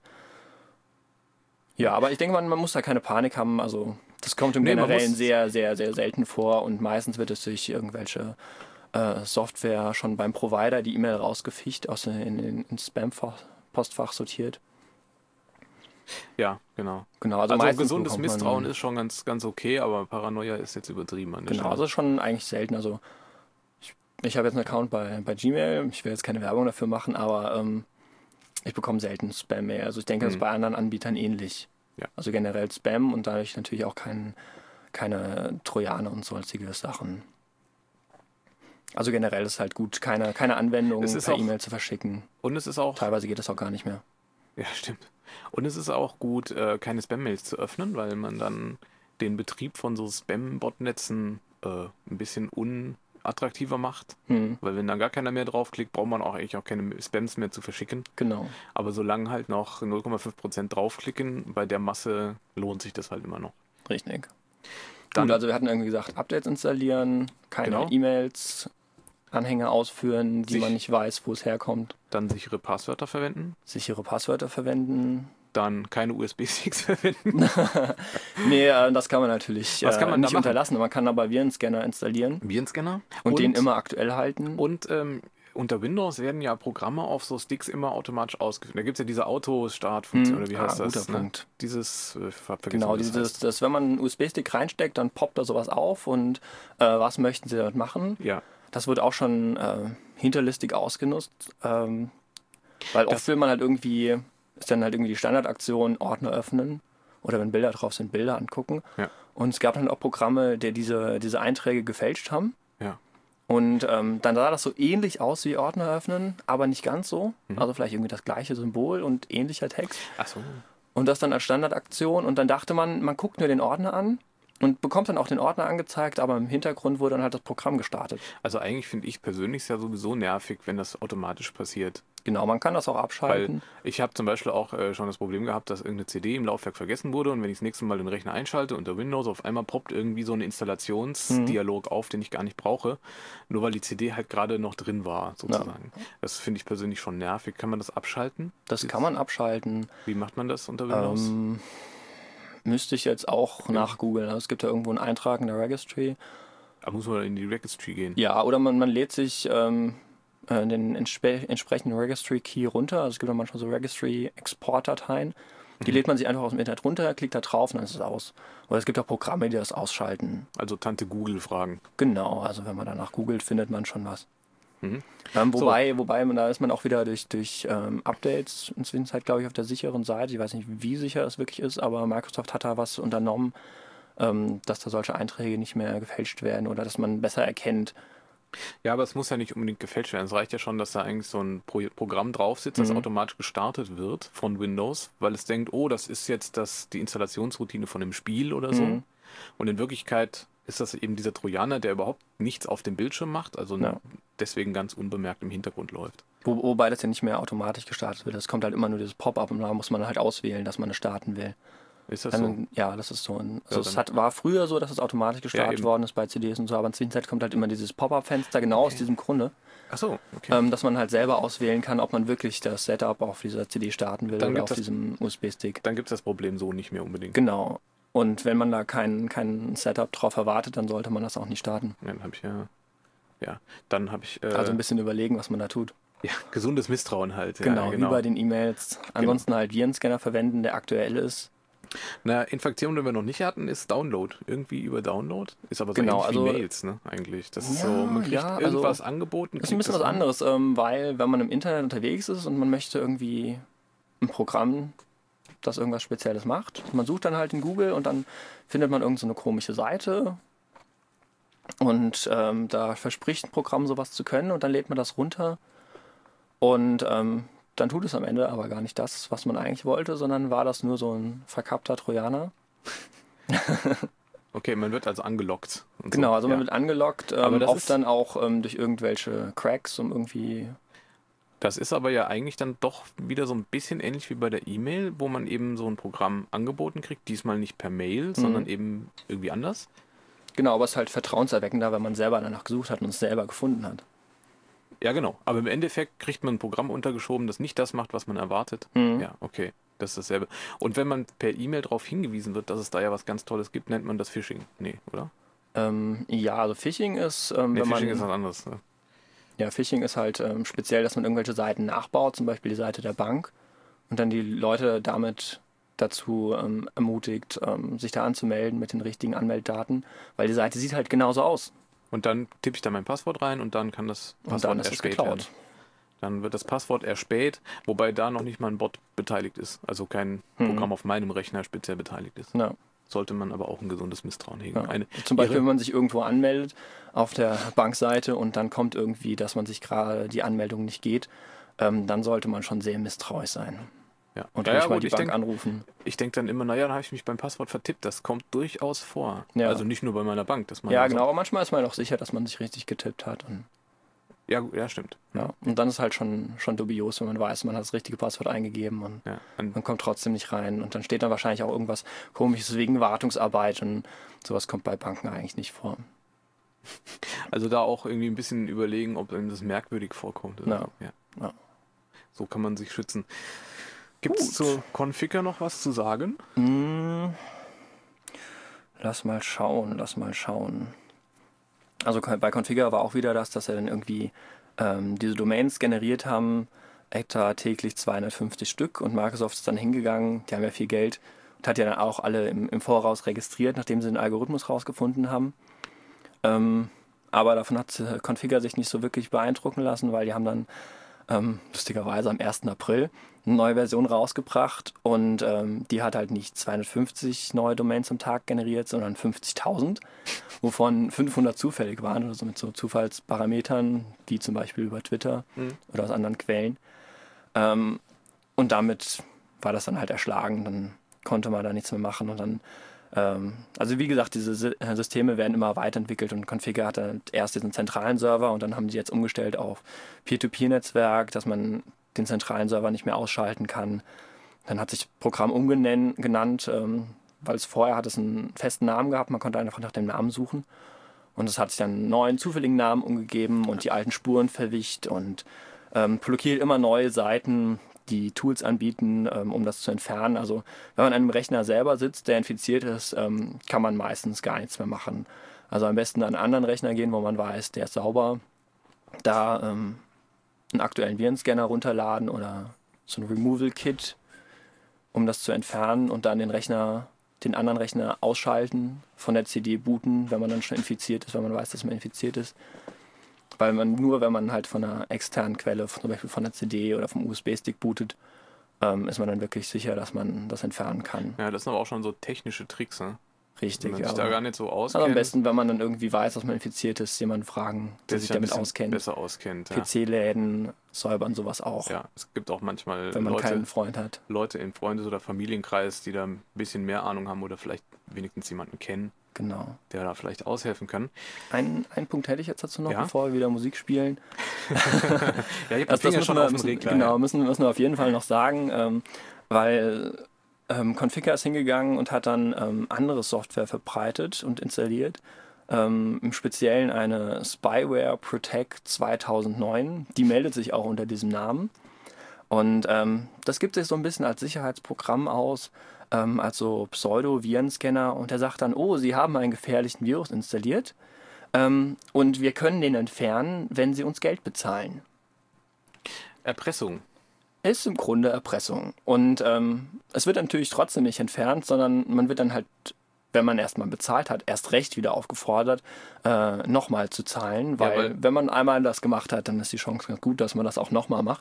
Ja, aber ich denke, man, man muss da keine Panik haben. Also das kommt im Nee, man Generellen muss- sehr, sehr, sehr selten vor und meistens wird es durch irgendwelche äh, Software schon beim Provider die E-Mail rausgefischt, aus in, in, ins Spam-Postfach sortiert. Ja, genau. Genau, also, Also, meistens gesundes bekommt man- Misstrauen ist schon ganz, ganz okay, aber Paranoia ist jetzt übertrieben an der Genau, Stelle. also schon eigentlich selten. Also ich, ich habe jetzt einen Account bei, bei Gmail, ich will jetzt keine Werbung dafür machen, aber ähm, ich bekomme selten Spam-Mail. Also ich denke, das ist Mhm. bei anderen Anbietern ähnlich. Ja. Also generell Spam und dadurch natürlich auch kein, keine Trojaner und sonstige Sachen. Also generell ist halt gut, keine, keine Anwendung Es ist per auch- E-Mail zu verschicken. Und es ist auch, Teilweise geht das auch gar nicht mehr. ja, stimmt. Und es ist auch gut, äh, keine Spam-Mails zu öffnen, weil man dann den Betrieb von so Spam-Botnetzen äh, ein bisschen unattraktiver macht. Hm, Weil wenn dann gar keiner mehr draufklickt, braucht man auch eigentlich auch keine Spams mehr zu verschicken. genau. Aber solange halt noch null Komma fünf Prozent draufklicken, bei der Masse lohnt sich das halt immer noch. Richtig. Dann- Gut, also wir hatten irgendwie gesagt, Updates installieren, keine Genau. E-Mails, Anhänge ausführen, die Sich- man nicht weiß, wo es herkommt, Dann sichere Passwörter verwenden. sichere Passwörter verwenden. Dann keine U S B-Sticks verwenden. Nee, äh, das kann man natürlich Was äh, kann man da nicht machen? unterlassen. Man kann aber Virenscanner installieren Virenscanner. und, den immer aktuell halten. Und ähm, unter Windows werden ja Programme auf so Sticks immer automatisch ausgeführt. Da gibt es ja diese Autostartfunktion, Hm, oder wie ah, heißt das? guter Punkt. Dieses, äh, ich hab vergessen, Genau, wie das dieses, heißt. das, wenn man einen U S B-Stick reinsteckt, dann poppt da sowas auf und äh, was möchten Sie damit machen? Ja, Das wird auch schon äh, hinterlistig ausgenutzt, ähm, weil oft Das- will man halt irgendwie, ist dann halt irgendwie die Standardaktion Ordner öffnen oder wenn Bilder drauf sind, Bilder angucken. Ja. Und es gab dann auch Programme, die diese, diese Einträge gefälscht haben. ja. Und ähm, dann sah das so ähnlich aus wie Ordner öffnen, aber nicht ganz so. Mhm. Also vielleicht irgendwie das gleiche Symbol und ähnlicher Text. Ach so. Und das dann als Standardaktion. Und dann dachte man, man guckt nur den Ordner an und bekommt dann auch den Ordner angezeigt, aber im Hintergrund wurde dann halt das Programm gestartet. Also eigentlich finde ich persönlich es ja sowieso nervig, wenn das automatisch passiert. Genau, man kann das auch Weil abschalten. ich habe zum Beispiel auch äh, schon das Problem gehabt, dass irgendeine C D im Laufwerk vergessen wurde und wenn ich das nächste Mal den Rechner einschalte unter Windows, auf einmal poppt irgendwie so ein Installationsdialog auf, den ich gar nicht brauche, nur weil die C D halt gerade noch drin war, sozusagen. Das finde ich persönlich schon nervig. Kann man das abschalten? Das kann man abschalten. Wie macht man das unter Windows? Ähm, müsste ich jetzt auch nachgoogeln. Also es gibt ja irgendwo einen Eintrag in der Registry. Da muss man in die Registry gehen. Ja, oder man, man lädt sich ähm, äh, den entspe entsprechenden Registry-Key runter. Also es gibt ja manchmal so Registry-Export-Dateien. Die lädt man sich einfach aus dem Internet runter, klickt da drauf und dann ist es aus. Oder es gibt auch Programme, die das ausschalten. Also Tante Google fragen. Genau, also wenn man danach googelt, findet man schon was. Mhm. Ähm, wobei, wobei man, da ist man auch wieder durch, durch ähm, Updates inzwischen halt, glaube ich, auf der sicheren Seite. Ich weiß nicht, wie sicher es wirklich ist, aber Microsoft hat da was unternommen, ähm, dass da solche Einträge nicht mehr gefälscht werden oder dass man besser erkennt. Ja, aber es muss ja nicht unbedingt gefälscht werden. Es reicht ja schon, dass da eigentlich so ein Pro Programm drauf sitzt, das Mhm. automatisch gestartet wird von Windows, weil es denkt, oh, das ist jetzt das, die Installationsroutine von dem Spiel oder so. Mhm. Und in Wirklichkeit ist das eben dieser Trojaner, der überhaupt nichts auf dem Bildschirm macht, also Ja. deswegen ganz unbemerkt im Hintergrund läuft. Wo, wobei das ja nicht mehr automatisch gestartet wird. Es kommt halt immer nur dieses Pop-up und da muss man halt auswählen, dass man es starten will. Ist das so? Dann, ja, das ist so ein. Also Ja, es dann- hat, war früher so, dass es automatisch gestartet eben. worden ist bei C Ds und so, aber inzwischen kommt halt immer dieses Pop-up-Fenster genau aus diesem Grunde, Ach so, okay. ähm, dass man halt selber auswählen kann, ob man wirklich das Setup auf dieser C D starten will Dann oder gibt auf das- diesem U S B-Stick. Dann gibt es das Problem so nicht mehr unbedingt. Genau. Und wenn man da kein, kein Setup drauf erwartet, dann sollte man das auch nicht starten. Ja, dann habe ich ja. Ja, dann habe ich. Äh, Also ein bisschen überlegen, was man da tut. ja, gesundes Misstrauen halt. Genau, ja, wie bei den E-Mails. Ansonsten halt Virenscanner verwenden, der aktuell ist. Na, Infektion, die wir noch nicht hatten, ist Download. Irgendwie über Download. Ist aber so Genau, ähnlich wie also- Mails, ne? Eigentlich. Das ist Ja, so, man kriegt ja, also- irgendwas angeboten. Das ist ein klickt bisschen was an. anderes, ähm, weil wenn man im Internet unterwegs ist und man möchte irgendwie ein Programm, das irgendwas Spezielles macht, man sucht dann halt in Google und dann findet man irgend so eine komische Seite und ähm, da verspricht ein Programm sowas zu können und dann lädt man das runter und ähm, dann tut es am Ende aber gar nicht das, was man eigentlich wollte, sondern war das nur so ein verkappter Trojaner. Okay, man wird also angelockt. und Genau, so. also man ja. wird angelockt, Aber ähm, das oft ist- dann auch ähm, durch irgendwelche Cracks, um irgendwie... Das ist aber ja eigentlich dann doch wieder so ein bisschen ähnlich wie bei der E-Mail, wo man eben so ein Programm angeboten kriegt. Diesmal nicht per Mail, sondern eben irgendwie anders. Genau, aber es ist halt vertrauenserweckender, wenn man selber danach gesucht hat und es selber gefunden hat. Ja, genau. Aber im Endeffekt kriegt man ein Programm untergeschoben, das nicht das macht, was man erwartet. Mhm. Ja, okay. Das ist dasselbe. Und wenn man per E-Mail darauf hingewiesen wird, dass es da ja was ganz Tolles gibt, nennt man das Phishing. Nee, oder? Ähm, ja, also Phishing ist, ähm, Nee, wenn Phishing man... ist was anderes. Ne? Ja, Phishing ist halt ähm, speziell, dass man irgendwelche Seiten nachbaut, zum Beispiel die Seite der Bank, und dann die Leute damit dazu ähm, ermutigt, ähm, sich da anzumelden mit den richtigen Anmelddaten, weil die Seite sieht halt genauso aus. Und dann tippe ich da mein Passwort rein und dann kann das Und Passwort dann ist es erspäht geklaut. werden. Dann wird das Passwort erspäht, wobei da noch nicht mal ein Bot beteiligt ist. Also kein Mhm. Programm auf meinem Rechner speziell beteiligt ist. Ja. Sollte man aber auch ein gesundes Misstrauen hegen. Ja. Eine, Zum Beispiel, ihre- wenn man sich irgendwo anmeldet auf der Bankseite und dann kommt irgendwie, dass man sich gerade die Anmeldung nicht geht, ähm, dann sollte man schon sehr misstrauisch sein. ja. Und ja, ruhig ja, mal gut, die ich Bank denke anrufen. ich denk dann immer, naja, dann habe ich mich beim Passwort vertippt. Das kommt durchaus vor. Ja. Also nicht nur bei meiner Bank. Dass man Ja, also- genau, aber manchmal ist man auch sicher, dass man sich richtig getippt hat. Und, Ja, ja, stimmt. ja. und dann ist halt schon, schon dubios, wenn man weiß, man hat das richtige Passwort eingegeben und Ja. An, man kommt trotzdem nicht rein. Und dann steht dann wahrscheinlich auch irgendwas Komisches wegen Wartungsarbeit und sowas kommt bei Banken eigentlich nicht vor. also da auch irgendwie ein bisschen überlegen, ob einem das merkwürdig vorkommt. oder Ja. so. Ja. Ja. So kann man sich schützen. Gibt es Gut. zu Configure noch was zu sagen? Hm, lass mal schauen, lass mal schauen. Also bei Configure war auch wieder das, dass er dann irgendwie ähm, diese Domains generiert haben, etwa täglich zweihundertfünfzig Stück, und Microsoft ist dann hingegangen, die haben ja viel Geld, und hat ja dann auch alle im, im Voraus registriert, nachdem sie den Algorithmus rausgefunden haben. Ähm, aber davon hat äh, Configure sich nicht so wirklich beeindrucken lassen, weil die haben dann ähm, lustigerweise am ersten April eine neue Version rausgebracht, und ähm, die hat halt nicht zweihundertfünfzig neue Domains am Tag generiert, sondern fünfzigtausend, wovon fünfhundert zufällig waren oder so mit so Zufallsparametern, wie zum Beispiel über Twitter oder aus anderen Quellen. Ähm, und damit war das dann halt erschlagen, dann konnte man da nichts mehr machen, und dann ähm, also wie gesagt, diese Sy- äh, Systeme werden immer weiterentwickelt, und Configure hat dann erst diesen zentralen Server, und dann haben die jetzt umgestellt auf Peer-to-Peer-Netzwerk, dass man den zentralen Server nicht mehr ausschalten kann. Dann hat sich das Programm umgenannt, ähm, weil es vorher hat es einen festen Namen gehabt, man konnte einfach nach dem Namen suchen, und es hat sich dann einen neuen zufälligen Namen umgegeben und die alten Spuren verwischt und ähm, blockiert immer neue Seiten, die Tools anbieten, ähm, um das zu entfernen. Also wenn man an einem Rechner selber sitzt, der infiziert ist, ähm, kann man meistens gar nichts mehr machen. Also am besten an einen anderen Rechner gehen, wo man weiß, der ist sauber, da ähm, einen aktuellen Virenscanner runterladen oder so ein Removal-Kit, um das zu entfernen, und dann den Rechner, den anderen Rechner ausschalten, von der C D booten, wenn man dann schon infiziert ist, wenn man weiß, dass man infiziert ist. Weil man nur, wenn man halt von einer externen Quelle, zum Beispiel von der C D oder vom U S B-Stick bootet, ähm, ist man dann wirklich sicher, dass man das entfernen kann. Ja, das sind aber auch schon so technische Tricks, ne? Richtig, Wenn man ja. sich da gar nicht so auskennt, Also am besten, wenn man dann irgendwie weiß, dass man infiziert ist, jemanden fragen, der, der sich ein damit bisschen auskennt. besser auskennt. Ja. P C-Läden säubern sowas auch, Ja, es gibt auch manchmal wenn man Leute, keinen Freund hat. Leute im Freundes- oder Familienkreis, die da ein bisschen mehr Ahnung haben oder vielleicht wenigstens jemanden kennen, Genau. der da vielleicht aushelfen kann. Ein, einen Punkt hätte ich jetzt dazu noch, Ja? bevor wir wieder Musik spielen. Ja, ich habe Also das Finger müssen schon wir, auf dem müssen, Regler. genau, ja. müssen, müssen wir auf jeden Fall noch sagen, ähm, weil ähm, Configure ist hingegangen und hat dann ähm, andere Software verbreitet und installiert. Ähm, im Speziellen eine Spyware Protect zweitausendneun. Die meldet sich auch unter diesem Namen. Und ähm, das gibt sich so ein bisschen als Sicherheitsprogramm aus, ähm, als so Pseudo-Virenscanner. Und der sagt dann, oh, Sie haben einen gefährlichen Virus installiert. Ähm, und wir können den entfernen, wenn Sie uns Geld bezahlen. Erpressung. Ist im Grunde Erpressung. Und ähm, es wird natürlich trotzdem nicht entfernt, sondern man wird dann halt, wenn man erstmal bezahlt hat, erst recht wieder aufgefordert, äh, nochmal zu zahlen. Weil, weil- wenn man einmal das gemacht hat, dann ist die Chance ganz gut, dass man das auch nochmal macht.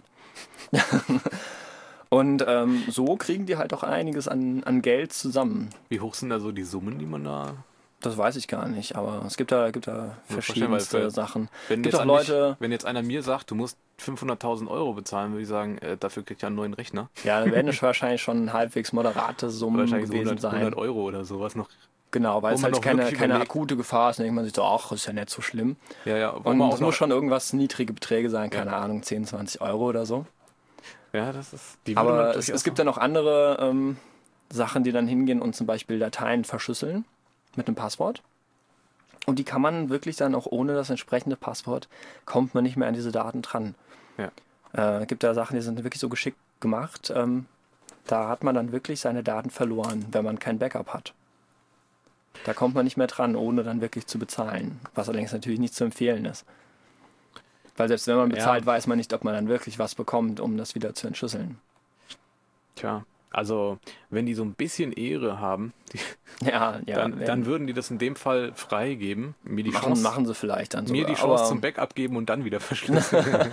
Und ähm, so kriegen die halt auch einiges an, an Geld zusammen. Wie hoch sind da so die Summen, die man da... Das weiß ich gar nicht, aber es gibt da, gibt da vorstellen, weil verschiedenste für- Sachen. Wenn Gibt jetzt, auch an Leute- mich, wenn jetzt einer mir sagt, du musst fünfhunderttausend Euro bezahlen, würde ich sagen, äh, dafür kriegt er einen neuen Rechner. Ja, dann werden es wahrscheinlich schon halbwegs moderate Summen Wahrscheinlich so gewesen hundert, sein. hundert Euro oder sowas noch. Genau, weil Wo es man halt doch keine, wirklich keine überlegt- akute Gefahr ist. Dann denkt man sich so, ach, ist ja nicht so schlimm. Ja, ja. Wo Und man es auch muss noch, schon irgendwas niedrige Beträge sein, keine Ja. Ahnung, zehn, zwanzig Euro oder so. ja, das ist. Die würde man Aber es, durchaus es gibt ja noch andere ähm, Sachen, die dann hingehen und zum Beispiel Dateien verschlüsseln mit einem Passwort. Und die kann man wirklich dann auch ohne das entsprechende Passwort, kommt man nicht mehr an diese Daten dran. Ja. Äh, gibt da Sachen, die sind wirklich so geschickt gemacht. Ähm, da hat man dann wirklich seine Daten verloren, wenn man kein Backup hat. Da kommt man nicht mehr dran, ohne dann wirklich zu bezahlen. Was allerdings natürlich nicht zu empfehlen ist. Weil selbst wenn man bezahlt, Ja. weiß man nicht, ob man dann wirklich was bekommt, um das wieder zu entschlüsseln. Tja, also wenn die so ein bisschen Ehre haben, die, Ja, ja. dann, werden- dann würden die das in dem Fall freigeben, mir die machen, Chance, machen sie vielleicht dann so. mir die Chance zum Backup geben und dann wieder verschlüsseln.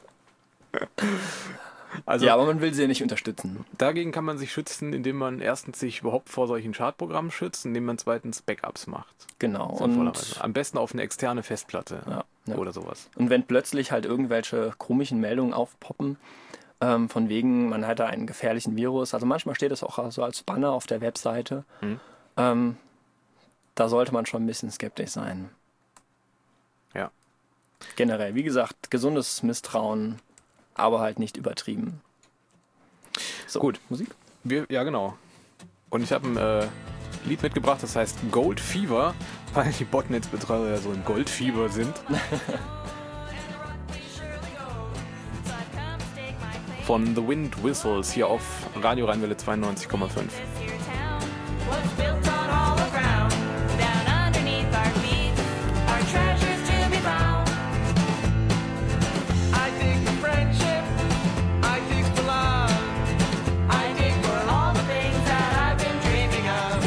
Also Ja, aber man will sie ja nicht unterstützen. dagegen kann man sich schützen, indem man erstens sich überhaupt vor solchen Schadprogrammen schützt, indem man zweitens Backups macht. Genau. Sinnvollerweise. Und, Am besten auf eine externe Festplatte ja, ja. oder sowas. und wenn plötzlich halt irgendwelche komischen Meldungen aufpoppen, ähm, von wegen, man hätte einen gefährlichen Virus, also manchmal steht das auch so als Banner auf der Webseite, Mhm. ähm, da sollte man schon ein bisschen skeptisch sein. Ja. Generell, wie gesagt, gesundes Misstrauen, aber halt nicht übertrieben. So, Gut. Musik? Wir, ja, genau. Und ich habe ein äh, Lied mitgebracht, das heißt Gold Fever, weil die Botnetzbetreiber ja so im Goldfieber sind. Von The Wind Whistles hier auf Radio Rheinwelle zweiundneunzig Komma fünf. What's built on hollow ground, down underneath our feet, our treasures to be found. I dig for friendship. I dig for love. I dig for all the things that I've been dreaming of.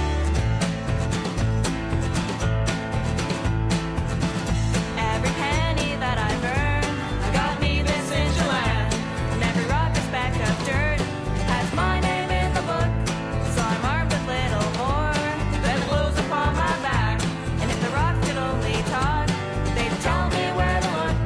Every penny that I've earned got me this inch of land, and every rock and speck of dirt has my name in the book. So I'm armed with little more than blows upon my back, and if the rocks could only talk, they'd tell me where to look.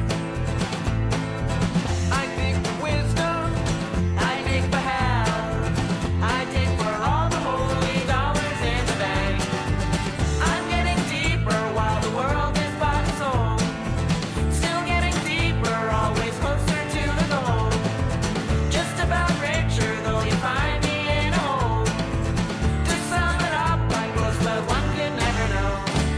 I dig for wisdom. I dig for hell. I dig for all the holy dollars in the bank. I'm getting deeper while the world is bought and sold. Still getting deeper, always closer to the goal. Just about richer, though you find me in a hole. To sum it up, I'm close, but one could never know.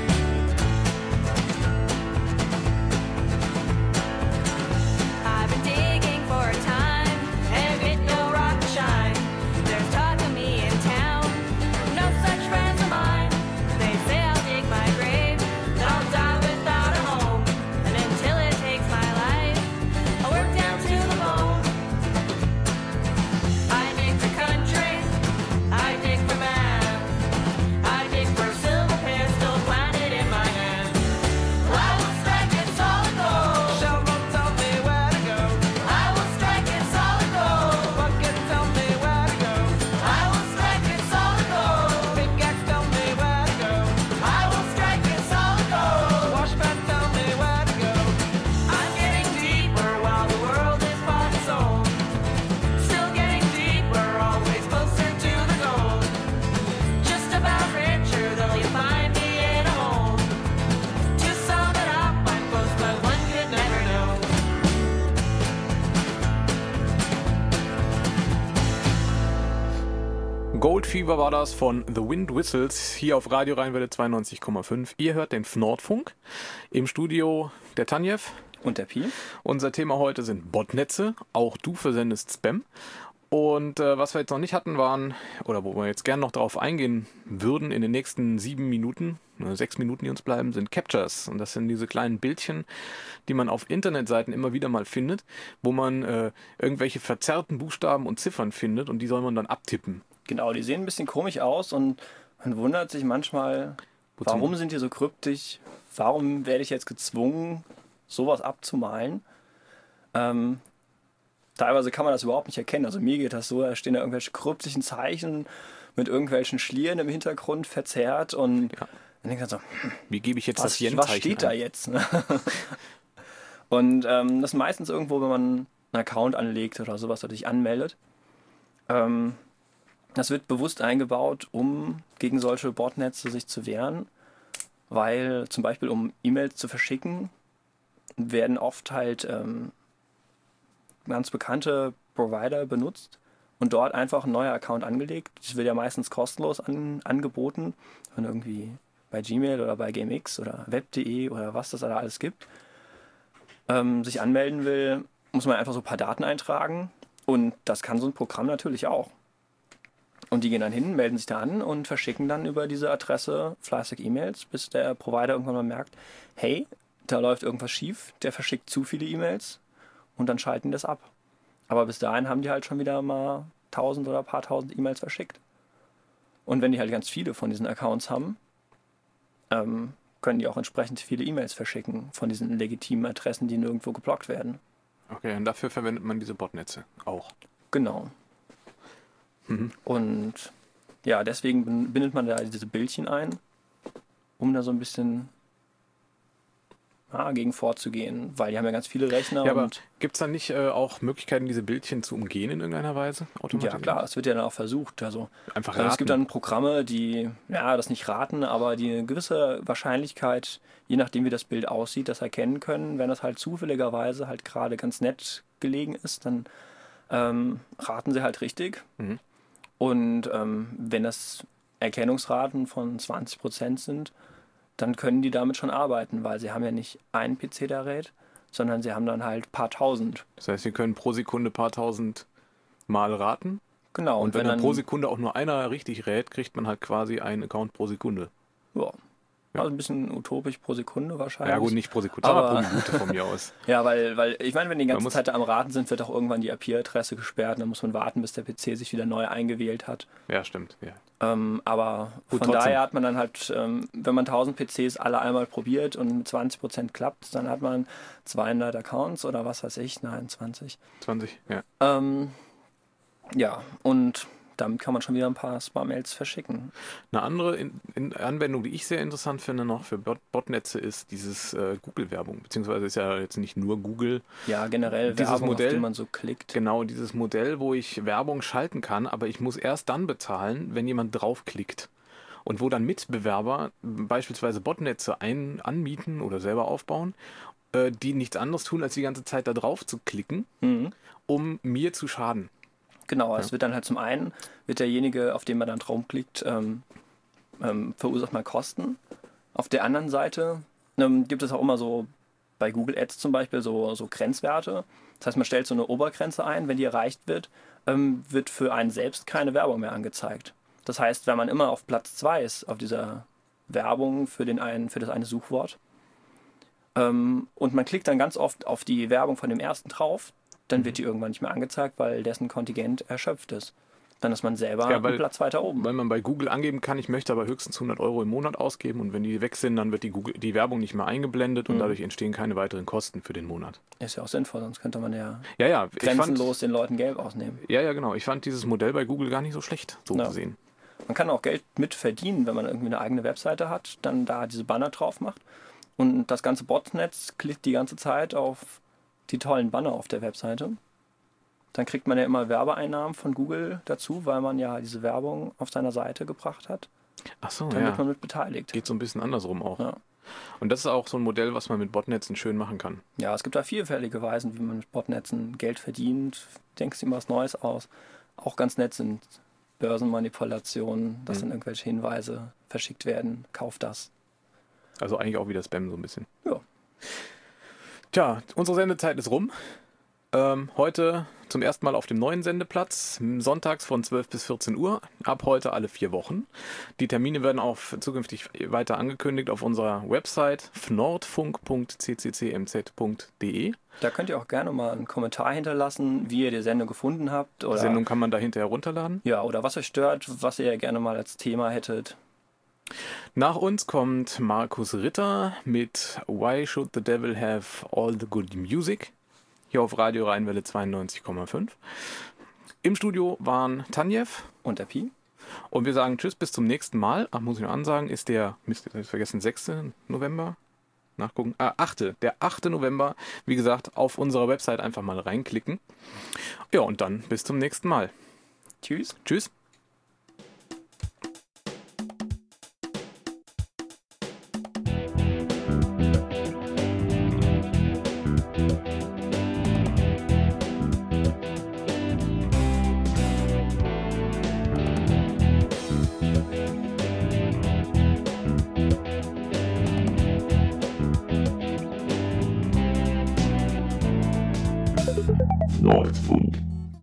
I've been digging for a time, and with no rock to shine. There's talk of me in town, no such friends of mine. They say I'll dig my grave, that I'll die without a home. And until it takes my life, I'll work down to the bone. I dig for country, I dig for man, I dig for a silver pistol planted in my hand. I will strike it solid gold. Shell won't tell me where to go. I will strike it solid gold. Bucket tell me where to go. I will strike it solid gold. Pickaxe tell me where to go. I will strike it solid gold. Washpad tell me where to go. I'm getting deeper while the world is bought and sold. Still getting deeper, always closer to the goal. Just about richer, though you find me in a hole. To sum it up, I'm close, but one could never know. Gold Fever war das von The Wind Whistles hier auf Radio Rheinwelle zweiundneunzig Komma fünf. Ihr hört den Nordfunk im Studio der Tanjev. Und der Pi? Unser Thema heute sind Botnetze. Auch du versendest Spam. Und äh, was wir jetzt noch nicht hatten, waren, oder wo wir jetzt gerne noch drauf eingehen würden in den nächsten sieben Minuten, oder sechs Minuten, die uns bleiben, sind Captures. Und das sind diese kleinen Bildchen, die man auf Internetseiten immer wieder mal findet, wo man äh, irgendwelche verzerrten Buchstaben und Ziffern findet und die soll man dann abtippen. Genau, die sehen ein bisschen komisch aus und man wundert sich manchmal, Wozu? warum sind die so kryptisch? Warum werde ich jetzt gezwungen, sowas abzumalen? Ähm, teilweise kann man das überhaupt nicht erkennen. Also mir geht das so, da stehen da irgendwelche kryptischen Zeichen mit irgendwelchen Schlieren im Hintergrund verzerrt und Ja. dann denkt man so, Wie gebe ich jetzt was, das Yen-Zeichen was steht da ein? jetzt? Ne? Und ähm, das ist meistens irgendwo, wenn man einen Account anlegt oder sowas oder sich anmeldet. Ähm, Das wird bewusst eingebaut, um gegen solche Botnetze sich zu wehren, weil zum Beispiel um E-Mails zu verschicken, werden oft halt ähm, ganz bekannte Provider benutzt und dort einfach ein neuer Account angelegt. Das wird ja meistens kostenlos an, angeboten, wenn irgendwie bei Gmail oder bei GameX oder web punkt de oder was das da alles gibt, ähm, sich anmelden will, muss man einfach so ein paar Daten eintragen und das kann so ein Programm natürlich auch. Und die gehen dann hin, melden sich da an und verschicken dann über diese Adresse fleißig E-Mails, bis der Provider irgendwann mal merkt, hey, da läuft irgendwas schief, der verschickt zu viele E-Mails und dann schalten die das ab. Aber bis dahin haben die halt schon wieder mal tausend oder ein paar tausend E-Mails verschickt. Und wenn die halt ganz viele von diesen Accounts haben, ähm, können die auch entsprechend viele E-Mails verschicken von diesen legitimen Adressen, die nirgendwo geblockt werden. Okay, und dafür verwendet man diese Botnetze auch. Genau. Mhm. Und ja, deswegen bindet man da diese Bildchen ein, um da so ein bisschen ja, gegen vorzugehen, weil die haben ja ganz viele Rechner. Ja, aber und gibt es dann nicht äh, auch Möglichkeiten, diese Bildchen zu umgehen in irgendeiner Weise? ja, klar, es wird ja dann auch versucht. Also, Einfach also es gibt raten. dann Programme, die, ja, das nicht raten, aber die eine gewisse Wahrscheinlichkeit, je nachdem wie das Bild aussieht, das erkennen können. Wenn das halt zufälligerweise halt gerade ganz nett gelegen ist, dann ähm, raten sie halt richtig. Mhm. Und ähm, wenn das Erkennungsraten von zwanzig Prozent sind, dann können die damit schon arbeiten, weil sie haben ja nicht ein P C-Gerät, sondern sie haben dann halt ein paar tausend. Das heißt, sie können pro Sekunde ein paar tausend Mal raten. Genau. Und, wenn dann dann pro Sekunde auch nur einer richtig rät, kriegt man halt quasi einen Account pro Sekunde. Ja. Also ein bisschen utopisch pro Sekunde wahrscheinlich. Ja gut, nicht pro Sekunde, aber Aber- pro Minute von mir aus. Ja, weil, weil ich meine, wenn die Man ganze muss- Zeit da am Raten sind, wird auch irgendwann die I P-Adresse gesperrt. Dann muss man warten, bis der P C sich wieder neu eingewählt hat. Ja, stimmt. Ja. Ähm, aber Gut, von trotzdem. daher hat man dann halt, ähm, wenn man tausend P Cs alle einmal probiert und mit zwanzig Prozent klappt, dann hat man zweihundert Accounts oder was weiß ich, nein, zwanzig. zwanzig, ja. Ähm, ja, und damit kann man schon wieder ein paar Spam-Mails verschicken. Eine andere in, in Anwendung, die ich sehr interessant finde noch für Bot Botnetze, ist dieses äh, Google-Werbung. Beziehungsweise ist ja jetzt nicht nur Google. Ja, generell Dieses Werbung, Modell- auf die man so klickt. Genau dieses Modell, wo ich Werbung schalten kann, aber ich muss erst dann bezahlen, wenn jemand draufklickt. Und wo dann Mitbewerber beispielsweise Botnetze ein, anmieten oder selber aufbauen, äh, die nichts anderes tun, als die ganze Zeit da drauf zu klicken, Mhm. um mir zu schaden. Genau, es wird dann halt zum einen, wird derjenige, auf den man dann draufklickt, ähm, ähm, verursacht mal Kosten. Auf der anderen Seite ähm, gibt es auch immer so, bei Google Ads zum Beispiel, so, so Grenzwerte. Das heißt, man stellt so eine Obergrenze ein, wenn die erreicht wird, ähm, wird für einen selbst keine Werbung mehr angezeigt. Das heißt, wenn man immer auf Platz zwei ist, auf dieser Werbung für, den einen, für das eine Suchwort, ähm, und man klickt dann ganz oft auf die Werbung von dem ersten drauf, dann wird die irgendwann nicht mehr angezeigt, weil dessen Kontingent erschöpft ist. Dann ist man selber Ja, weil- einen Platz weiter oben. Weil man bei Google angeben kann, ich möchte aber höchstens hundert Euro im Monat ausgeben und wenn die weg sind, dann wird die, Google, die Werbung nicht mehr eingeblendet und Mhm. dadurch entstehen keine weiteren Kosten für den Monat. Ist ja auch sinnvoll, sonst könnte man ja Ja, ja, ich fand, grenzenlos den Leuten Geld ausnehmen. ja, ja, genau. Ich fand dieses Modell bei Google gar nicht so schlecht, so Ja. gesehen. Man kann auch Geld mit verdienen, wenn man irgendwie eine eigene Webseite hat, dann da diese Banner drauf macht und das ganze Botnetz klickt die ganze Zeit auf die tollen Banner auf der Webseite. Dann kriegt man ja immer Werbeeinnahmen von Google dazu, weil man ja diese Werbung auf seiner Seite gebracht hat. Ach so, Dann ja. wird man mit beteiligt. Geht so ein bisschen andersrum auch. Ja. Und das ist auch so ein Modell, was man mit Botnetzen schön machen kann. Ja, es gibt da vielfältige Weisen, wie man mit Botnetzen Geld verdient. Denkst dir was Neues aus. Auch ganz nett sind Börsenmanipulationen, dass Mhm. dann irgendwelche Hinweise verschickt werden. Kauf das. Also eigentlich auch wieder Spam so ein bisschen. Ja. Tja, unsere Sendezeit ist rum. Ähm, heute zum ersten Mal auf dem neuen Sendeplatz, sonntags von zwölf bis vierzehn Uhr, ab heute alle vier Wochen. Die Termine werden auch zukünftig weiter angekündigt auf unserer Website fnordfunk punkt c c c m z punkt d e. Da könnt ihr auch gerne mal einen Kommentar hinterlassen, wie ihr die Sendung gefunden habt. Die Oder, Sendung kann man da hinterher runterladen. ja, oder was euch stört, was ihr gerne mal als Thema hättet. Nach uns kommt Markus Ritter mit Why Should the Devil Have All the Good Music? Hier auf Radio Rheinwelle zweiundneunzig Komma fünf. Im Studio waren Tanjev Und der Pi? und wir sagen Tschüss, bis zum nächsten Mal. Ach, muss ich noch ansagen, ist der, Mist, jetzt hab ich vergessen, sechster November? Nachgucken. Ah, achte Der achte November. Wie gesagt, auf unserer Website einfach mal reinklicken. Ja, und dann bis zum nächsten Mal. Tschüss. Tschüss. neun Punkt